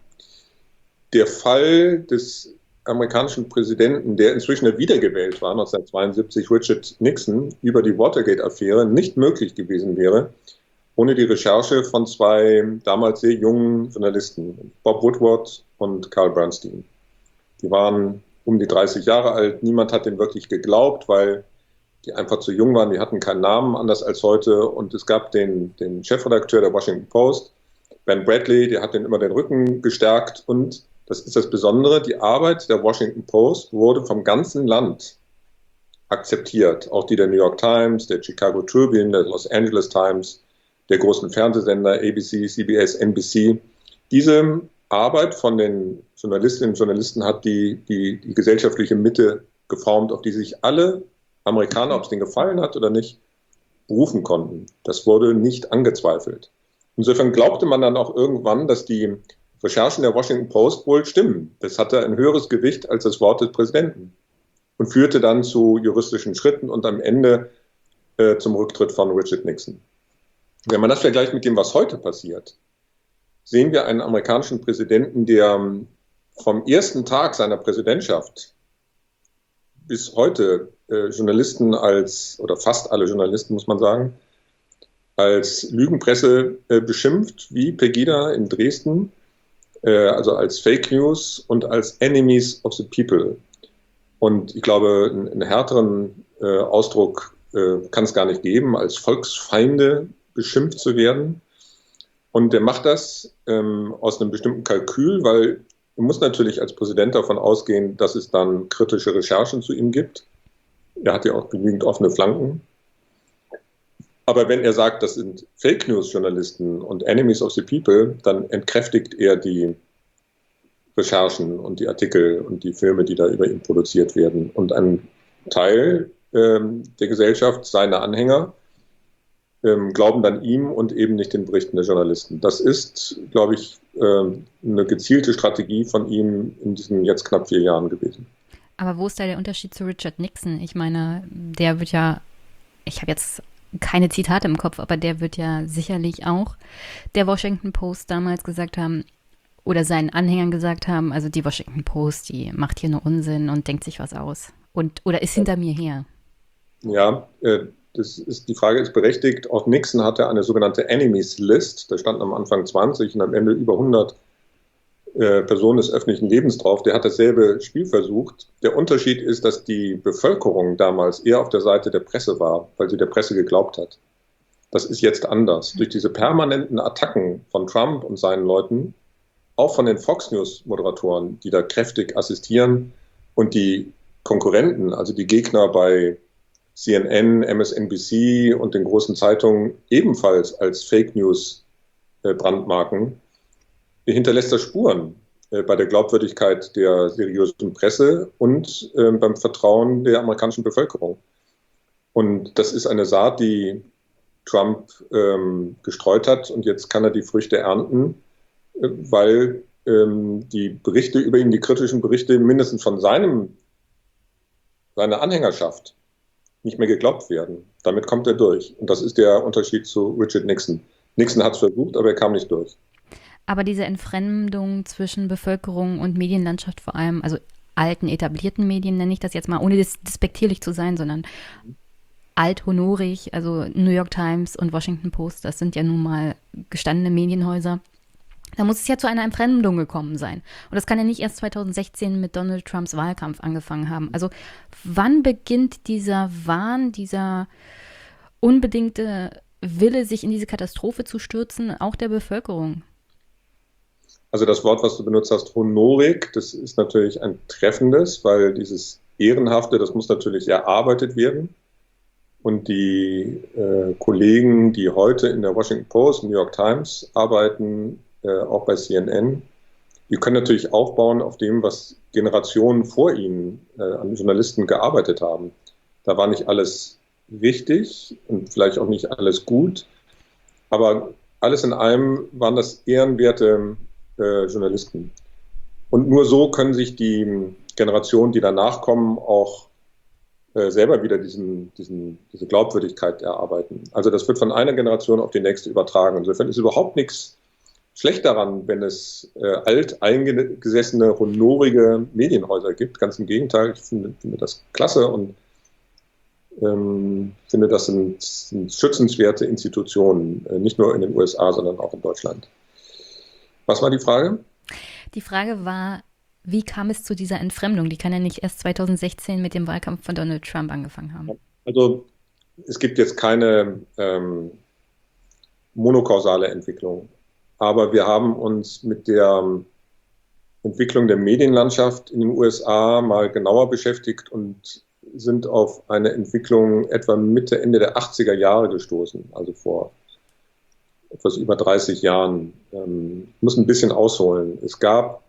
Speaker 9: der Fall des amerikanischen Präsidenten, der inzwischen wiedergewählt war, neunzehnhundertzweiundsiebzig, Richard Nixon, über die Watergate-Affäre nicht möglich gewesen wäre, ohne die Recherche von zwei damals sehr jungen Journalisten, Bob Woodward und Carl Bernstein. Die waren um die dreißig Jahre alt, niemand hat denen wirklich geglaubt, weil die einfach zu jung waren, die hatten keinen Namen, anders als heute. Und es gab den, den Chefredakteur der Washington Post, Ben Bradley, der hat denen immer den Rücken gestärkt. Und das ist das Besondere, die Arbeit der Washington Post wurde vom ganzen Land akzeptiert. Auch die der New York Times, der Chicago Tribune, der Los Angeles Times, der großen Fernsehsender A B C, C B S, N B C. Diese Arbeit von den Journalistinnen und Journalisten hat die, die, die gesellschaftliche Mitte geformt, auf die sich alle Amerikaner, ob es denen gefallen hat oder nicht, berufen konnten. Das wurde nicht angezweifelt. Insofern glaubte man dann auch irgendwann, dass die Recherchen der Washington Post wohl stimmen. Das hatte ein höheres Gewicht als das Wort des Präsidenten und führte dann zu juristischen Schritten und am Ende äh, zum Rücktritt von Richard Nixon. Wenn man das vergleicht mit dem, was heute passiert, sehen wir einen amerikanischen Präsidenten, der vom ersten Tag seiner Präsidentschaft bis heute äh, Journalisten als, oder fast alle Journalisten, muss man sagen, als Lügenpresse äh, beschimpft, wie Pegida in Dresden, äh, also als Fake News und als Enemies of the People. Und ich glaube, einen, einen härteren äh, Ausdruck äh, kann es gar nicht geben, als Volksfeinde beschimpft zu werden. Und der macht das ähm, aus einem bestimmten Kalkül, weil er muss natürlich als Präsident davon ausgehen, dass es dann kritische Recherchen zu ihm gibt. Er hat ja auch genügend offene Flanken. Aber wenn er sagt, das sind Fake News Journalisten und Enemies of the People, dann entkräftigt er die Recherchen und die Artikel und die Filme, die da über ihn produziert werden. Und ein Teil ähm, der Gesellschaft, seine Anhänger, ähm, glauben dann ihm und eben nicht den Berichten der Journalisten. Das ist, glaube ich, ähm, eine gezielte Strategie von ihm in diesen jetzt knapp vier Jahren gewesen.
Speaker 1: Aber wo ist da der Unterschied zu Richard Nixon? Ich meine, der wird ja, ich habe jetzt keine Zitate im Kopf, aber der wird ja sicherlich auch der Washington Post damals gesagt haben oder seinen Anhängern gesagt haben, also die Washington Post, die macht hier nur Unsinn und denkt sich was aus und oder ist hinter mir her.
Speaker 9: Ja, äh, das ist, die Frage ist berechtigt. Auch Nixon hatte eine sogenannte Enemies List, da standen am Anfang zwanzig und am Ende über hundert äh, Personen des öffentlichen Lebens drauf. Der hat dasselbe Spiel versucht. Der Unterschied ist, dass die Bevölkerung damals eher auf der Seite der Presse war, weil sie der Presse geglaubt hat. Das ist jetzt anders. Durch diese permanenten Attacken von Trump und seinen Leuten, auch von den Fox News Moderatoren, die da kräftig assistieren und die Konkurrenten, also die Gegner bei C N N, M S N B C und den großen Zeitungen ebenfalls als Fake News äh, brandmarken, hinterlässt das Spuren äh, bei der Glaubwürdigkeit der seriösen Presse und äh, beim Vertrauen der amerikanischen Bevölkerung. Und das ist eine Saat, die Trump ähm, gestreut hat und jetzt kann er die Früchte ernten, äh, weil ähm, die Berichte über ihn, die kritischen Berichte mindestens von seinem, seiner Anhängerschaft nicht mehr geglaubt werden. Damit kommt er durch. Und das ist der Unterschied zu Richard Nixon. Nixon hat es versucht, aber er kam nicht durch.
Speaker 1: Aber diese Entfremdung zwischen Bevölkerung und Medienlandschaft vor allem, also alten, etablierten Medien nenne ich das jetzt mal, ohne dis- despektierlich zu sein, sondern althonorig, also New York Times und Washington Post, das sind ja nun mal gestandene Medienhäuser. Da muss es ja zu einer Entfremdung gekommen sein. Und das kann ja nicht erst zweitausendsechzehn mit Donald Trumps Wahlkampf angefangen haben. Also wann beginnt dieser Wahn, dieser unbedingte Wille, sich in diese Katastrophe zu stürzen, auch der Bevölkerung?
Speaker 9: Also das Wort, was du benutzt hast, honorig, das ist natürlich ein treffendes, weil dieses Ehrenhafte, das muss natürlich erarbeitet werden. Und die äh, Kollegen, die heute in der Washington Post, New York Times arbeiten, äh, auch bei C N N, die können natürlich aufbauen auf dem, was Generationen vor ihnen äh, an Journalisten gearbeitet haben. Da war nicht alles richtig und vielleicht auch nicht alles gut, aber alles in allem waren das ehrenwerte äh, Journalisten. Und nur so können sich die Generationen, die danach kommen, auch äh, selber wieder diesen, diesen, diese Glaubwürdigkeit erarbeiten. Also das wird von einer Generation auf die nächste übertragen. Insofern ist überhaupt nichts schlecht daran, wenn es äh, alt eingesessene, honorige Medienhäuser gibt. Ganz im Gegenteil, ich finde, finde das klasse und ähm, finde, das sind, sind schützenswerte Institutionen, äh, nicht nur in den U S A, sondern auch in Deutschland. Was war die Frage?
Speaker 1: Die Frage war, wie kam es zu dieser Entfremdung? Die kann ja nicht erst zwanzig sechzehn mit dem Wahlkampf von Donald Trump angefangen haben.
Speaker 9: Also es gibt jetzt keine ähm, monokausale Entwicklung. Aber wir haben uns mit der Entwicklung der Medienlandschaft in den U S A mal genauer beschäftigt und sind auf eine Entwicklung etwa Mitte, Ende der achtziger Jahre gestoßen, also vor etwas über dreißig Jahren. Ähm, ich muss ein bisschen ausholen. Es gab,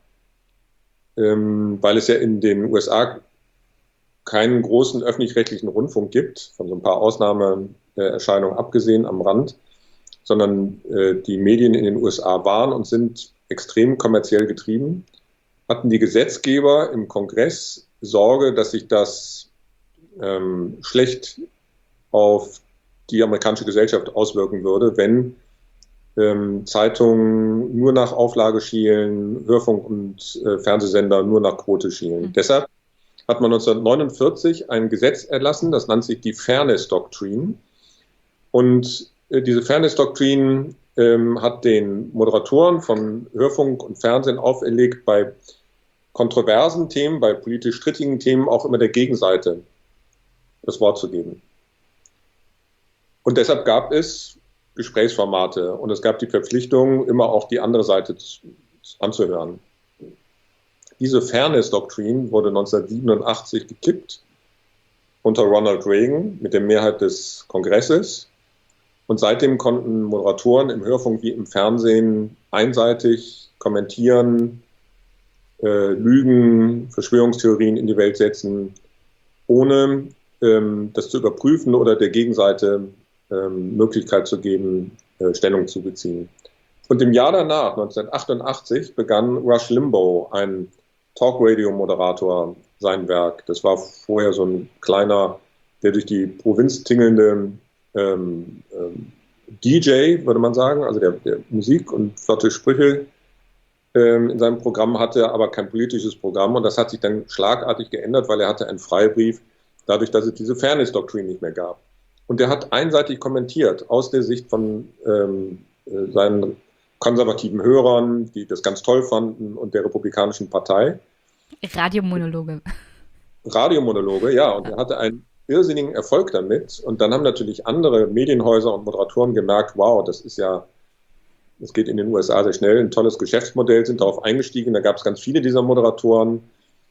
Speaker 9: ähm, weil es ja in den U S A keinen großen öffentlich-rechtlichen Rundfunk gibt, von so ein paar Ausnahmeerscheinungen abgesehen am Rand, sondern äh, die Medien in den U S A waren und sind extrem kommerziell getrieben, hatten die Gesetzgeber im Kongress Sorge, dass sich das ähm, schlecht auf die amerikanische Gesellschaft auswirken würde, wenn ähm, Zeitungen nur nach Auflage schielen, Hörfunk und äh, Fernsehsender nur nach Quote schielen. Mhm. Deshalb hat man neunzehnhundertneunundvierzig ein Gesetz erlassen, das nannte sich die Fairness Doctrine. Und diese Fairness-Doktrin ähm, hat den Moderatoren von Hörfunk und Fernsehen auferlegt, bei kontroversen Themen, bei politisch strittigen Themen auch immer der Gegenseite das Wort zu geben. Und deshalb gab es Gesprächsformate und es gab die Verpflichtung, immer auch die andere Seite anzuhören. Diese Fairness-Doktrin wurde neunzehnhundertsiebenundachtzig gekippt unter Ronald Reagan mit der Mehrheit des Kongresses. Und seitdem konnten Moderatoren im Hörfunk wie im Fernsehen einseitig kommentieren, äh, Lügen, Verschwörungstheorien in die Welt setzen, ohne ähm, das zu überprüfen oder der Gegenseite ähm, Möglichkeit zu geben, äh, Stellung zu beziehen. Und im Jahr danach, neunzehnhundertachtundachtzig, begann Rush Limbaugh, ein Talkradio-Moderator, sein Werk. Das war vorher so ein kleiner, der durch die Provinz tingelnde Ähm, ähm, D J, würde man sagen, also der, der Musik und flotte Sprüche ähm, in seinem Programm hatte, aber kein politisches Programm. Und das hat sich dann schlagartig geändert, weil er hatte einen Freibrief, dadurch, dass es diese Fairness-Doktrin nicht mehr gab. Und der hat einseitig kommentiert, aus der Sicht von ähm, äh, seinen konservativen Hörern, die das ganz toll fanden, und der Republikanischen Partei.
Speaker 1: Radiomonologe.
Speaker 9: Radiomonologe, ja. Und er hatte ein irrsinnigen Erfolg damit. Und dann haben natürlich andere Medienhäuser und Moderatoren gemerkt, wow, das ist ja, das geht in den U S A sehr schnell, ein tolles Geschäftsmodell, sind darauf eingestiegen. Da gab es ganz viele dieser Moderatoren.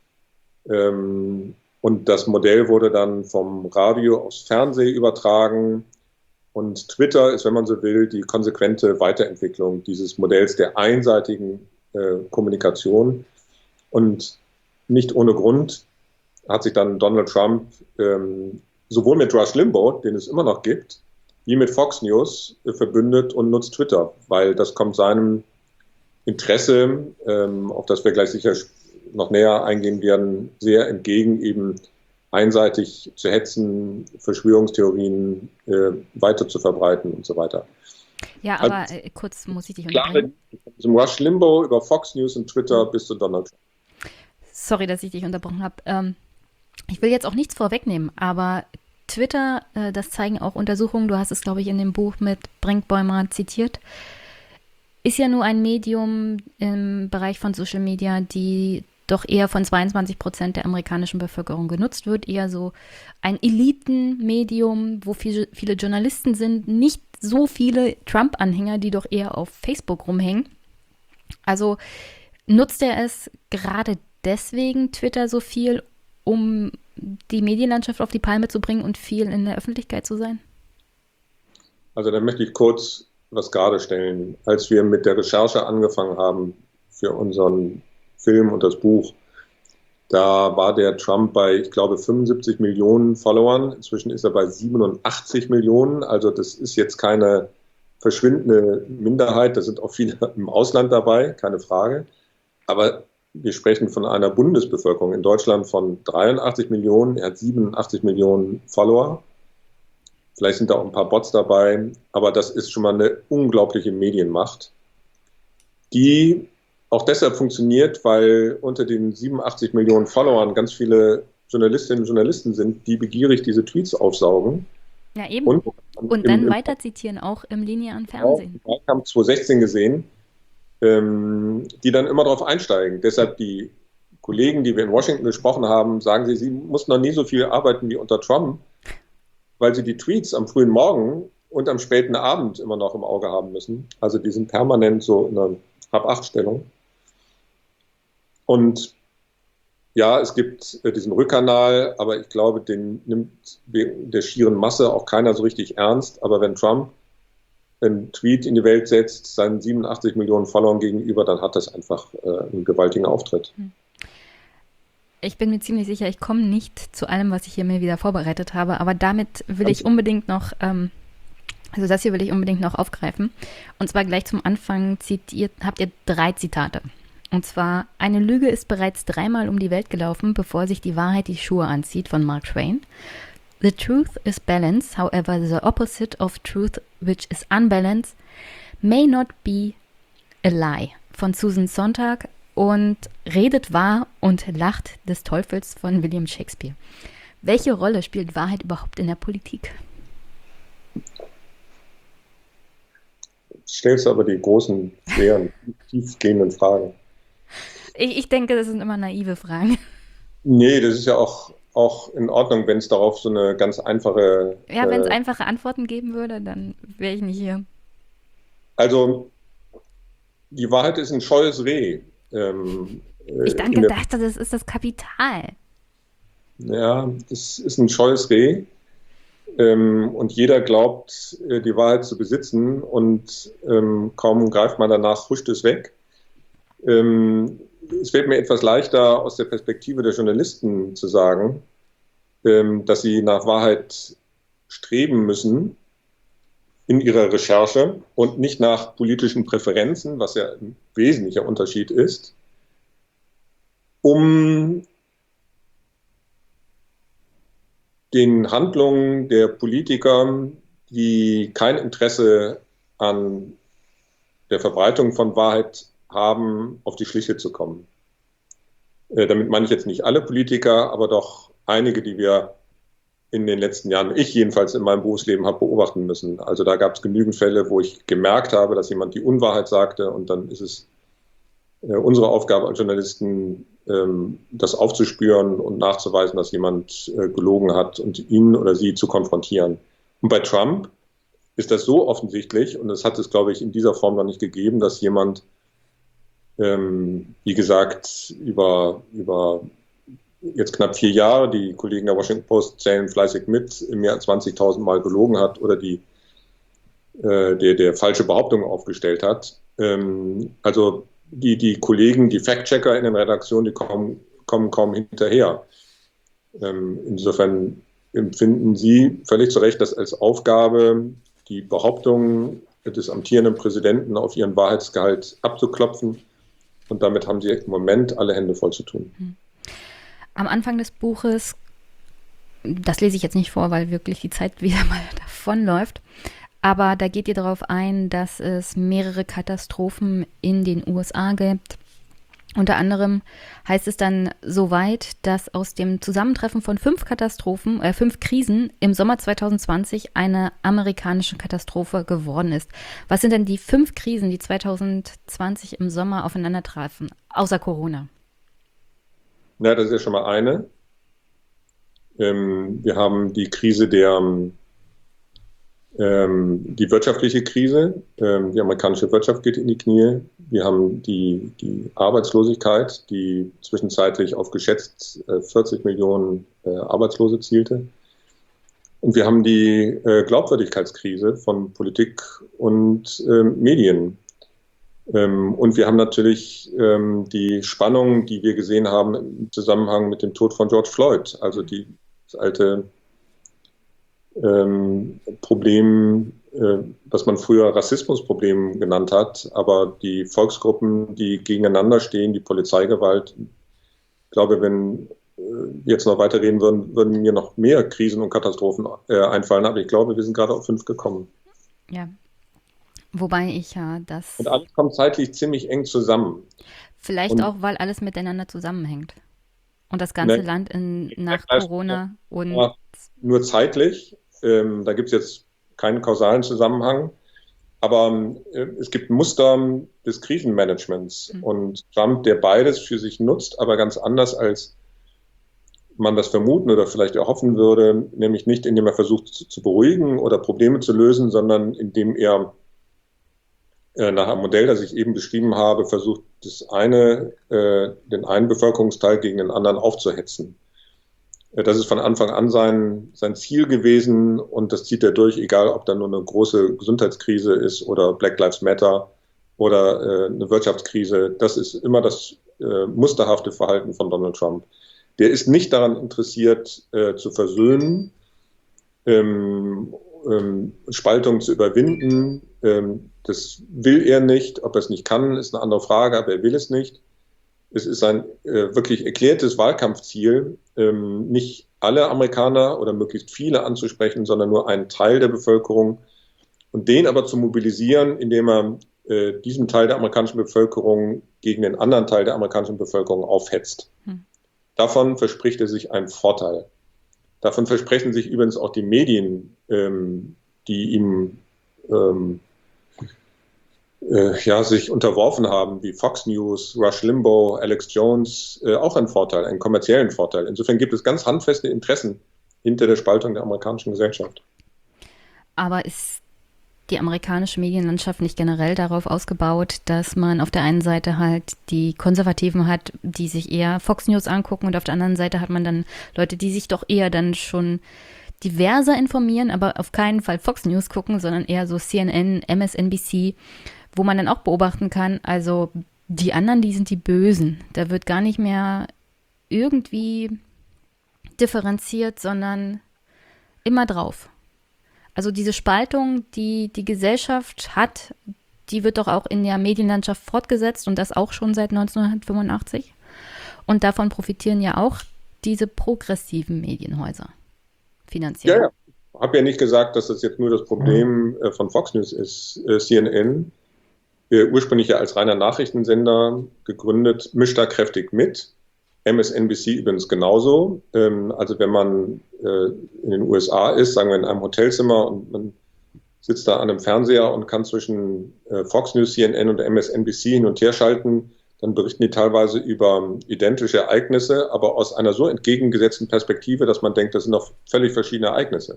Speaker 9: Ähm, und das Modell wurde dann vom Radio aufs Fernsehen übertragen. Und Twitter ist, wenn man so will, die konsequente Weiterentwicklung dieses Modells der einseitigen äh, Kommunikation. Und nicht ohne Grund hat sich dann Donald Trump ähm, sowohl mit Rush Limbaugh, den es immer noch gibt, wie mit Fox News äh, verbündet und nutzt Twitter, weil das kommt seinem Interesse, ähm, auf das wir gleich sicher noch näher eingehen werden, sehr entgegen, eben einseitig zu hetzen, Verschwörungstheorien äh, weiter zu verbreiten und so weiter.
Speaker 1: Ja, aber also, äh, kurz muss ich dich
Speaker 9: unterbrechen. Zum Rush Limbaugh über Fox News und Twitter bis zu Donald Trump.
Speaker 1: Sorry, dass ich dich unterbrochen habe. Ähm, ich will jetzt auch nichts vorwegnehmen, aber Twitter, äh, das zeigen auch Untersuchungen, du hast es, glaube ich, in dem Buch mit Brinkbäumer zitiert, ist ja nur ein Medium im Bereich von Social Media, die doch eher von zweiundzwanzig Prozent der amerikanischen Bevölkerung genutzt wird. Eher so ein Elitenmedium, wo viele, viele Journalisten sind, nicht so viele Trump-Anhänger, die doch eher auf Facebook rumhängen. Also nutzt er es gerade deswegen, Twitter, so viel, um die Medienlandschaft auf die Palme zu bringen und viel in der Öffentlichkeit zu sein?
Speaker 9: Also da möchte ich kurz was gerade stellen. Als wir mit der Recherche angefangen haben für unseren Film und das Buch, da war der Trump bei, ich glaube, fünfundsiebzig Millionen Followern. Inzwischen ist er bei siebenundachtzig Millionen. Also das ist jetzt keine verschwindende Minderheit. Da sind auch viele im Ausland dabei, keine Frage. Aber wir sprechen von einer Bundesbevölkerung in Deutschland von dreiundachtzig Millionen. Er hat siebenundachtzig Millionen Follower. Vielleicht sind da auch ein paar Bots dabei. Aber das ist schon mal eine unglaubliche Medienmacht, die auch deshalb funktioniert, weil unter den siebenundachtzig Millionen Followern ganz viele Journalistinnen und Journalisten sind, die begierig diese Tweets aufsaugen.
Speaker 1: Ja, eben.
Speaker 9: Und,
Speaker 1: und dann weiter zitieren, auch im linearen Fernsehen.
Speaker 9: Ich habe zwanzig sechzehn gesehen, ähm, die dann immer darauf einsteigen. Deshalb die Kollegen, die wir in Washington gesprochen haben, sagen sie, sie mussten noch nie so viel arbeiten wie unter Trump, weil sie die Tweets am frühen Morgen und am späten Abend immer noch im Auge haben müssen. Also die sind permanent so in einer Hab-Acht-Stellung. Und ja, es gibt äh, diesen Rückkanal, aber ich glaube, den nimmt wegen der schieren Masse auch keiner so richtig ernst. Aber wenn Trump einen Tweet in die Welt setzt, seinen siebenundachtzig Millionen Followern gegenüber, dann hat das einfach äh, einen gewaltigen Auftritt.
Speaker 1: Ich bin mir ziemlich sicher, ich komme nicht zu allem, was ich hier mir wieder vorbereitet habe, aber damit will ich unbedingt noch, ähm, also das hier will ich unbedingt noch aufgreifen. Und zwar gleich zum Anfang zitiert, habt ihr drei Zitate. Und zwar, eine Lüge ist bereits dreimal um die Welt gelaufen, bevor sich die Wahrheit die Schuhe anzieht, von Mark Twain. The truth is balance, however the opposite of truth, which is unbalanced, may not be a lie, von Susan Sontag, und redet wahr und lacht des Teufels, von William Shakespeare. Welche Rolle spielt Wahrheit überhaupt in der Politik?
Speaker 9: Stellst aber die großen, schweren, tiefgehenden Fragen.
Speaker 1: Ich, ich denke, das sind immer naive Fragen.
Speaker 9: Nee, das ist ja auch, auch in Ordnung, wenn es darauf so eine ganz einfache...
Speaker 1: Ja, wenn es
Speaker 9: äh,
Speaker 1: einfache Antworten geben würde, dann wäre ich nicht hier.
Speaker 9: Also, die Wahrheit ist ein scheues Reh. Ähm,
Speaker 1: ich dann
Speaker 9: der,
Speaker 1: gedacht, das ist das Kapital.
Speaker 9: Ja, das ist ein scheues Reh. Ähm, und jeder glaubt, die Wahrheit zu besitzen, und ähm, kaum greift man danach, huscht es weg. Ähm, es fällt mir etwas leichter, aus der Perspektive der Journalisten zu sagen, ähm, dass sie nach Wahrheit streben müssen in ihrer Recherche und nicht nach politischen Präferenzen, was ja ein wesentlicher Unterschied ist, um den Handlungen der Politiker, die kein Interesse an der Verbreitung von Wahrheit haben, auf die Schliche zu kommen. Äh, damit meine ich jetzt nicht alle Politiker, aber doch einige, die wir in den letzten Jahren, ich jedenfalls in meinem Berufsleben, habe beobachten müssen. Also da gab es genügend Fälle, wo ich gemerkt habe, dass jemand die Unwahrheit sagte, und dann ist es äh, unsere Aufgabe als Journalisten, ähm, das aufzuspüren und nachzuweisen, dass jemand äh, gelogen hat, und ihn oder sie zu konfrontieren. Und bei Trump ist das so offensichtlich, und es hat es, glaube ich, in dieser Form noch nicht gegeben, dass jemand, ähm, wie gesagt, über, über jetzt knapp vier Jahre, die Kollegen der Washington Post zählen fleißig mit, mehr als zwanzigtausend Mal gelogen hat oder die, äh, der, der falsche Behauptungen aufgestellt hat. Ähm, also die, die Kollegen, die Fact-Checker in den Redaktionen, die kommen, kommen kaum hinterher. Ähm, insofern empfinden Sie völlig zu Recht das als Aufgabe, die Behauptungen des amtierenden Präsidenten auf ihren Wahrheitsgehalt abzuklopfen. Und damit haben Sie im Moment alle Hände voll zu tun.
Speaker 1: Am Anfang des Buches, das lese ich jetzt nicht vor, weil wirklich die Zeit wieder mal davonläuft, aber da geht ihr darauf ein, dass es mehrere Katastrophen in den U S A gibt. Unter anderem heißt es dann so weit, dass aus dem Zusammentreffen von fünf Katastrophen, äh, fünf Krisen im Sommer zwanzig zwanzig eine amerikanische Katastrophe geworden ist. Was sind denn die fünf Krisen, die zwanzig zwanzig im Sommer aufeinandertrafen, außer Corona?
Speaker 9: Ja, das ist ja schon mal eine. Ähm, wir haben die Krise der, ähm, die wirtschaftliche Krise. Ähm, die amerikanische Wirtschaft geht in die Knie. Wir haben die, die Arbeitslosigkeit, die zwischenzeitlich auf geschätzt äh, vierzig Millionen äh, Arbeitslose zielte. Und wir haben die äh, Glaubwürdigkeitskrise von Politik und äh, Medien. Ähm, und wir haben natürlich ähm, die Spannung, die wir gesehen haben im Zusammenhang mit dem Tod von George Floyd, also die, das alte ähm, Problem, äh, was man früher Rassismusproblem genannt hat, aber die Volksgruppen, die gegeneinander stehen, die Polizeigewalt. Ich glaube, wenn wir jetzt noch weiterreden würden, würden mir noch mehr Krisen und Katastrophen äh, einfallen, aber ich glaube, wir sind gerade auf fünf gekommen.
Speaker 1: Ja. Wobei ich ja das.
Speaker 9: Und alles kommt zeitlich ziemlich eng zusammen.
Speaker 1: Vielleicht
Speaker 9: und
Speaker 1: auch, weil alles miteinander zusammenhängt. Und das ganze
Speaker 9: ne,
Speaker 1: Land in, nach Corona und.
Speaker 9: Ja, nur zeitlich. Ähm, da gibt es jetzt keinen kausalen Zusammenhang. Aber äh, es gibt Muster des Krisenmanagements. Mhm. Und Trump, der beides für sich nutzt, aber ganz anders als man das vermuten oder vielleicht erhoffen würde, nämlich nicht, indem er versucht zu, zu beruhigen oder Probleme zu lösen, sondern indem er äh, nach einem Modell, das ich eben beschrieben habe, versucht, das eine, äh, den einen Bevölkerungsteil gegen den anderen aufzuhetzen. Äh, das ist von Anfang an sein, sein Ziel gewesen und das zieht er durch, egal ob da nur eine große Gesundheitskrise ist oder Black Lives Matter oder äh, eine Wirtschaftskrise. Das ist immer das äh, musterhafte Verhalten von Donald Trump. Der ist nicht daran interessiert, äh, zu versöhnen, ähm, ähm, Spaltung zu überwinden. Ähm, das will er nicht. Ob er es nicht kann, ist eine andere Frage, aber er will es nicht. Es ist ein äh, wirklich erklärtes Wahlkampfziel, ähm, nicht alle Amerikaner oder möglichst viele anzusprechen, sondern nur einen Teil der Bevölkerung und den aber zu mobilisieren, indem er äh, diesen Teil der amerikanischen Bevölkerung gegen den anderen Teil der amerikanischen Bevölkerung aufhetzt. Hm. Davon verspricht er sich einen Vorteil. Davon versprechen sich übrigens auch die Medien, ähm, die ihm ähm, äh, ja, sich unterworfen haben, wie Fox News, Rush Limbaugh, Alex Jones, äh, auch einen Vorteil, einen kommerziellen Vorteil. Insofern gibt es ganz handfeste Interessen hinter der Spaltung der amerikanischen Gesellschaft.
Speaker 1: Aber ist die amerikanische Medienlandschaft nicht generell darauf ausgebaut, dass man auf der einen Seite halt die Konservativen hat, die sich eher Fox News angucken und auf der anderen Seite hat man dann Leute, die sich doch eher dann schon diverser informieren, aber auf keinen Fall Fox News gucken, sondern eher so C N N, M S N B C, wo man dann auch beobachten kann, also die anderen, die sind die Bösen. Da wird gar nicht mehr irgendwie differenziert, sondern immer drauf. Also diese Spaltung, die die Gesellschaft hat, die wird doch auch in der Medienlandschaft fortgesetzt und das auch schon seit neunzehnhundertfünfundachtzig. Und davon profitieren ja auch diese progressiven Medienhäuser finanziell.
Speaker 9: Ja, ja. Ich habe ja nicht gesagt, dass das jetzt nur das Problem äh, von Fox News ist. Äh, C N N, äh, ursprünglich ja als reiner Nachrichtensender gegründet, mischt da kräftig mit. M S N B C übrigens genauso. Ähm, also wenn man äh, in den U S A ist, sagen wir in einem Hotelzimmer und man sitzt da an einem Fernseher und kann zwischen äh, Fox News, C N N und M S N B C hin und her schalten, dann berichten die teilweise über identische Ereignisse, aber aus einer so entgegengesetzten Perspektive, dass man denkt, das sind doch völlig verschiedene Ereignisse.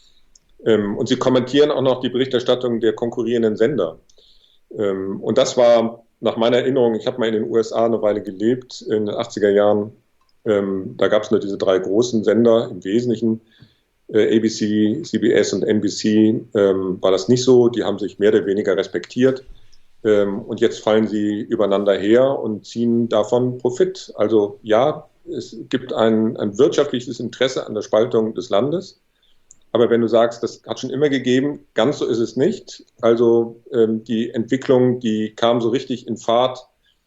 Speaker 9: Ähm, und sie kommentieren auch noch die Berichterstattung der konkurrierenden Sender. Ähm, und das war nach meiner Erinnerung, ich habe mal in den U S A eine Weile gelebt, in den achtziger Jahren, ähm, da gab es nur diese drei großen Sender, im Wesentlichen äh, A B C, C B S und N B C, ähm, war das nicht so, die haben sich mehr oder weniger respektiert ähm, und jetzt fallen sie übereinander her und ziehen davon Profit. Also ja, es gibt ein, ein wirtschaftliches Interesse an der Spaltung des Landes. Aber wenn du sagst, das hat schon immer gegeben, ganz so ist es nicht. Also ähm, die Entwicklung, die kam so richtig in Fahrt,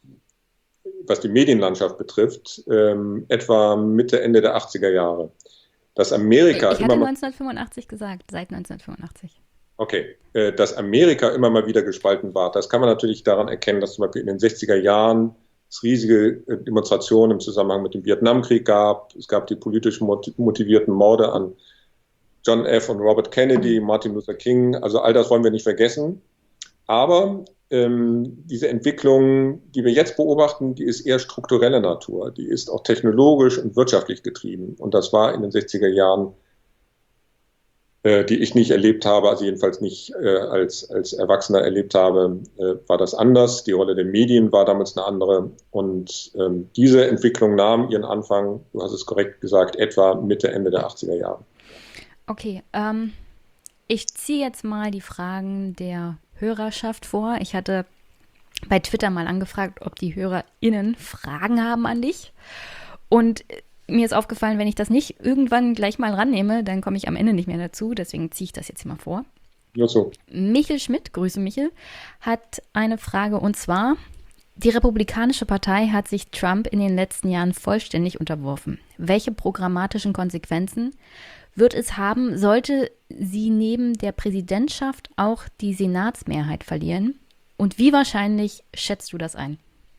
Speaker 9: was die Medienlandschaft betrifft, ähm, etwa Mitte, Ende der achtziger Jahre. Dass Amerika
Speaker 1: ich hatte
Speaker 9: immer mal,
Speaker 1: neunzehnhundertfünfundachtzig gesagt, seit neunzehnhundertfünfundachtzig.
Speaker 9: Okay, äh, dass Amerika immer mal wieder gespalten war, das kann man natürlich daran erkennen, dass zum Beispiel in den sechziger Jahren es riesige äh, Demonstrationen im Zusammenhang mit dem Vietnamkrieg gab. Es gab die politisch motivierten Morde an John F. und Robert Kennedy, Martin Luther King, also all das wollen wir nicht vergessen. Aber ähm, diese Entwicklung, die wir jetzt beobachten, die ist eher struktureller Natur. Die ist auch technologisch und wirtschaftlich getrieben. Und das war in den sechziger Jahren äh, die ich nicht erlebt habe, also jedenfalls nicht äh, als, als Erwachsener erlebt habe, äh, war das anders. Die Rolle der Medien war damals eine andere. Und ähm, diese Entwicklung nahm ihren Anfang, du hast es korrekt gesagt, etwa Mitte, Ende der achtziger Jahre.
Speaker 1: Okay, ähm, ich ziehe jetzt mal die Fragen der Hörerschaft vor. Ich hatte bei Twitter mal angefragt, ob die HörerInnen Fragen haben an dich. Und mir ist aufgefallen, wenn ich das nicht irgendwann gleich mal rannehme, dann komme ich am Ende nicht mehr dazu. Deswegen ziehe ich das jetzt mal vor.
Speaker 9: Ja, so.
Speaker 1: Michel Schmidt, Grüße Michel, hat eine Frage und zwar: Die Republikanische Partei hat sich Trump in den letzten Jahren vollständig unterworfen. Welche programmatischen Konsequenzen wird es haben, sollte sie neben der Präsidentschaft auch die Senatsmehrheit verlieren? Und wie wahrscheinlich schätzt du das ein?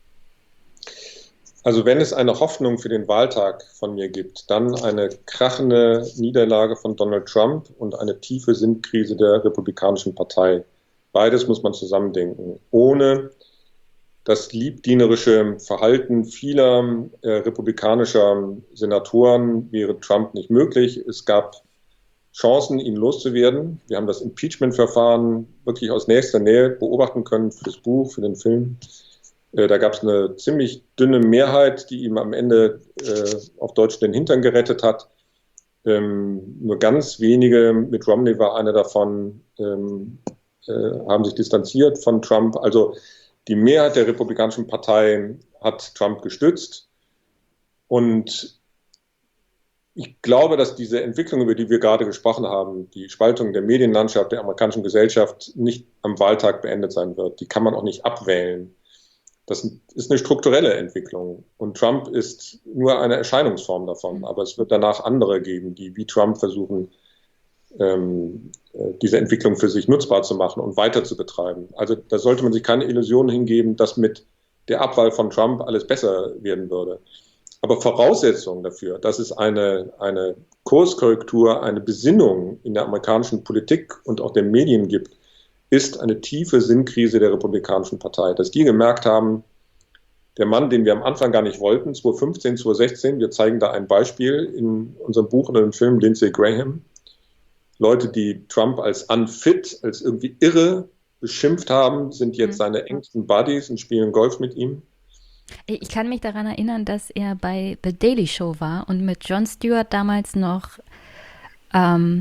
Speaker 9: Also wenn es eine Hoffnung für den Wahltag von mir gibt, dann eine krachende Niederlage von Donald Trump und eine tiefe Sinnkrise der Republikanischen Partei. Beides muss man zusammendenken. Ohne das liebdienerische Verhalten vieler äh, republikanischer Senatoren wäre Trump nicht möglich. Es gab Chancen, ihn loszuwerden. Wir haben das Impeachment-Verfahren wirklich aus nächster Nähe beobachten können für das Buch, für den Film. Äh, da gab es eine ziemlich dünne Mehrheit, die ihm am Ende äh, auf Deutsch den Hintern gerettet hat. Ähm, nur ganz wenige, mit Romney war einer davon, ähm, äh, haben sich distanziert von Trump. Also die Mehrheit der Republikanischen Partei hat Trump gestützt. Und ich glaube, dass diese Entwicklung, über die wir gerade gesprochen haben, die Spaltung der Medienlandschaft, der amerikanischen Gesellschaft, nicht am Wahltag beendet sein wird. Die kann man auch nicht abwählen. Das ist eine strukturelle Entwicklung. Und Trump ist nur eine Erscheinungsform davon. Aber es wird danach andere geben, die wie Trump versuchen, ähm, diese Entwicklung für sich nutzbar zu machen und weiter zu betreiben. Also da sollte man sich keine Illusionen hingeben, dass mit der Abwahl von Trump alles besser werden würde. Aber Voraussetzung dafür, dass es eine, eine Kurskorrektur, eine Besinnung in der amerikanischen Politik und auch den Medien gibt, ist eine tiefe Sinnkrise der Republikanischen Partei. Dass die gemerkt haben, der Mann, den wir am Anfang gar nicht wollten, zwanzig fünfzehn, zwanzig sechzehn, wir zeigen da ein Beispiel in unserem Buch und im Film, Lindsey Graham, Leute, die Trump als unfit, als irgendwie irre beschimpft haben, sind jetzt seine engsten Buddies und spielen Golf mit ihm.
Speaker 1: Ich kann mich daran erinnern, dass er bei The Daily Show war und mit Jon Stewart damals noch ähm,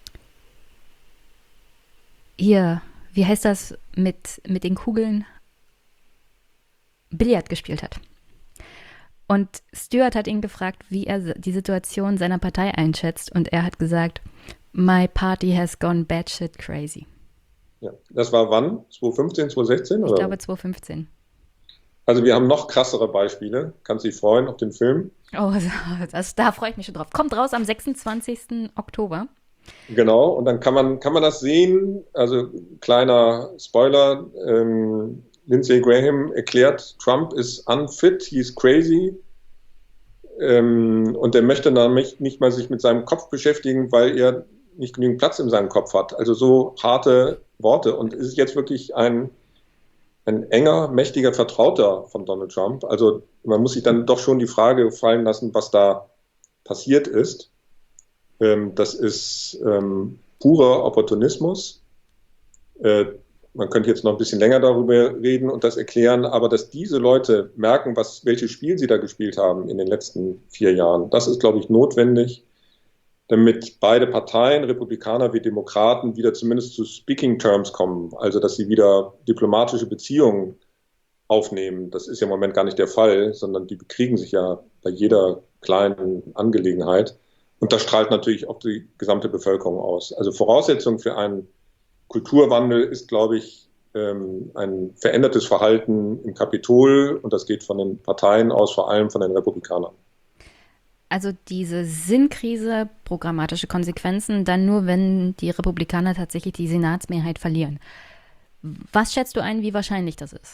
Speaker 1: hier, wie heißt das, mit, mit den Kugeln Billard gespielt hat. Und Stewart hat ihn gefragt, wie er die Situation seiner Partei einschätzt, und er hat gesagt: My party has gone batshit crazy.
Speaker 9: Ja, das war wann? zwanzig fünfzehn, zwanzig sechzehn? Oder?
Speaker 1: Ich glaube zwanzig fünfzehn.
Speaker 9: Also wir haben noch krassere Beispiele. Kannst dich freuen auf den Film?
Speaker 1: Oh, das, da freue ich mich schon drauf. Kommt raus am sechsundzwanzigsten Oktober.
Speaker 9: Genau, und dann kann man, kann man das sehen. Also kleiner Spoiler, ähm, Lindsey Graham erklärt, Trump ist unfit, he's crazy. Ähm, und er möchte dann nicht, nicht mal sich mit seinem Kopf beschäftigen, weil er nicht genügend Platz in seinem Kopf hat. Also so harte Worte. Und ist jetzt wirklich ein, ein enger, mächtiger Vertrauter von Donald Trump. Also man muss sich dann doch schon die Frage fallen lassen, was da passiert ist. Ähm, das ist ähm, purer Opportunismus. Äh, man könnte jetzt noch ein bisschen länger darüber reden und das erklären, aber dass diese Leute merken, was, welches Spiel sie da gespielt haben in den letzten vier Jahren, das ist, glaube ich, notwendig, damit beide Parteien, Republikaner wie Demokraten, wieder zumindest zu Speaking Terms kommen, also dass sie wieder diplomatische Beziehungen aufnehmen. Das ist ja im Moment gar nicht der Fall, sondern die bekriegen sich ja bei jeder kleinen Angelegenheit. Und das strahlt natürlich auf die gesamte Bevölkerung aus. Also Voraussetzung für einen Kulturwandel ist, glaube ich, ein verändertes Verhalten im Kapitol, und das geht von den Parteien aus, vor allem von den Republikanern.
Speaker 1: Also diese Sinnkrise, programmatische Konsequenzen, dann nur, wenn die Republikaner tatsächlich die Senatsmehrheit verlieren. Was schätzt du ein, wie wahrscheinlich das ist?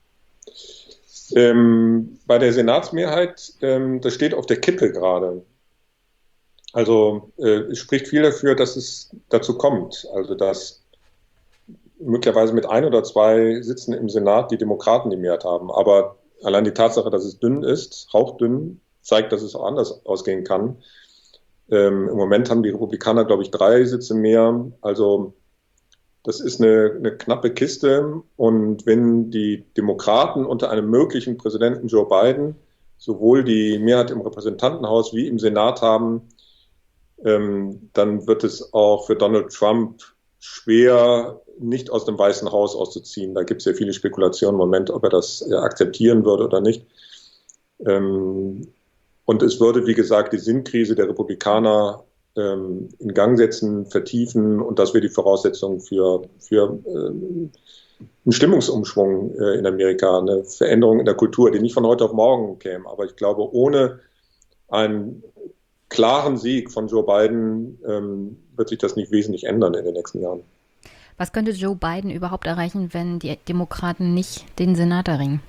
Speaker 9: Ähm, bei der Senatsmehrheit, ähm, das steht auf der Kippe gerade. Also äh, es spricht viel dafür, dass es dazu kommt. Also dass möglicherweise mit ein oder zwei Sitzen im Senat die Demokraten die Mehrheit haben. Aber allein die Tatsache, dass es dünn ist, hauchdünn, zeigt, dass es auch anders ausgehen kann. Ähm, Im Moment haben die Republikaner, glaube ich, drei Sitze mehr. Also das ist eine, eine knappe Kiste. Und wenn die Demokraten unter einem möglichen Präsidenten Joe Biden sowohl die Mehrheit im Repräsentantenhaus wie im Senat haben, ähm, dann wird es auch für Donald Trump schwer, nicht aus dem Weißen Haus auszuziehen. Da gibt es ja viele Spekulationen im Moment, ob er das äh, akzeptieren würde oder nicht. Ähm, und es würde, wie gesagt, die Sinnkrise der Republikaner ähm, in Gang setzen, vertiefen, und das wäre die Voraussetzung für, für ähm, einen Stimmungsumschwung äh, in Amerika, eine Veränderung in der Kultur, die nicht von heute auf morgen käme. Aber ich glaube, ohne einen klaren Sieg von Joe Biden ähm, wird sich das nicht wesentlich ändern in den nächsten Jahren.
Speaker 1: Was könnte Joe Biden überhaupt erreichen, wenn die Demokraten nicht den Senat erringen?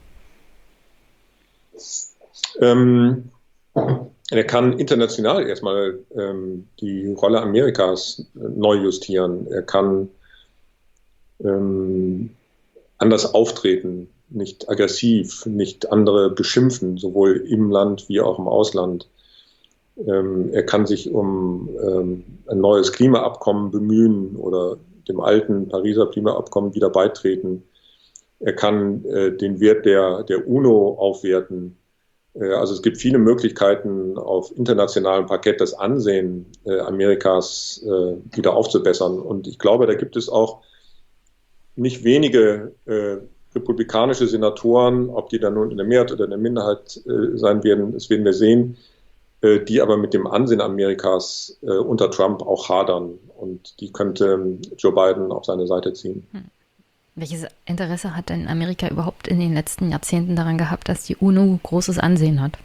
Speaker 9: Ähm, er kann international erstmal ähm, die Rolle Amerikas neu justieren. Er kann ähm, anders auftreten, nicht aggressiv, nicht andere beschimpfen, sowohl im Land wie auch im Ausland. Ähm, er kann sich um ähm, ein neues Klimaabkommen bemühen oder dem alten Pariser Klimaabkommen wieder beitreten. Er kann äh, den Wert der, der UNO aufwerten. Äh, also es gibt viele Möglichkeiten, auf internationalem Parkett das Ansehen äh, Amerikas äh, wieder aufzubessern. Und ich glaube, da gibt es auch nicht wenige äh, republikanische Senatoren, ob die dann nun in der Mehrheit oder in der Minderheit äh, sein werden, das werden wir sehen, äh, die aber mit dem Ansehen Amerikas äh, unter Trump auch hadern. Und die könnte Joe Biden auf seine Seite ziehen.
Speaker 1: Hm. Welches Interesse hat denn Amerika überhaupt in den letzten Jahrzehnten daran gehabt, dass die UNO großes Ansehen hat?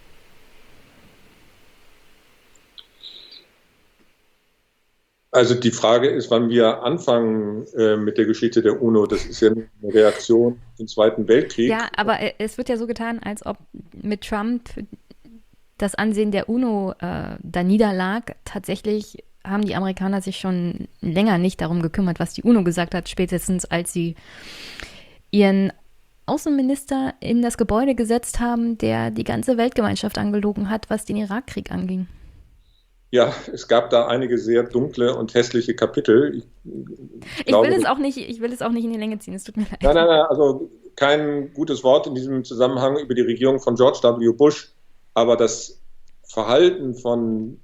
Speaker 9: Also die Frage ist, wann wir anfangen äh, mit der Geschichte der UNO. Das ist ja eine Reaktion zum Zweiten Weltkrieg.
Speaker 1: Ja, aber es wird ja so getan, als ob mit Trump das Ansehen der UNO äh, da niederlag. Tatsächlich haben die Amerikaner sich schon länger nicht darum gekümmert, was die UNO gesagt hat, spätestens als sie ihren Außenminister in das Gebäude gesetzt haben, der die ganze Weltgemeinschaft angelogen hat, was den Irakkrieg anging.
Speaker 9: Ja, es gab da einige sehr dunkle und hässliche Kapitel. Ich,
Speaker 1: ich, ich glaube, will es auch nicht, ich will es auch nicht in die Länge ziehen, es tut mir leid.
Speaker 9: Nein, nein, nein, also kein gutes Wort in diesem Zusammenhang über die Regierung von George W. Bush, aber das Verhalten von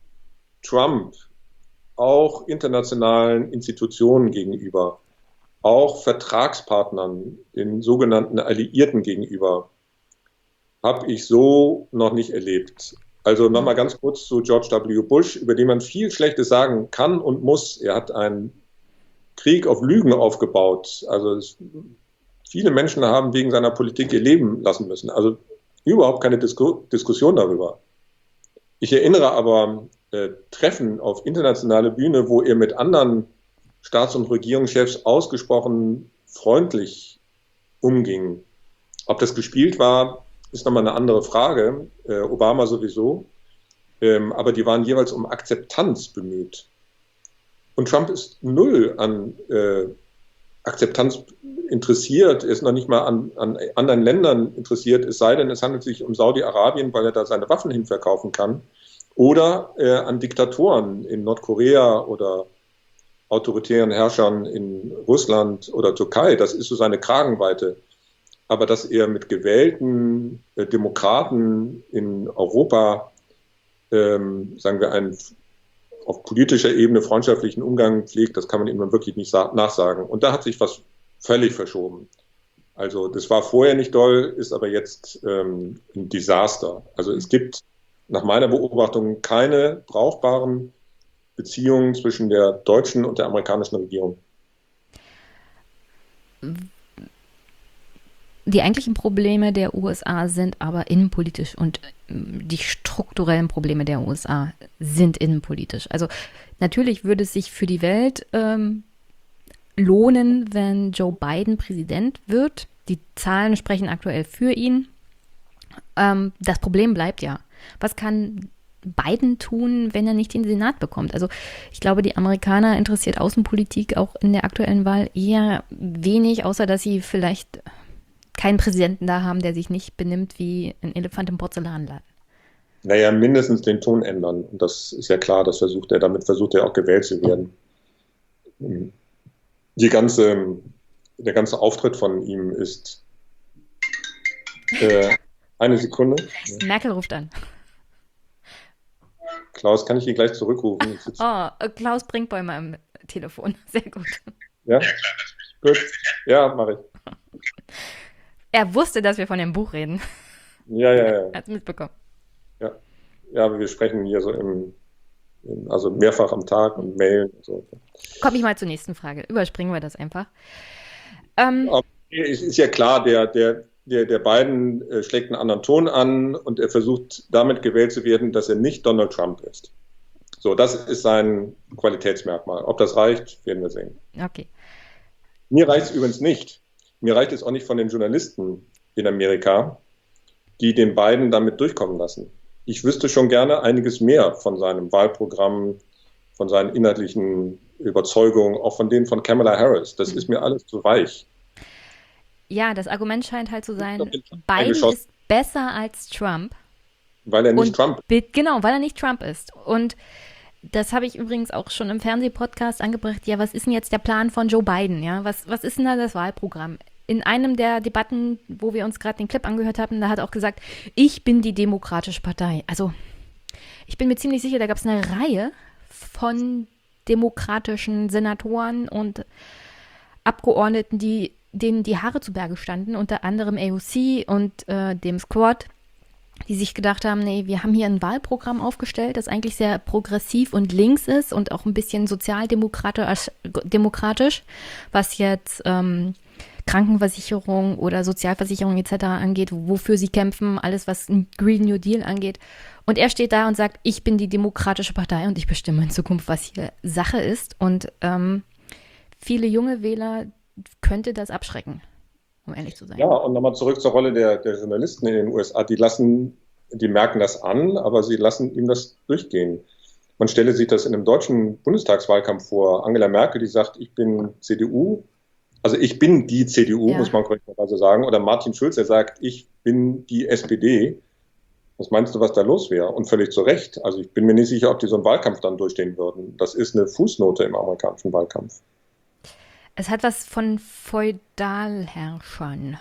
Speaker 9: Trump auch internationalen Institutionen gegenüber, auch Vertragspartnern, den sogenannten Alliierten gegenüber, habe ich so noch nicht erlebt. Also nochmal ganz kurz zu George W. Bush, über den man viel Schlechtes sagen kann und muss. Er hat einen Krieg auf Lügen aufgebaut. Also es, viele Menschen haben wegen seiner Politik ihr Leben lassen müssen. Also überhaupt keine Disku- Diskussion darüber. Ich erinnere aber äh, Treffen auf internationale Bühne, wo er mit anderen Staats- und Regierungschefs ausgesprochen freundlich umging. Ob das gespielt war, ist nochmal eine andere Frage. Äh, Obama sowieso. Ähm, aber die waren jeweils um Akzeptanz bemüht. Und Trump ist null an äh, Akzeptanz interessiert, er ist noch nicht mal an, an anderen Ländern interessiert, es sei denn, es handelt sich um Saudi-Arabien, weil er da seine Waffen hinverkaufen kann, oder äh, an Diktatoren in Nordkorea oder autoritären Herrschern in Russland oder Türkei. Das ist so seine Kragenweite. Aber dass er mit gewählten äh, Demokraten in Europa, ähm, sagen wir, einen auf politischer Ebene freundschaftlichen Umgang pflegt, das kann man ihm dann wirklich nicht sa- nachsagen. Und da hat sich was völlig verschoben. Also das war vorher nicht doll, ist aber jetzt ähm, ein Desaster. Also es gibt nach meiner Beobachtung keine brauchbaren Beziehungen zwischen der deutschen und der amerikanischen Regierung.
Speaker 1: Die eigentlichen Probleme der U S A sind aber innenpolitisch und die strukturellen Probleme der U S A sind innenpolitisch. Also natürlich würde es sich für die Welt ähm, lohnen, wenn Joe Biden Präsident wird. Die Zahlen sprechen aktuell für ihn. Ähm, das Problem bleibt ja. Was kann Biden tun, wenn er nicht den Senat bekommt? Also ich glaube, die Amerikaner interessiert Außenpolitik auch in der aktuellen Wahl eher wenig, außer dass sie vielleicht keinen Präsidenten da haben, der sich nicht benimmt wie ein Elefant im Porzellanladen.
Speaker 9: Naja, mindestens den Ton ändern. Und das ist ja klar, das versucht er, damit versucht er auch gewählt zu werden. Die ganze, der ganze Auftritt von ihm ist äh, eine Sekunde.
Speaker 1: Merkel ruft an.
Speaker 9: Klaus, kann ich ihn gleich zurückrufen?
Speaker 1: Oh, Klaus Brinkbäumer am Telefon. Sehr gut.
Speaker 9: Ja, gut. Ja, mache ich.
Speaker 1: Er wusste, dass wir von dem Buch reden.
Speaker 9: Ja, ja, ja.
Speaker 1: Er hat es mitbekommen.
Speaker 9: Ja. Ja, aber wir sprechen hier so im, im, also mehrfach am Tag und mailen und so.
Speaker 1: Komme ich mal zur nächsten Frage. Überspringen wir das einfach. Ähm,
Speaker 9: aber es ist ja klar, der, der, der, der Biden äh, schlägt einen anderen Ton an und er versucht damit gewählt zu werden, dass er nicht Donald Trump ist. So, das ist sein Qualitätsmerkmal. Ob das reicht, werden wir sehen.
Speaker 1: Okay.
Speaker 9: Mir reicht es übrigens nicht. Mir reicht es auch nicht von den Journalisten in Amerika, die den Biden damit durchkommen lassen. Ich wüsste schon gerne einiges mehr von seinem Wahlprogramm, von seinen inhaltlichen Überzeugungen, auch von denen von Kamala Harris. Das ist mir alles zu weich.
Speaker 1: Ja, das Argument scheint halt zu sein, Biden ist besser als Trump.
Speaker 9: Weil er nicht
Speaker 1: Und
Speaker 9: Trump
Speaker 1: ist. Genau, weil er nicht Trump ist. Und das habe ich übrigens auch schon im Fernsehpodcast angebracht. Ja, was ist denn jetzt der Plan von Joe Biden? Ja, was, was ist denn da das Wahlprogramm? In einem der Debatten, wo wir uns gerade den Clip angehört haben, da hat er auch gesagt, ich bin die Demokratische Partei. Also ich bin mir ziemlich sicher, da gab es eine Reihe von demokratischen Senatoren und Abgeordneten, die, denen die Haare zu Berge standen, unter anderem A O C und äh, dem Squad, die sich gedacht haben, nee, wir haben hier ein Wahlprogramm aufgestellt, das eigentlich sehr progressiv und links ist und auch ein bisschen sozialdemokratisch, demokratisch, was jetzt ähm, Krankenversicherung oder Sozialversicherung et cetera angeht, wofür sie kämpfen, alles, was ein Green New Deal angeht. Und er steht da und sagt, ich bin die Demokratische Partei und ich bestimme in Zukunft, was hier Sache ist. Und ähm, viele junge Wähler könnte das abschrecken, um ehrlich zu sein.
Speaker 9: Ja, und nochmal zurück zur Rolle der, der Journalisten in den U S A. Die lassen, die merken das an, aber sie lassen ihm das durchgehen. Man stelle sich das in einem deutschen Bundestagswahlkampf vor. Angela Merkel, die sagt, ich bin C D U, also ich bin die C D U, ja. Muss man korrekterweise sagen. Oder Martin Schulz, der sagt, ich bin die S P D. Was meinst du, was da los wäre? Und völlig zu Recht. Also ich bin mir nicht sicher, ob die so einen Wahlkampf dann durchstehen würden. Das ist eine Fußnote im amerikanischen Wahlkampf.
Speaker 1: Es hat was von Feudalherrschern.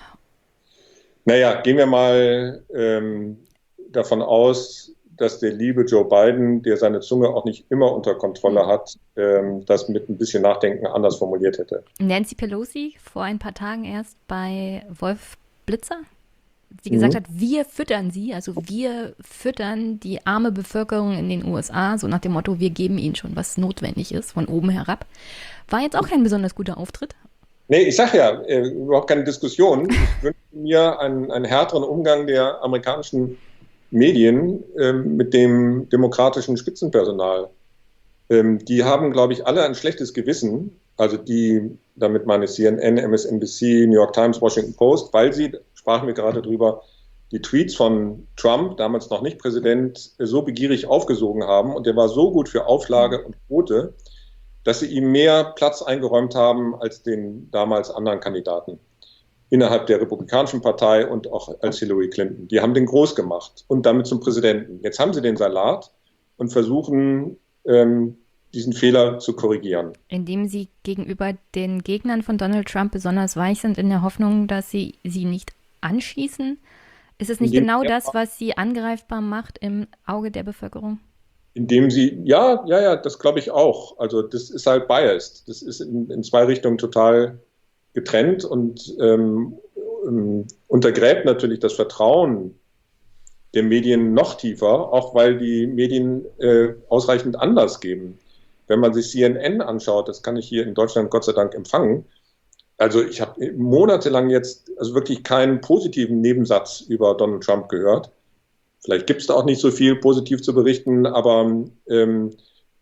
Speaker 9: Naja, gehen wir mal ähm, davon aus, dass der liebe Joe Biden, der seine Zunge auch nicht immer unter Kontrolle hat, ähm, das mit ein bisschen Nachdenken anders formuliert hätte.
Speaker 1: Nancy Pelosi vor ein paar Tagen erst bei Wolf Blitzer, die gesagt mhm. hat, wir füttern sie, also wir füttern die arme Bevölkerung in den U S A, so nach dem Motto, wir geben ihnen schon, was notwendig ist, von oben herab. War jetzt auch kein besonders guter Auftritt.
Speaker 9: Nee, ich sage ja, äh, überhaupt keine Diskussion. Ich wünsche mir einen, einen härteren Umgang der amerikanischen Medien ähm, mit dem demokratischen Spitzenpersonal. Ähm, die haben, glaube ich, alle ein schlechtes Gewissen, also die, damit meine ich C N N, M S N B C, New York Times, Washington Post, weil sie, sprachen wir gerade drüber, die Tweets von Trump, damals noch nicht Präsident, so begierig aufgesogen haben und der war so gut für Auflage und Quote, dass sie ihm mehr Platz eingeräumt haben als den damals anderen Kandidaten innerhalb der Republikanischen Partei und auch als Hillary Clinton. Die haben den groß gemacht und damit zum Präsidenten. Jetzt haben sie den Salat und versuchen, ähm, diesen Fehler zu korrigieren.
Speaker 1: Indem sie gegenüber den Gegnern von Donald Trump besonders weich sind, in der Hoffnung, dass sie sie nicht anschießen? Ist es nicht
Speaker 9: Indem
Speaker 1: genau das, was sie angreifbar macht im Auge der Bevölkerung?
Speaker 9: Indem sie, ja, ja, ja, das glaube ich auch. Also das ist halt biased. Das ist in, in zwei Richtungen total getrennt und ähm, ähm, untergräbt natürlich das Vertrauen der Medien noch tiefer, auch weil die Medien äh, ausreichend Anlass geben. Wenn man sich C N N anschaut, das kann ich hier in Deutschland Gott sei Dank empfangen, also ich habe monatelang jetzt also wirklich keinen positiven Nebensatz über Donald Trump gehört. Vielleicht gibt es da auch nicht so viel positiv zu berichten, aber ähm,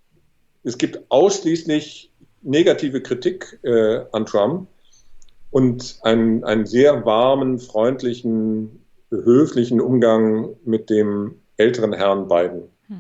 Speaker 9: es gibt ausschließlich negative Kritik äh, an Trump und einen, einen sehr warmen, freundlichen, höflichen Umgang mit dem älteren Herrn Biden. Hm.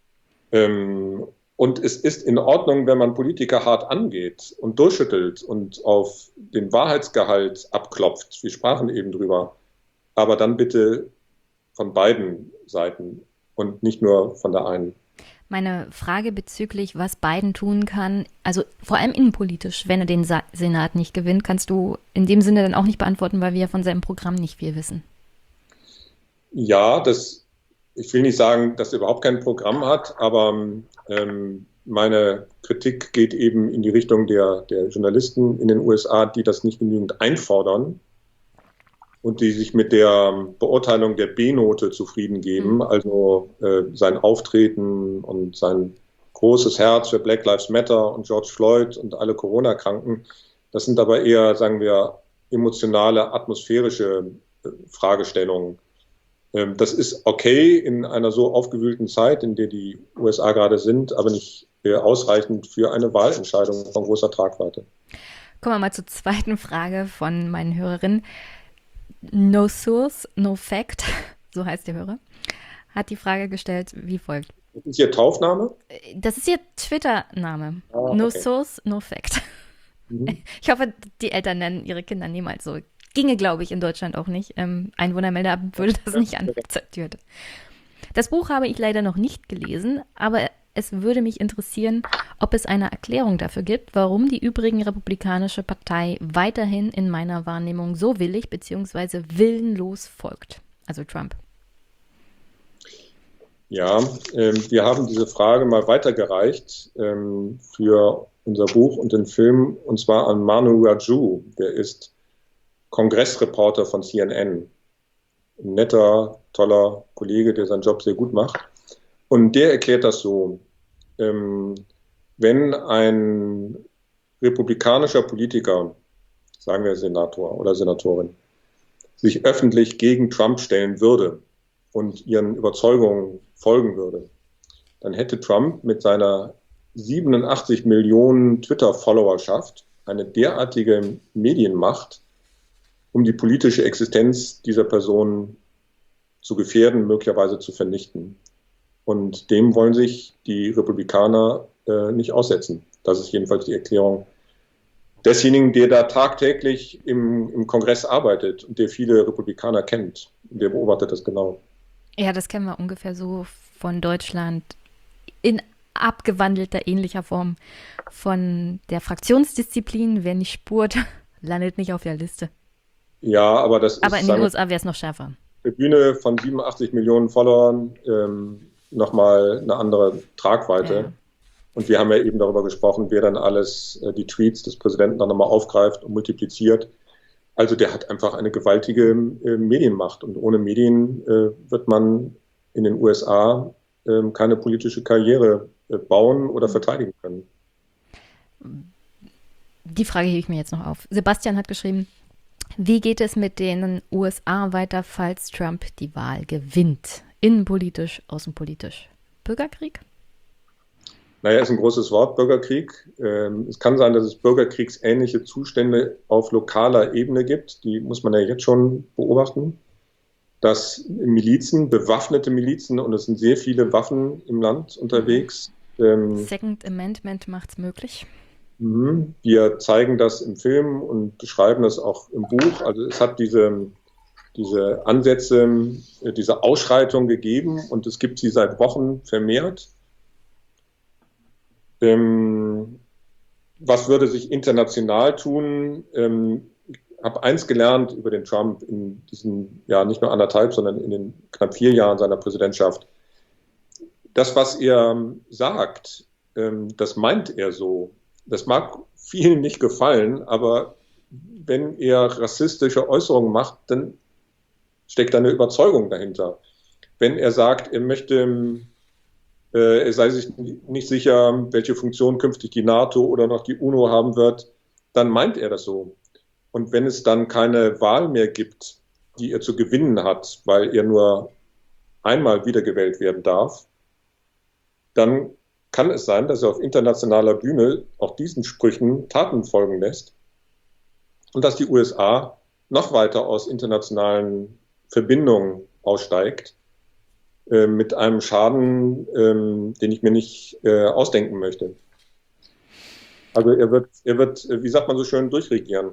Speaker 9: Ähm, und es ist in Ordnung, wenn man Politiker hart angeht und durchschüttelt und auf den Wahrheitsgehalt abklopft. Wir sprachen eben drüber. Aber dann bitte von beiden Seiten. und nicht nur von der einen.
Speaker 1: Meine Frage bezüglich, was Biden tun kann, also vor allem innenpolitisch, wenn er den Sa- Senat nicht gewinnt, kannst du in dem Sinne dann auch nicht beantworten, weil wir ja von seinem Programm nicht viel wissen.
Speaker 9: Ja, das, ich will nicht sagen, dass er überhaupt kein Programm hat, aber ähm, meine Kritik geht eben in die Richtung der, der Journalisten in den U S A, die das nicht genügend einfordern und die sich mit der Beurteilung der B-Note zufrieden geben, also äh, sein Auftreten und sein großes Herz für Black Lives Matter und George Floyd und alle Corona-Kranken. Das sind aber eher, sagen wir, emotionale, atmosphärische äh, Fragestellungen. Ähm, das ist okay in einer so aufgewühlten Zeit, in der die U S A gerade sind, aber nicht äh, ausreichend für eine Wahlentscheidung von großer Tragweite.
Speaker 1: Kommen wir mal zur zweiten Frage von meinen Hörerinnen. No Source, No Fact, so heißt der Hörer, hat die Frage gestellt wie folgt.
Speaker 9: Das ist Ihr Taufname?
Speaker 1: Das ist Ihr Twitter-Name.
Speaker 9: Ah, okay.
Speaker 1: No Source, No Fact. Mhm. Ich hoffe, die Eltern nennen ihre Kinder niemals so. Ginge, glaube ich, in Deutschland auch nicht. Ähm, Einwohnermeldeamt würde das nicht akzeptiert. Das Buch habe ich leider noch nicht gelesen, aber es würde mich interessieren, ob es eine Erklärung dafür gibt, warum die übrigen Republikanische Partei weiterhin in meiner Wahrnehmung so willig bzw. willenlos folgt. Also Trump.
Speaker 9: Ja, ähm, wir haben diese Frage mal weitergereicht ähm, für unser Buch und den Film, und zwar an Manu Raju. Der ist Kongressreporter von C N N. Ein netter, toller Kollege, der seinen Job sehr gut macht. Und der erklärt das so, ähm, wenn ein republikanischer Politiker, sagen wir Senator oder Senatorin, sich öffentlich gegen Trump stellen würde und ihren Überzeugungen folgen würde, dann hätte Trump mit seiner siebenundachtzig Millionen Twitter-Followerschaft eine derartige Medienmacht, um die politische Existenz dieser Person zu gefährden, möglicherweise zu vernichten. Und dem wollen sich die Republikaner äh, nicht aussetzen. Das ist jedenfalls die Erklärung desjenigen, der da tagtäglich im, im Kongress arbeitet und der viele Republikaner kennt. Der beobachtet das genau.
Speaker 1: Ja, das kennen wir ungefähr so von Deutschland in abgewandelter, ähnlicher Form von der Fraktionsdisziplin. Wer nicht spurt, landet nicht auf der Liste.
Speaker 9: Ja, aber das
Speaker 1: aber
Speaker 9: ist...
Speaker 1: in den U S A wäre es noch schärfer.
Speaker 9: Eine Bühne von siebenundachtzig Millionen Followern, ähm, nochmal eine andere Tragweite. Ja. Und wir haben ja eben darüber gesprochen, wer dann alles äh, die Tweets des Präsidenten dann nochmal aufgreift und multipliziert. Also der hat einfach eine gewaltige äh, Medienmacht. Und ohne Medien äh, wird man in den U S A äh, keine politische Karriere äh, bauen oder verteidigen können.
Speaker 1: Die Frage hebe ich mir jetzt noch auf. Sebastian hat geschrieben, wie geht es mit den U S A weiter, falls Trump die Wahl gewinnt? Innenpolitisch, außenpolitisch. Bürgerkrieg?
Speaker 9: Naja, ist ein großes Wort, Bürgerkrieg. Ähm, es kann sein, dass es bürgerkriegsähnliche Zustände auf lokaler Ebene gibt. Die muss man ja jetzt schon beobachten. Dass Milizen, bewaffnete Milizen, und es sind sehr viele Waffen im Land unterwegs. Ähm,
Speaker 1: Second Amendment macht es möglich.
Speaker 9: Wir zeigen das im Film und beschreiben das auch im Buch. Also es hat diese, diese Ansätze, diese Ausschreitung gegeben und es gibt sie seit Wochen vermehrt. Ähm, was würde sich international tun? Ähm, ich habe eins gelernt über den Trump in diesen, ja nicht nur anderthalb, sondern in den knapp vier Jahren seiner Präsidentschaft. Das, was er sagt, ähm, das meint er so. Das mag vielen nicht gefallen, aber wenn er rassistische Äußerungen macht, dann steckt da eine Überzeugung dahinter. Wenn er sagt, er möchte, äh, er sei sich nicht sicher, welche Funktion künftig die NATO oder noch die UNO haben wird, dann meint er das so. Und wenn es dann keine Wahl mehr gibt, die er zu gewinnen hat, weil er nur einmal wiedergewählt werden darf, dann kann es sein, dass er auf internationaler Bühne auch diesen Sprüchen Taten folgen lässt und dass die U S A noch weiter aus internationalen Verbindungen aussteigt, äh, mit einem Schaden, ähm, den ich mir nicht äh, ausdenken möchte. Also er wird, er wird, wie sagt man so schön, durchregieren.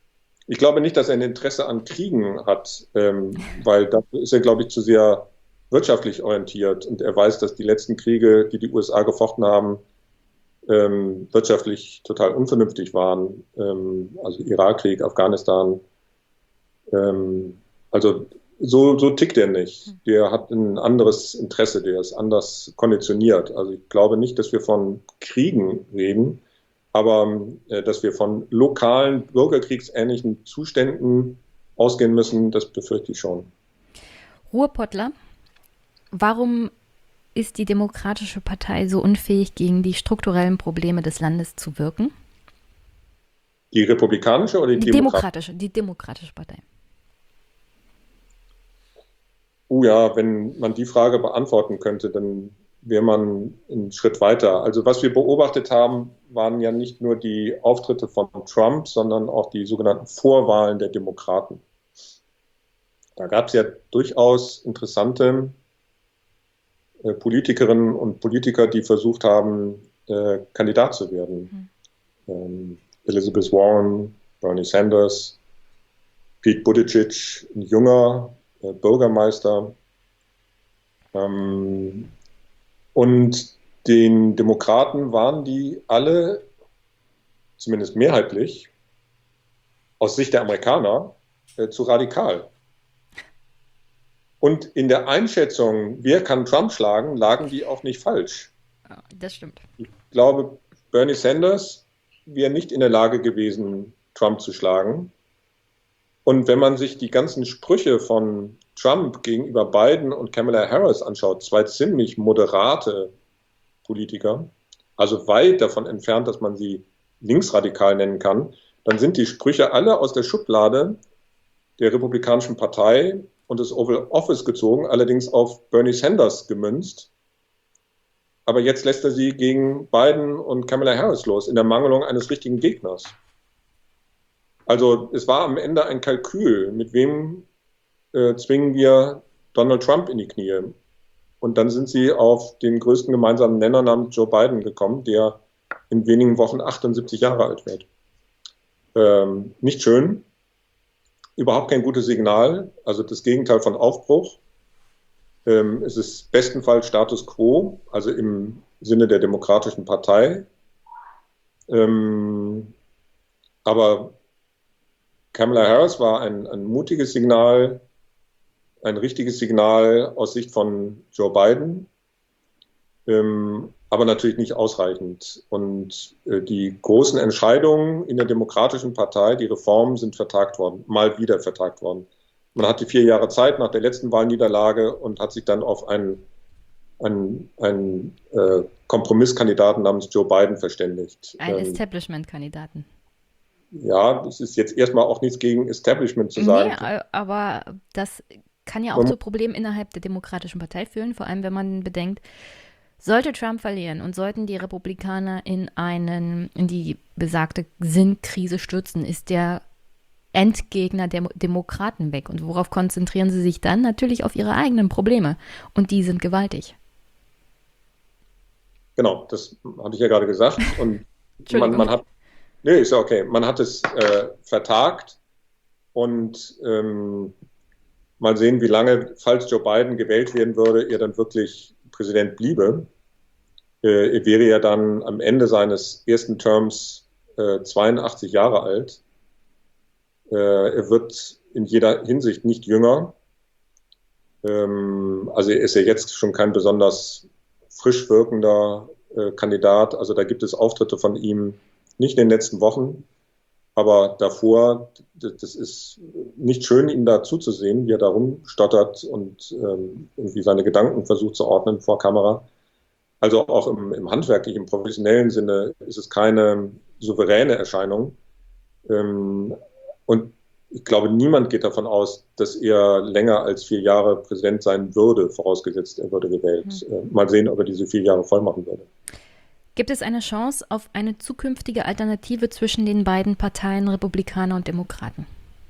Speaker 9: Ich glaube nicht, dass er ein Interesse an Kriegen hat, ähm, weil dafür ist er, glaube ich, zu sehr wirtschaftlich orientiert und er weiß, dass die letzten Kriege, die die U S A gefochten haben, ähm, wirtschaftlich total unvernünftig waren. Ähm, also Irakkrieg, Afghanistan. Ähm, also so, so tickt er nicht. Der hat ein anderes Interesse, der ist anders konditioniert. Also ich glaube nicht, dass wir von Kriegen reden, aber äh, dass wir von lokalen, bürgerkriegsähnlichen Zuständen ausgehen müssen, das befürchte ich schon.
Speaker 1: Ruhrpottler, warum ist die Demokratische Partei so unfähig, gegen die strukturellen Probleme des Landes zu wirken?
Speaker 9: Die Republikanische oder die,
Speaker 1: die
Speaker 9: Demokratische?
Speaker 1: Demokratische? Die Demokratische Partei.
Speaker 9: Oh ja, wenn man die Frage beantworten könnte, dann wäre man einen Schritt weiter. Also was wir beobachtet haben, waren ja nicht nur die Auftritte von Trump, sondern auch die sogenannten Vorwahlen der Demokraten. Da gab es ja durchaus interessante äh, Politikerinnen und Politiker, die versucht haben, äh, Kandidat zu werden. Mhm. Ähm, Elizabeth Warren, Bernie Sanders, Pete Buttigieg, ein junger äh, Bürgermeister. Ähm, und den Demokraten waren die alle, zumindest mehrheitlich, aus Sicht der Amerikaner, äh, zu radikal. Und in der Einschätzung, wer kann Trump schlagen, lagen die auch nicht falsch.
Speaker 1: Das stimmt.
Speaker 9: Ich glaube, Bernie Sanders wäre nicht in der Lage gewesen, Trump zu schlagen. Und wenn man sich die ganzen Sprüche von Trump gegenüber Biden und Kamala Harris anschaut, zwei ziemlich moderate Politiker, also weit davon entfernt, dass man sie linksradikal nennen kann, dann sind die Sprüche alle aus der Schublade der Republikanischen Partei und des Oval Office gezogen, allerdings auf Bernie Sanders gemünzt. Aber jetzt lässt er sie gegen Biden und Kamala Harris los, in der Mangelung eines richtigen Gegners. Also es war am Ende ein Kalkül, mit wem äh, zwingen wir Donald Trump in die Knie. Und dann sind sie auf den größten gemeinsamen Nenner namens Joe Biden gekommen, der in wenigen Wochen achtundsiebzig Jahre alt wird. Ähm, nicht schön. Überhaupt kein gutes Signal, also das Gegenteil von Aufbruch. Ähm, es ist bestenfalls Status quo, also im Sinne der Demokratischen Partei. Ähm, aber Kamala Harris war ein, ein mutiges Signal, ein richtiges Signal aus Sicht von Joe Biden, ähm, aber natürlich nicht ausreichend. Und äh, die großen Entscheidungen in der Demokratischen Partei, die Reformen, sind vertagt worden, mal wieder vertagt worden. Man hatte vier Jahre Zeit nach der letzten Wahlniederlage und hat sich dann auf einen, einen, einen äh, Kompromisskandidaten namens Joe Biden verständigt.
Speaker 1: Ein
Speaker 9: ähm,
Speaker 1: Establishment-Kandidaten.
Speaker 9: Ja, das ist jetzt erstmal auch nichts gegen Establishment zu sagen.
Speaker 1: Nee, aber das kann ja auch zu Problemen innerhalb der Demokratischen Partei führen, vor allem wenn man bedenkt, sollte Trump verlieren und sollten die Republikaner in einen, in die besagte Sinnkrise stürzen, ist der Endgegner der Demokraten weg. Und worauf konzentrieren sie sich dann? Natürlich auf ihre eigenen Probleme. Und die sind gewaltig.
Speaker 9: Genau, das habe ich ja gerade gesagt. Und man, man hat, nee, ist ja okay. Man hat es äh, vertagt und ähm, mal sehen, wie lange, falls Joe Biden gewählt werden würde, er dann wirklich Präsident bliebe. Äh, er wäre ja dann am Ende seines ersten Terms äh, zweiundachtzig Jahre alt. Äh, er wird in jeder Hinsicht nicht jünger. Ähm, also er ist ja jetzt schon kein besonders frisch wirkender äh, Kandidat. Also da gibt es Auftritte von ihm nicht in den letzten Wochen, aber davor, das ist nicht schön, ihm da zuzusehen, wie er da rumstottert und ähm, irgendwie seine Gedanken versucht zu ordnen vor Kamera. Also auch im, im handwerklichen, im professionellen Sinne ist es keine souveräne Erscheinung. Ähm, und ich glaube, niemand geht davon aus, dass er länger als vier Jahre Präsident sein würde, vorausgesetzt, er würde gewählt. Mhm. Äh, mal sehen, ob er diese vier Jahre voll machen würde.
Speaker 1: Gibt es eine Chance auf eine zukünftige Alternative zwischen den beiden Parteien, Republikaner und Demokraten?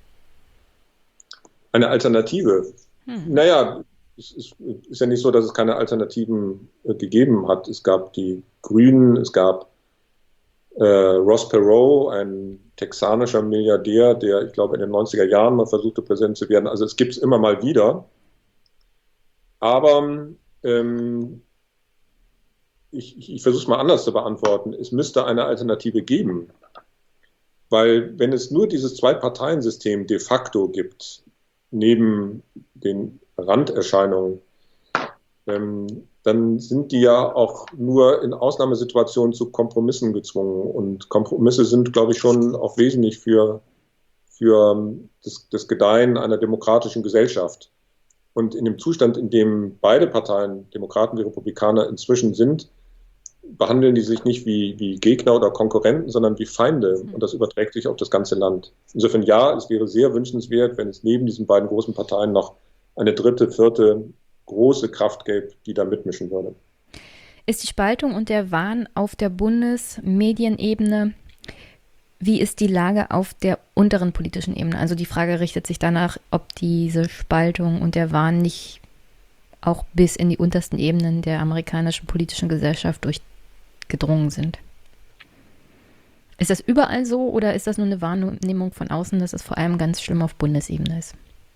Speaker 9: Eine Alternative? Hm. Naja, es ist, ist ja nicht so, dass es keine Alternativen äh, gegeben hat. Es gab die Grünen, es gab äh, Ross Perot, ein texanischer Milliardär, der, ich glaube, in den neunziger Jahren mal versuchte, Präsident zu werden. Also es gibt es immer mal wieder. Aber ähm, ich, ich, ich versuche es mal anders zu beantworten. Es müsste eine Alternative geben. Weil wenn es nur dieses Zwei-Parteien-System de facto gibt, neben den Randerscheinungen, ähm, dann sind die ja auch nur in Ausnahmesituationen zu Kompromissen gezwungen. Und Kompromisse sind, glaube ich, schon auch wesentlich für, für das, das Gedeihen einer demokratischen Gesellschaft. Und in dem Zustand, in dem beide Parteien, Demokraten wie Republikaner, inzwischen sind, behandeln die sich nicht wie, wie Gegner oder Konkurrenten, sondern wie Feinde. Und das überträgt sich auf das ganze Land. Insofern ja, es wäre sehr wünschenswert, wenn es neben diesen beiden großen Parteien noch eine dritte, vierte große Kraft gäbe, die da mitmischen würde.
Speaker 1: Ist die Spaltung und der Wahn auf der Bundesmedienebene, wie ist die Lage auf der unteren politischen Ebene? Also die Frage richtet sich danach, ob diese Spaltung und der Wahn nicht auch bis in die untersten Ebenen der amerikanischen politischen Gesellschaft durchgedrungen sind. Ist das überall so oder ist das nur eine Wahrnehmung von außen, dass es vor allem ganz schlimm auf Bundesebene ist?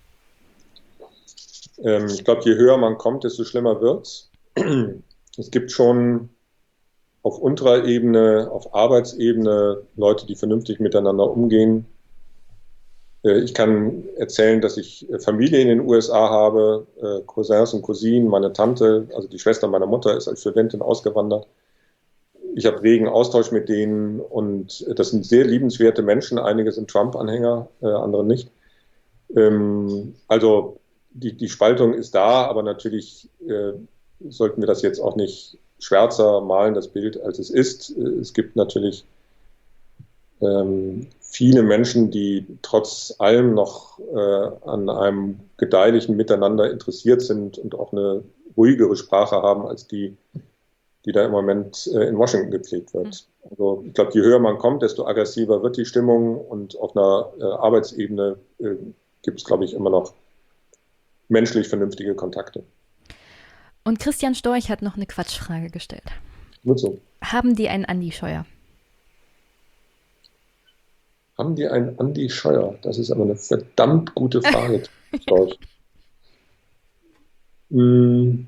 Speaker 9: Ähm, ich glaube, je höher man kommt, desto schlimmer wird's. Es gibt schon auf unterer Ebene, auf Arbeitsebene Leute, die vernünftig miteinander umgehen. Äh, ich kann erzählen, dass ich Familie in den U S A habe, äh, Cousins und Cousinen, meine Tante, also die Schwester meiner Mutter, ist als Studentin ausgewandert. Ich habe regen Austausch mit denen und das sind sehr liebenswerte Menschen. Einige sind Trump-Anhänger, äh, andere nicht. Ähm, also die, die Spaltung ist da, aber natürlich äh, sollten wir das jetzt auch nicht schwärzer malen, das Bild, als es ist. Es gibt natürlich ähm, viele Menschen, die trotz allem noch äh, an einem gedeihlichen Miteinander interessiert sind und auch eine ruhigere Sprache haben als die, die da im Moment äh, in Washington gepflegt wird. Also ich glaube, je höher man kommt, desto aggressiver wird die Stimmung und auf einer äh, Arbeitsebene äh, gibt es, glaube ich, immer noch menschlich vernünftige Kontakte.
Speaker 1: Und Christian Storch hat noch eine Quatschfrage gestellt.
Speaker 9: Gut so.
Speaker 1: Haben die einen Andi Scheuer?
Speaker 9: Haben die einen Andi Scheuer? Das ist aber eine verdammt gute Frage, Storch. hm.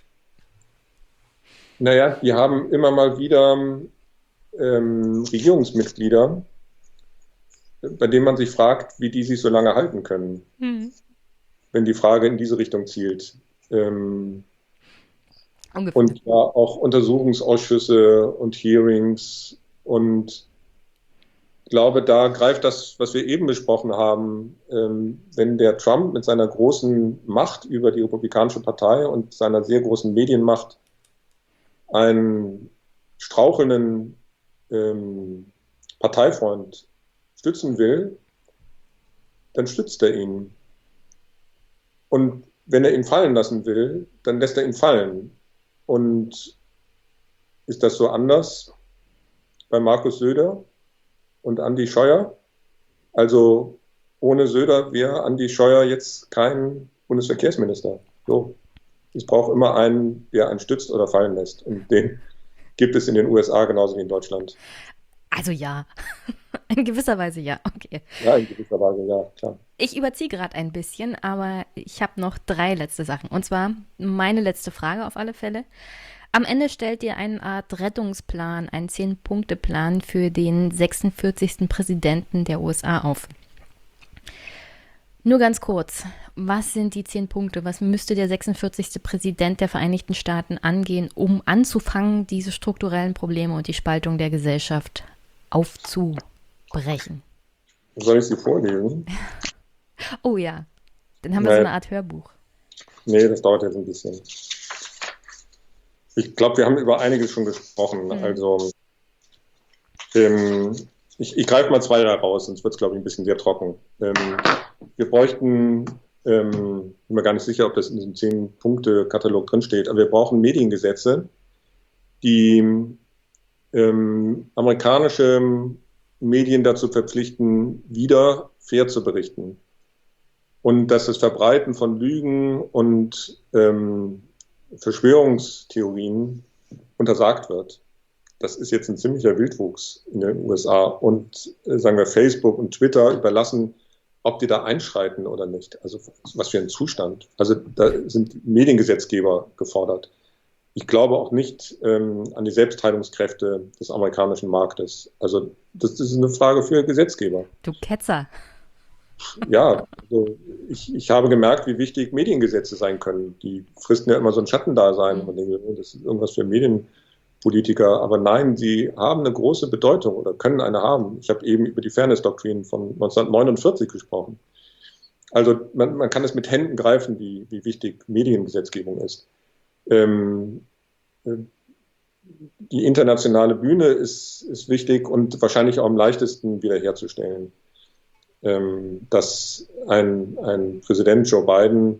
Speaker 9: Naja, die haben immer mal wieder ähm, Regierungsmitglieder, bei denen man sich fragt, wie die sich so lange halten können. Mhm. Wenn die Frage in diese Richtung zielt. Ähm, und ja, auch Untersuchungsausschüsse und Hearings. Und ich glaube, da greift das, was wir eben besprochen haben, ähm, wenn der Trump mit seiner großen Macht über die Republikanische Partei und seiner sehr großen Medienmacht einen strauchelnden ähm, Parteifreund stützen will, dann stützt er ihn. Und wenn er ihn fallen lassen will, dann lässt er ihn fallen. Und ist das so anders bei Markus Söder und Andi Scheuer? Also ohne Söder wäre Andi Scheuer jetzt kein Bundesverkehrsminister. So. Es braucht immer einen, der einen stützt oder fallen lässt. Und den gibt es in den U S A genauso wie in Deutschland.
Speaker 1: Also ja. In gewisser Weise ja, okay.
Speaker 9: Ja, in gewisser Weise ja, klar.
Speaker 1: Ich überziehe gerade ein bisschen, aber ich habe noch drei letzte Sachen. Und zwar meine letzte Frage auf alle Fälle. Am Ende stellt ihr eine Art Rettungsplan, einen Zehn-Punkte-Plan für den sechsundvierzigsten Präsidenten der U S A auf. Nur ganz kurz, was sind die zehn Punkte? Was müsste der sechsundvierzigste Präsident der Vereinigten Staaten angehen, um anzufangen, diese strukturellen Probleme und die Spaltung der Gesellschaft aufzubrechen?
Speaker 9: Soll ich sie vorlesen?
Speaker 1: Oh ja, dann haben wir nee. so eine Art Hörbuch.
Speaker 9: Nee, das dauert jetzt ein bisschen. Ich glaube, wir haben über einiges schon gesprochen. Mhm. Also ähm, ich, ich greife mal zwei da raus, sonst wird es, glaube ich, ein bisschen sehr trocken. Ähm, wir bräuchten, ähm, bin mir gar nicht sicher, ob das in diesem zehn-Punkte-Katalog drinsteht, aber wir brauchen Mediengesetze, die ähm, amerikanische Medien dazu verpflichten, wieder fair zu berichten. Und dass das Verbreiten von Lügen und ähm, Verschwörungstheorien untersagt wird. Das ist jetzt ein ziemlicher Wildwuchs in den U S A. Und äh, sagen wir, Facebook und Twitter überlassen ob die da einschreiten oder nicht. Also was für ein Zustand. Also da sind Mediengesetzgeber gefordert. Ich glaube auch nicht ähm, an die Selbstheilungskräfte des amerikanischen Marktes. Also das, das ist eine Frage für Gesetzgeber.
Speaker 1: Du Ketzer.
Speaker 9: Ja, also ich, ich habe gemerkt, wie wichtig Mediengesetze sein können. Die fristen ja immer so ein Schattendasein. Und man denkt, oh, das ist irgendwas für Medienpolitiker. Aber nein, sie haben eine große Bedeutung oder können eine haben. Ich habe eben über die Fairness-Doktrin von neunzehnhundertneunundvierzig gesprochen. Also man, man kann es mit Händen greifen, wie, wie wichtig Mediengesetzgebung ist. Ähm, die internationale Bühne ist, ist wichtig und wahrscheinlich auch am leichtesten wiederherzustellen. Ähm, dass ein, ein Präsident Joe Biden,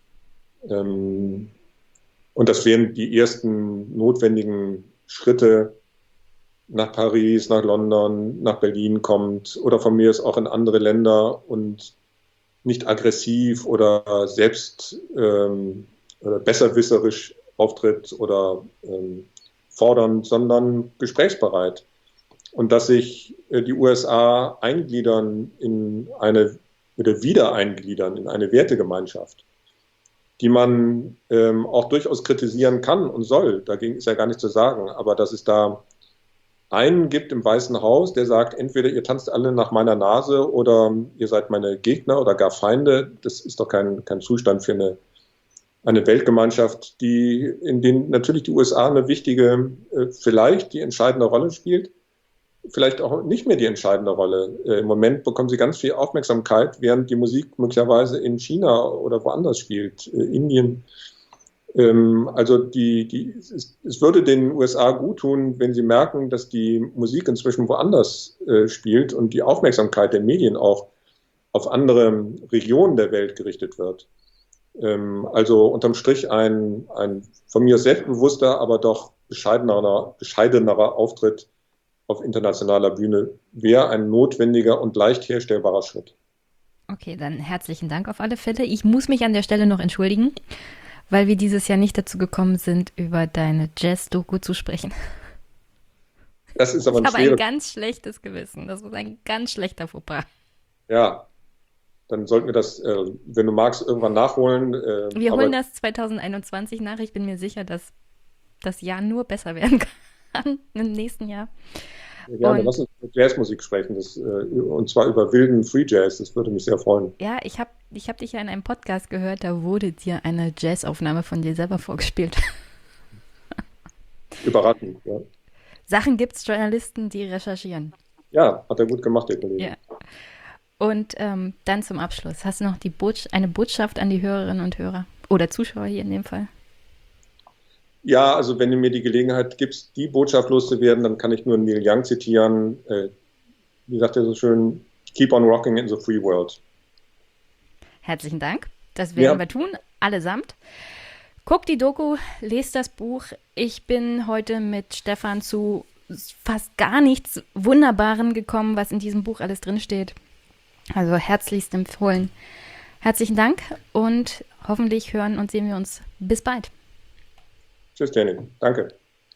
Speaker 9: ähm, und das wären die ersten notwendigen Schritte, nach Paris, nach London, nach Berlin kommt oder von mir ist auch in andere Länder und nicht aggressiv oder selbst ähm, oder besserwisserisch auftritt oder ähm, fordernd, sondern gesprächsbereit. Und dass sich äh, die U S A eingliedern in eine, oder wieder eingliedern in eine Wertegemeinschaft, die man ähm, auch durchaus kritisieren kann und soll. Dagegen ist ja gar nichts zu sagen. Aber dass es da einen gibt im Weißen Haus, der sagt, entweder ihr tanzt alle nach meiner Nase oder ihr seid meine Gegner oder gar Feinde, das ist doch kein, kein Zustand für eine, eine Weltgemeinschaft, die, in denen natürlich die U S A eine wichtige, äh, vielleicht die entscheidende Rolle spielt. Vielleicht auch nicht mehr die entscheidende Rolle. Äh, Im Moment bekommen sie ganz viel Aufmerksamkeit, während die Musik möglicherweise in China oder woanders spielt, äh, Indien. Ähm, also die, die, es, es würde den U S A gut tun, wenn sie merken, dass die Musik inzwischen woanders äh, spielt und die Aufmerksamkeit der Medien auch auf andere Regionen der Welt gerichtet wird. Ähm, also unterm Strich ein, ein von mir selbstbewusster, aber doch bescheidenerer, bescheidenerer Auftritt auf internationaler Bühne wäre ein notwendiger und leicht herstellbarer Schritt.
Speaker 1: Okay, dann herzlichen Dank auf alle Fälle. Ich muss mich an der Stelle noch entschuldigen, weil wir dieses Jahr nicht dazu gekommen sind, über deine Jazz-Doku zu sprechen.
Speaker 9: Das ist aber
Speaker 1: ich
Speaker 9: ein
Speaker 1: habe ein ganz schlechtes Gewissen. Das ist ein ganz schlechter Fauxpas.
Speaker 9: Ja, dann sollten wir das, äh, wenn du magst, irgendwann nachholen. Äh,
Speaker 1: wir holen das zwanzig einundzwanzig nach. Ich bin mir sicher, dass das Jahr nur besser werden kann im nächsten Jahr.
Speaker 9: Ja, gerne, lass uns über Jazzmusik sprechen, das, äh, und zwar über wilden Free Jazz, das würde mich sehr freuen.
Speaker 1: Ja, ich habe ich hab dich ja in einem Podcast gehört, da wurde dir eine Jazzaufnahme von dir selber vorgespielt.
Speaker 9: Überraschend, ja.
Speaker 1: Sachen gibt es Journalisten, die recherchieren.
Speaker 9: Ja, hat er gut gemacht, der Kollege.
Speaker 1: Ja. Und ähm, dann zum Abschluss, hast du noch die Botsch- eine Botschaft an die Hörerinnen und Hörer oder Zuschauer hier in dem Fall?
Speaker 9: Ja, also wenn du mir die Gelegenheit gibst, die Botschaft loszuwerden, dann kann ich nur Neil Young zitieren. Äh, wie sagt er so schön, keep on rocking in the free world.
Speaker 1: Herzlichen Dank. Das werden
Speaker 9: Ja.
Speaker 1: wir tun, allesamt. Guckt die Doku, lest das Buch. Ich bin heute mit Stefan zu fast gar nichts Wunderbaren gekommen, was in diesem Buch alles drinsteht. Also herzlichst empfohlen. Herzlichen Dank und hoffentlich hören und sehen wir uns. Bis bald.
Speaker 9: Tschüss, Danny. Danke.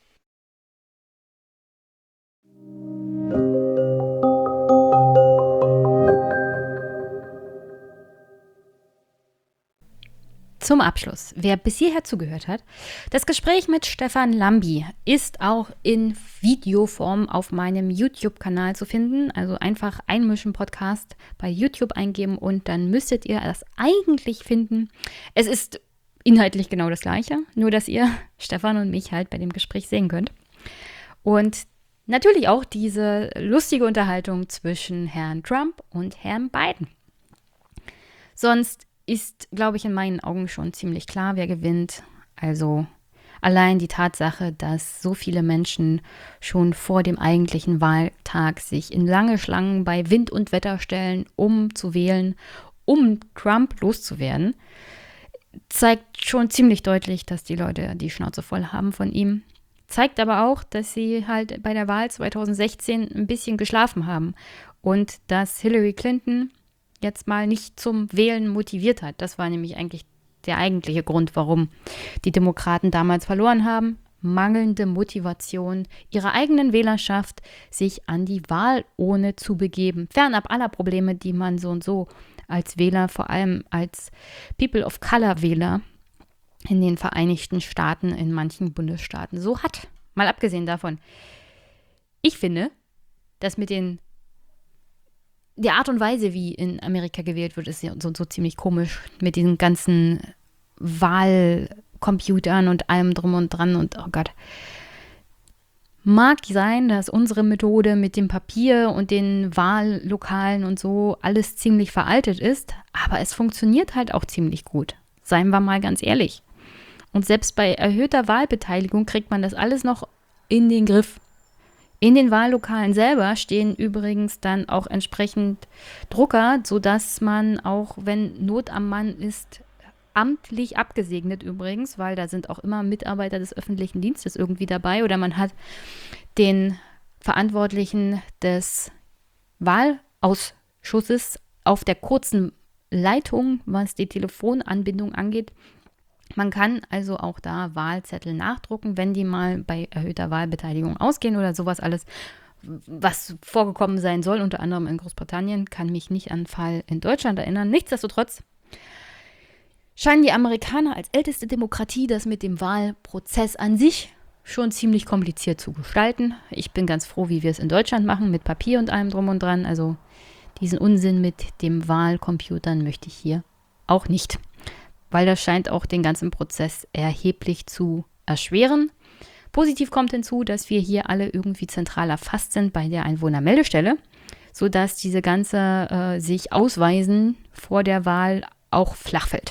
Speaker 1: Zum Abschluss, wer bis hierher zugehört hat, das Gespräch mit Stefan Lambi ist auch in Videoform auf meinem YouTube-Kanal zu finden. Also einfach Einmischen Podcast bei YouTube eingeben und dann müsstet ihr das eigentlich finden. Es ist inhaltlich genau das Gleiche, nur dass ihr Stefan und mich halt bei dem Gespräch sehen könnt. Und natürlich auch diese lustige Unterhaltung zwischen Herrn Trump und Herrn Biden. Sonst ist, glaube ich, in meinen Augen schon ziemlich klar, wer gewinnt. Also allein die Tatsache, dass so viele Menschen schon vor dem eigentlichen Wahltag sich in lange Schlangen bei Wind und Wetter stellen, um zu wählen, um Trump loszuwerden, zeigt schon ziemlich deutlich, dass die Leute die Schnauze voll haben von ihm. Zeigt aber auch, dass sie halt bei der Wahl zwanzig sechzehn ein bisschen geschlafen haben und dass Hillary Clinton jetzt mal nicht zum Wählen motiviert hat. Das war nämlich eigentlich der eigentliche Grund, warum die Demokraten damals verloren haben. Mangelnde Motivation ihrer eigenen Wählerschaft, sich an die Wahlurne zu begeben. Fernab aller Probleme, die man so und so als Wähler, vor allem als People of Color Wähler in den Vereinigten Staaten, in manchen Bundesstaaten so hat. Mal abgesehen davon. Ich finde, dass mit den die Art und Weise, wie in Amerika gewählt wird, ist ja so, so ziemlich komisch. Mit diesen ganzen Wahlcomputern und allem drum und dran und oh Gott. Mag sein, dass unsere Methode mit dem Papier und den Wahllokalen und so alles ziemlich veraltet ist, aber es funktioniert halt auch ziemlich gut. Seien wir mal ganz ehrlich. Und selbst bei erhöhter Wahlbeteiligung kriegt man das alles noch in den Griff. In den Wahllokalen selber stehen übrigens dann auch entsprechend Drucker, sodass man auch, wenn Not am Mann ist, amtlich abgesegnet übrigens, weil da sind auch immer Mitarbeiter des öffentlichen Dienstes irgendwie dabei oder man hat den Verantwortlichen des Wahlausschusses auf der kurzen Leitung, was die Telefonanbindung angeht. Man kann also auch da Wahlzettel nachdrucken, wenn die mal bei erhöhter Wahlbeteiligung ausgehen oder sowas alles, was vorgekommen sein soll, unter anderem in Großbritannien, kann mich nicht an einen Fall in Deutschland erinnern. Nichtsdestotrotz scheinen die Amerikaner als älteste Demokratie das mit dem Wahlprozess an sich schon ziemlich kompliziert zu gestalten. Ich bin ganz froh, wie wir es in Deutschland machen, mit Papier und allem drum und dran. Also diesen Unsinn mit dem Wahlcomputern möchte ich hier auch nicht. Weil das scheint auch den ganzen Prozess erheblich zu erschweren. Positiv kommt hinzu, dass wir hier alle irgendwie zentral erfasst sind bei der Einwohnermeldestelle, sodass diese ganze äh, sich ausweisen vor der Wahl auch flach fällt.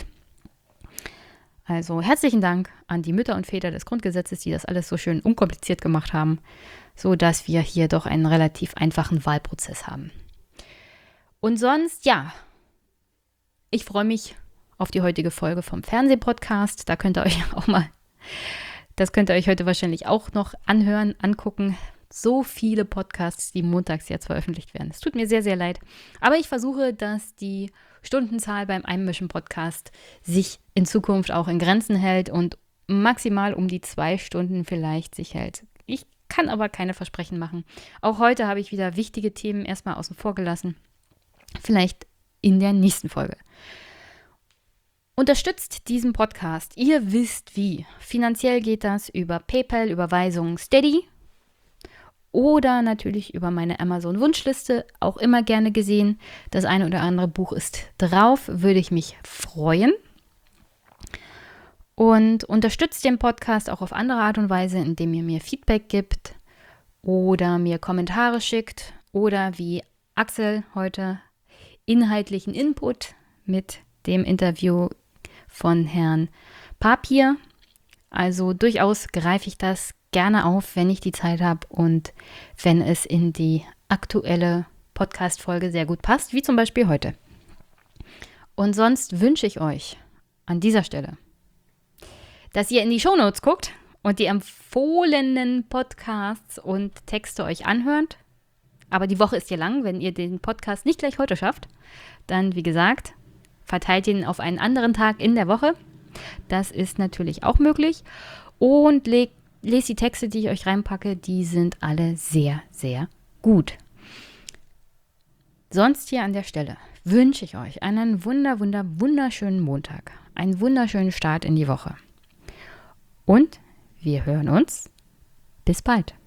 Speaker 1: Also herzlichen Dank an die Mütter und Väter des Grundgesetzes, die das alles so schön unkompliziert gemacht haben, sodass wir hier doch einen relativ einfachen Wahlprozess haben. Und sonst, ja, ich freue mich auf die heutige Folge vom Fernsehpodcast. Da könnt ihr euch auch mal, das könnt ihr euch heute wahrscheinlich auch noch anhören, angucken. So viele Podcasts, die montags jetzt veröffentlicht werden. Es tut mir sehr, sehr leid. Aber ich versuche, dass die Stundenzahl beim Einmischen-Podcast sich in Zukunft auch in Grenzen hält und maximal um die zwei Stunden vielleicht sich hält. Ich kann aber keine Versprechen machen. Auch heute habe ich wieder wichtige Themen erstmal außen vor gelassen. Vielleicht in der nächsten Folge. Unterstützt diesen Podcast. Ihr wisst wie. Finanziell geht das über PayPal, Überweisung Steady oder natürlich über meine Amazon-Wunschliste. Auch immer gerne gesehen. Das eine oder andere Buch ist drauf. Würde ich mich freuen. Und unterstützt den Podcast auch auf andere Art und Weise, indem ihr mir Feedback gibt oder mir Kommentare schickt oder wie Axel heute inhaltlichen Input mit dem Interview von Herrn Papier. Also durchaus greife ich das gerne auf, wenn ich die Zeit habe und wenn es in die aktuelle Podcast-Folge sehr gut passt, wie zum Beispiel heute. Und sonst wünsche ich euch an dieser Stelle, dass ihr in die Shownotes guckt und die empfohlenen Podcasts und Texte euch anhört. Aber die Woche ist ja lang, wenn ihr den Podcast nicht gleich heute schafft, dann, wie gesagt, verteilt ihn auf einen anderen Tag in der Woche. Das ist natürlich auch möglich. Und le- lest die Texte, die ich euch reinpacke, die sind alle sehr, sehr gut. Sonst hier an der Stelle wünsche ich euch einen wunder, wunder, wunderschönen Montag. Einen wunderschönen Start in die Woche. Und wir hören uns. Bis bald.